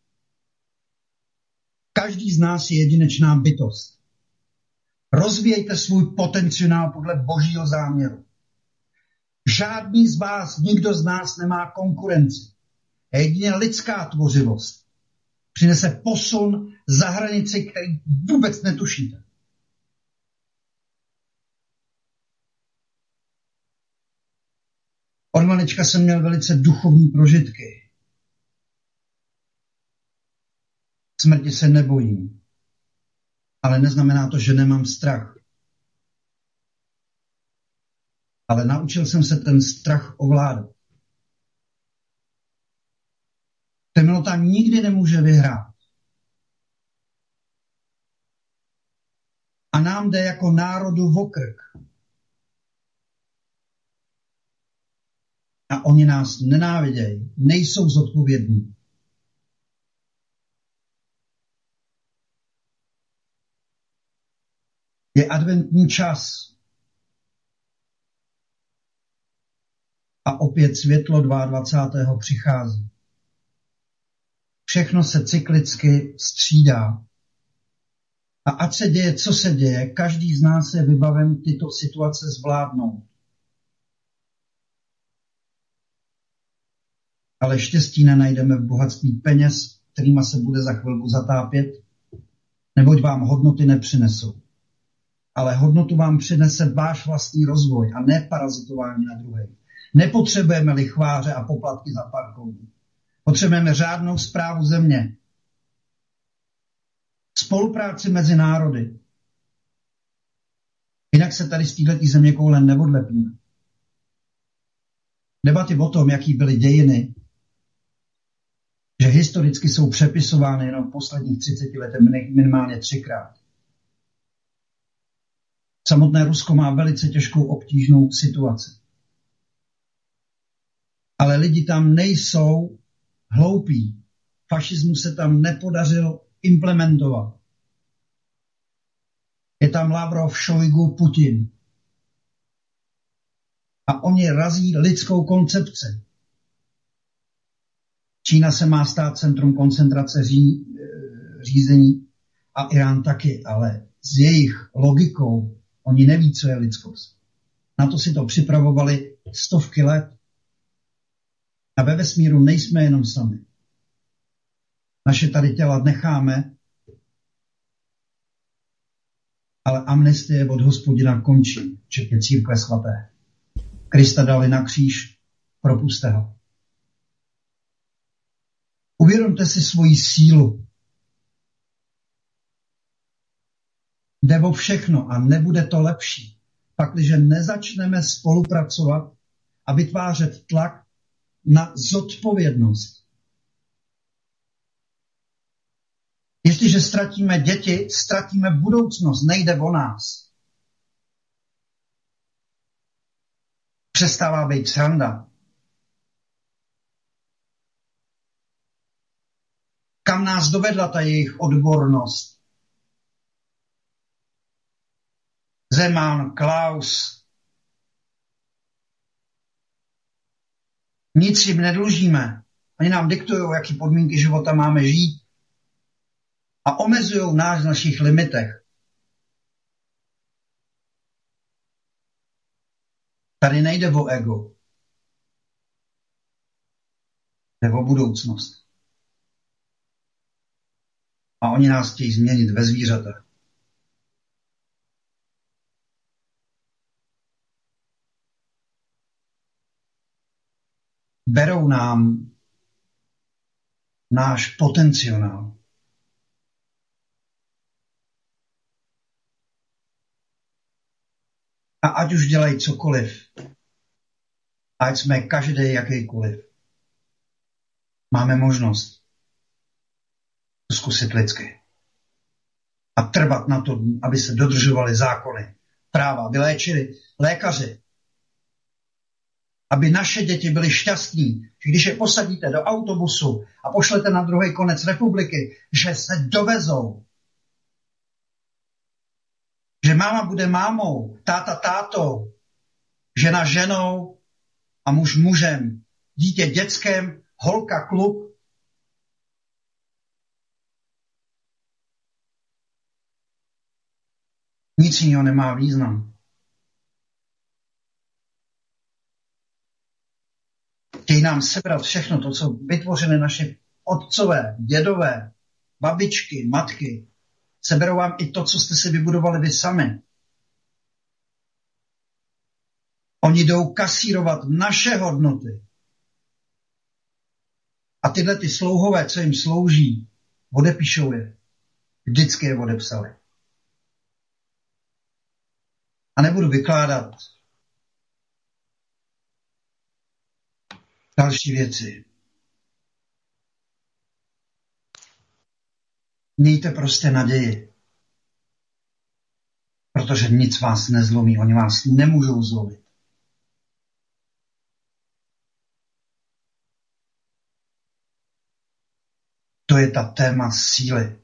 Každý z nás je jedinečná bytost. Rozvíjejte svůj potenciál podle božího záměru. Žádný z vás, nikdo z nás nemá konkurenci. Jedině lidská tvořivost přinese posun za hranici, který vůbec netušíte. Od malička jsem měl velice duchovní prožitky. Smrti se nebojím, ale neznamená to, že nemám strach. Ale naučil jsem se ten strach ovládat. Temnota nikdy nemůže vyhrát. A nám jde jako národu o krk. A oni nás nenávidějí, nejsou zodpovědní. Je adventní čas. A opět světlo 22. přichází. Všechno se cyklicky střídá. A ať se děje, co se děje, každý z nás je vybaven tyto situace zvládnout. Ale štěstí nenajdeme v bohatství peněz, kterýma se bude za chvilku zatápět, neboť vám hodnoty nepřinesou. Ale hodnotu vám přinese váš vlastní rozvoj a ne parazitování na druhé. Nepotřebujeme lichváře a poplatky za parkování. Potřebujeme řádnou správu země. Spolupráci mezi národy. Jinak se tady z této země koule neodlepíme. Debaty o tom, jaký byly dějiny, že historicky jsou přepisovány jenom v posledních 30 letech minimálně 3krát. Samotné Rusko má velice těžkou obtížnou situaci. Ale lidi tam nejsou hloupí. Fašismus se tam nepodařilo implementovat. Je tam Lavrov, Šojgu, Putin. A oni razí lidskou koncepci. Čína se má stát centrum koncentrace řízení a Irán taky, ale s jejich logikou oni neví, co je lidskost. Na to si to připravovali stovky let. A ve vesmíru nejsme jenom sami. Naše tady těla necháme, ale amnestie od Hospodina končí, včetně církve svaté. Krista dali na kříž, propuste ho. Uvědomte si svoji sílu. Jde o všechno a nebude to lepší, pakliže nezačneme spolupracovat a vytvářet tlak na zodpovědnost. Jestliže ztratíme děti, ztratíme budoucnost, nejde o nás. Přestává být sranda. Kam nás dovedla ta jejich odbornost? Zeman, Klaus. Nic jim nedlužíme. Oni nám diktují, jaký podmínky života máme žít. A omezují nás v našich limitech. Tady nejde o ego. Jde o budoucnost. A oni nás chtějí změnit ve zvířata. Berou nám náš potenciál. A ať už dělají cokoliv, ať jsme každý jakýkoliv, máme možnost to zkusit lidsky. A trvat na to, aby se dodržovaly zákony, práva, aby léčili lékaři, aby naše děti byly šťastní, že když je posadíte do autobusu a pošlete na druhý konec republiky, že se dovezou. Že máma bude mámou, táta tátou, žena ženou a muž mužem, dítě dětskem, holka klub. Nic jiného nemá význam. Chtějí nám sebrat všechno to, co vytvořili naše otcové, dědové, babičky, matky. Seberou vám i to, co jste si vybudovali vy sami. Oni jdou kasírovat naše hodnoty. A tyhle ty slouhové, co jim slouží, odepíšou je. Vždycky je odepsali. A nebudu vykládat další věci. Mějte prostě naději. Protože nic vás nezlomí. Oni vás nemůžou zlomit. To je ta téma síly.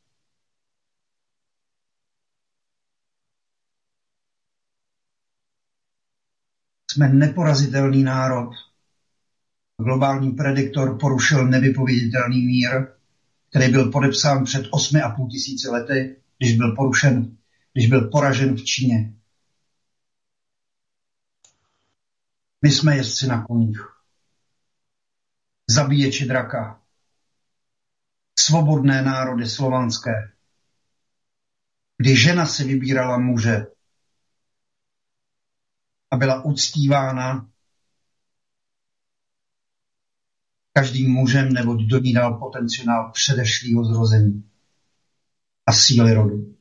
Jsme neporazitelný národ. Globální prediktor porušil nevypověditelný mír, který byl podepsán před 8,5 tisíci lety, když byl poražen v Číně. My jsme jezdci na koních. Zabíječi draka. Svobodné národy slovanské. Kdy žena si vybírala muže a byla uctívána každým mužem, neboť do ní dal potenciál předešlého zrození a síly rodu.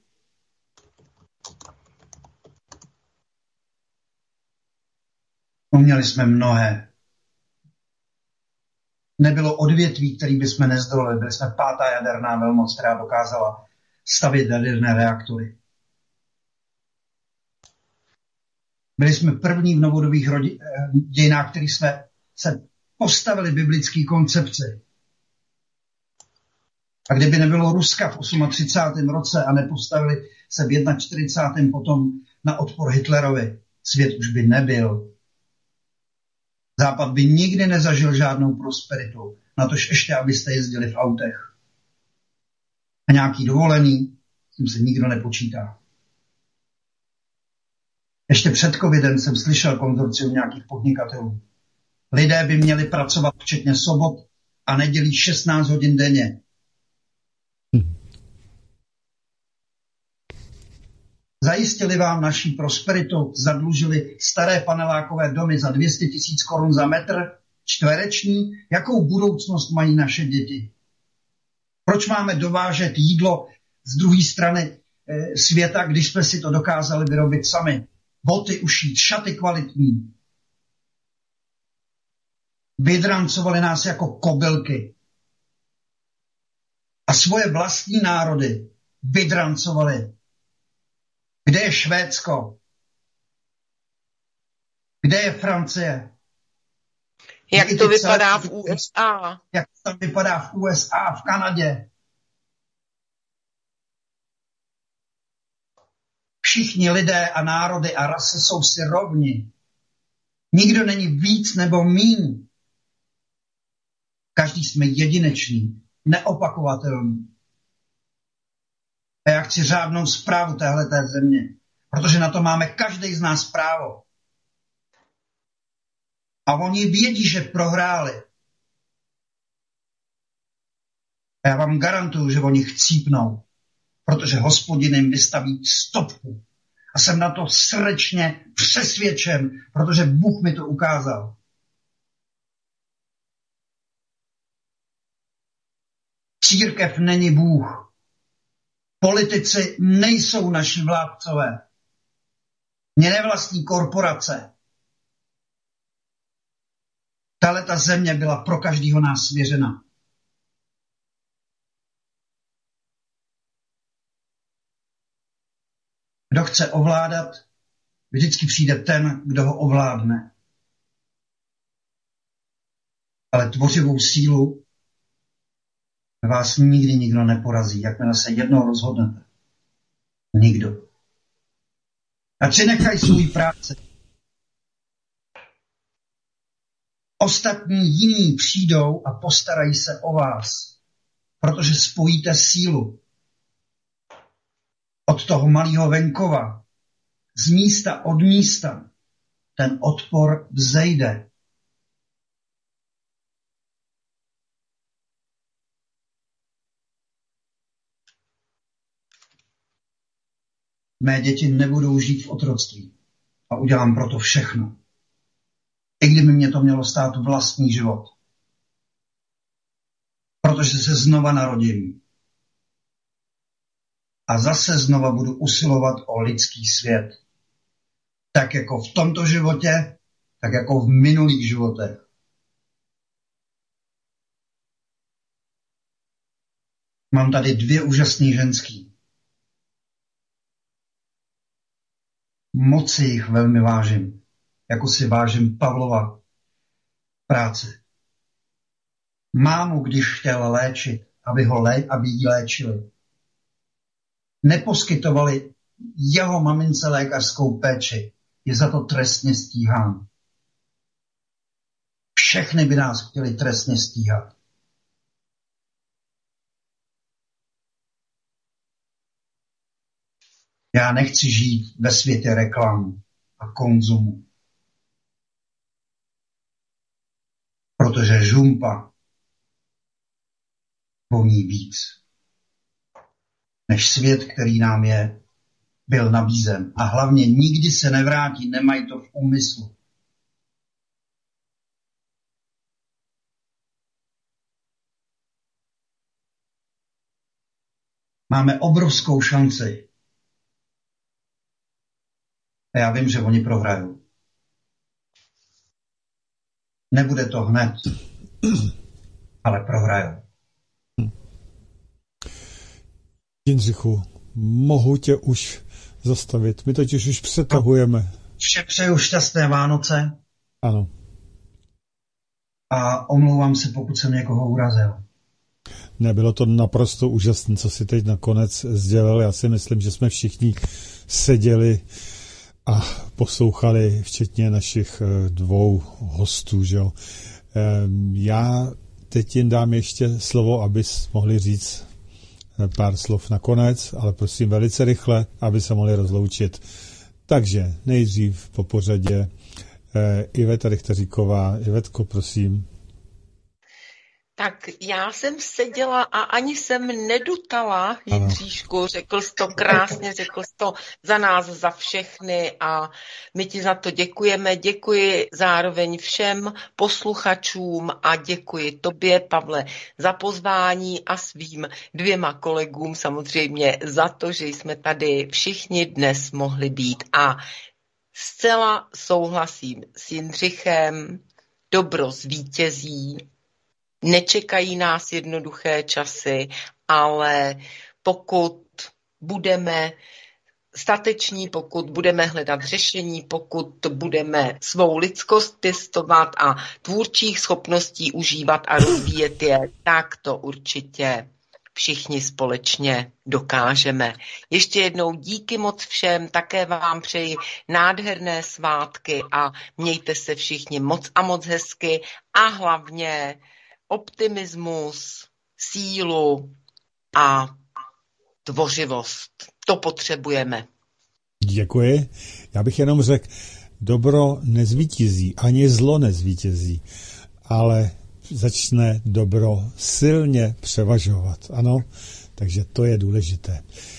Uměli jsme mnohé. Nebylo odvětví, který bychom nezdolali. Byli jsme 5. jaderná velmoc, která dokázala stavět jaderné reaktory. Byli jsme první v novodobých dějinách, který jsme se postavili biblický koncepci. A kdyby nebylo Ruska v 38. roce a nepostavili se v 41. potom na odpor Hitlerovi, svět už by nebyl. Západ by nikdy nezažil žádnou prosperitu. Natož ještě, abyste jezdili v autech. A nějaký dovolený, s tím se nikdo nepočítá. Ještě před covidem jsem slyšel konzorcium nějakých podnikatelů. Lidé by měli pracovat včetně sobot a nedělí 16 hodin denně. Zajistili vám naší prosperitu, zadlužili staré panelákové domy za 200 000 korun za metr čtvereční. Jakou budoucnost mají naše děti? Proč máme dovážet jídlo z druhé strany světa, když jsme si to dokázali vyrobit sami? Boty ušít, šaty kvalitní. Vydrancovali nás jako kobylky. A svoje vlastní národy vydrancovali. Kde je Švédsko? Kde je Francie? Jak to vypadá v USA? Jak to vypadá v USA, v Kanadě? Všichni lidé a národy a rasy jsou si rovni. Nikdo není víc nebo míň. Každý jsme jedinečný, neopakovatelný. A já chci řádnou správu téhleté země, protože na to máme každý z nás právo. A oni vědí, že prohráli. A já vám garantuju, že oni chcípnou, protože Hospodin jim vystaví stopku. A jsem na to srdečně přesvědčen, protože Bůh mi to ukázal. Církev není Bůh. Politici nejsou naši vládcové. Mě nevlastní korporace. Ta země byla pro každého nás svěřena. Kdo chce ovládat, vždycky přijde ten, kdo ho ovládne. Ale tvořivou sílu vás nikdy nikdo neporazí, jakmile se jednou rozhodnete. Nikdo. A či nechají svůj práci. Ostatní jiní přijdou a postarají se o vás, protože spojíte sílu. Od toho malého venkova, z místa od místa, ten odpor vzejde. Mé děti nebudou žít v otroctví a udělám proto všechno. I kdyby mě to mělo stát vlastní život. Protože se znova narodím. A zase znova budu usilovat o lidský svět. Tak jako v tomto životě, tak jako v minulých životech. Mám tady 2 úžasný ženský. Moc si jich velmi vážím. Jako si vážím Pavlova práce. Mámu, když chtěl léčit, aby jí léčili. Neposkytovali jeho mamince lékařskou péči. Je za to trestně stíhán. Všechny by nás chtěli trestně stíhat. Já nechci žít ve světě reklam a konzumu. Protože žumpa voní víc než svět, který nám byl nabízen. A hlavně nikdy se nevrátí, nemají to v úmyslu. Máme obrovskou šanci. A já vím, že oni prohrajou. Nebude to hned, ale prohrajou. Jindřichu, mohu tě už zastavit. My totiž už přetahujeme. Vše přeju šťastné Vánoce. Ano. A omlouvám se, pokud jsem někoho urazil. Nebylo to naprosto úžasné, co si teď nakonec sdělil. Já si myslím, že jsme všichni seděli a poslouchali, včetně našich 2 hostů. Že jo. Já teď jim dám ještě slovo, abys mohli říct pár slov nakonec, ale prosím velice rychle, aby se mohli rozloučit. Takže nejdřív po pořadě Iveta Richteříková. Ivetko, prosím. Tak já jsem seděla a ani jsem nedutala, Jindříšku, řekl jsi to krásně, řekl jsi to za nás, za všechny a my ti za to děkujeme. Děkuji zároveň všem posluchačům a děkuji tobě, Pavle, za pozvání a svým 2 kolegům samozřejmě za to, že jsme tady všichni dnes mohli být. A zcela souhlasím s Jindřichem, dobro zvítězí. Nečekají nás jednoduché časy, ale pokud budeme stateční, pokud budeme hledat řešení, pokud budeme svou lidskost pěstovat a tvůrčích schopností užívat a rozvíjet je, tak to určitě všichni společně dokážeme. Ještě jednou díky moc všem, také vám přeji nádherné svátky a mějte se všichni moc a moc hezky a hlavně optimismus, sílu a tvořivost. To potřebujeme. Děkuji. Já bych jenom řekl, dobro nezvítězí, ani zlo nezvítězí, ale začne dobro silně převažovat. Ano, takže to je důležité.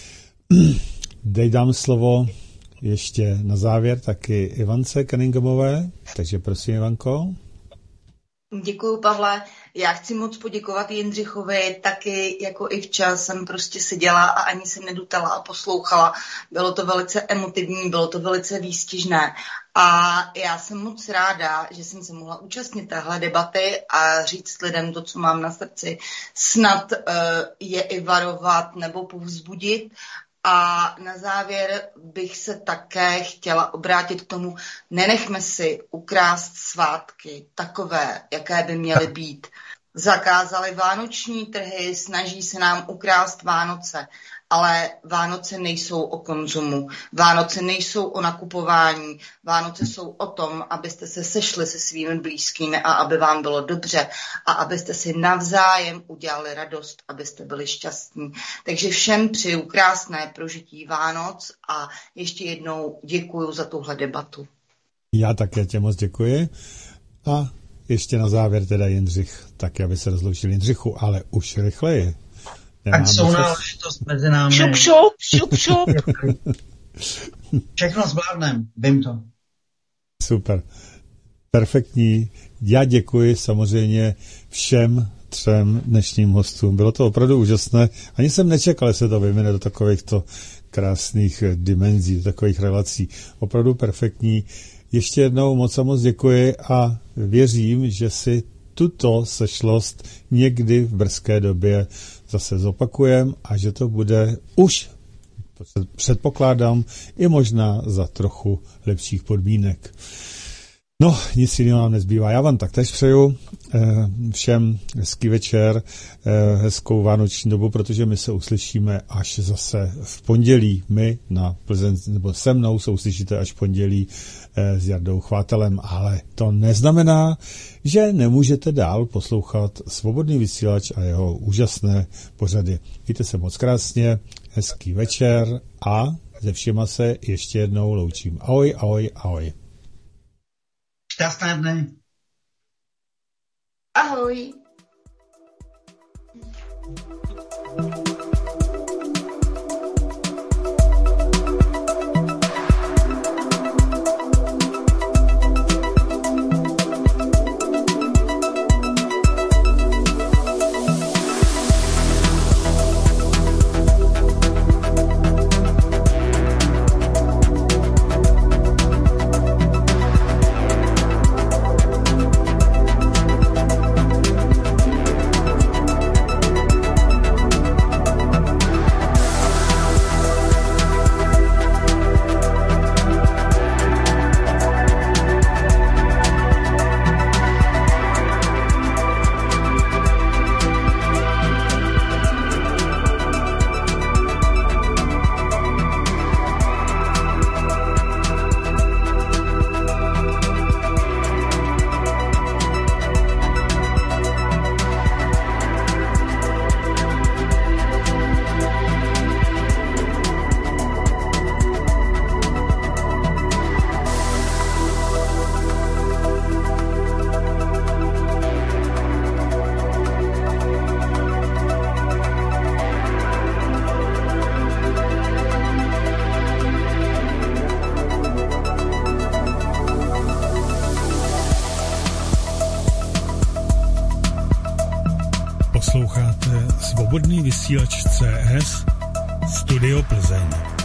Dám slovo ještě na závěr taky Ivance Cunninghamové, takže prosím, Ivanko. Děkuju, Pavle. Já chci moc poděkovat Jindřichovi, taky jako i včas jsem prostě seděla a ani jsem nedutala a poslouchala. Bylo to velice emotivní, bylo to velice výstižné. A já jsem moc ráda, že jsem se mohla účastnit téhle debaty a říct lidem to, co mám na srdci. Snad je i varovat nebo povzbudit. A na závěr bych se také chtěla obrátit k tomu, nenechme si ukrást svátky takové, jaké by měly být. Zakázali vánoční trhy, snaží se nám ukrást Vánoce, ale Vánoce nejsou o konzumu, Vánoce nejsou o nakupování, Vánoce jsou o tom, abyste se sešli se svými blízkými a aby vám bylo dobře a abyste si navzájem udělali radost, abyste byli šťastní. Takže všem přeju krásné prožití Vánoc a ještě jednou děkuju za tuhle debatu. Já také tě moc děkuji a ještě na závěr teda Jindřich, tak aby se rozloučil. Jindřichu, ale už rychleji. Tak jsou náležitost mezi námi. Šup. Všechno zvládnem, vím to. Super, perfektní. Já děkuji samozřejmě všem 3 dnešním hostům. Bylo to opravdu úžasné. Ani jsem nečekal, že se to vyvine do takovýchto krásných dimenzí, do takových relací. Opravdu perfektní. Ještě jednou moc děkuji a věřím, že si tuto sešlost někdy v brzké době zase zopakujeme a že to bude už, předpokládám, i možná za trochu lepších podmínek. No, nic jiného nám nezbývá. Já vám taktéž přeju všem hezký večer, hezkou vánoční dobu, protože my se uslyšíme až zase v pondělí. My na Plzeň, nebo se mnou se uslyšíte až v pondělí s Jardou Chvátelem, ale to neznamená, že nemůžete dál poslouchat Svobodný vysílač a jeho úžasné pořady. Mějte se moc krásně, hezký večer a ze všema se ještě jednou loučím. Ahoj, ahoj, ahoj. Šťastné dny. Ahoj. Posloucháte Svobodný vysílač CS Studio Plzeň.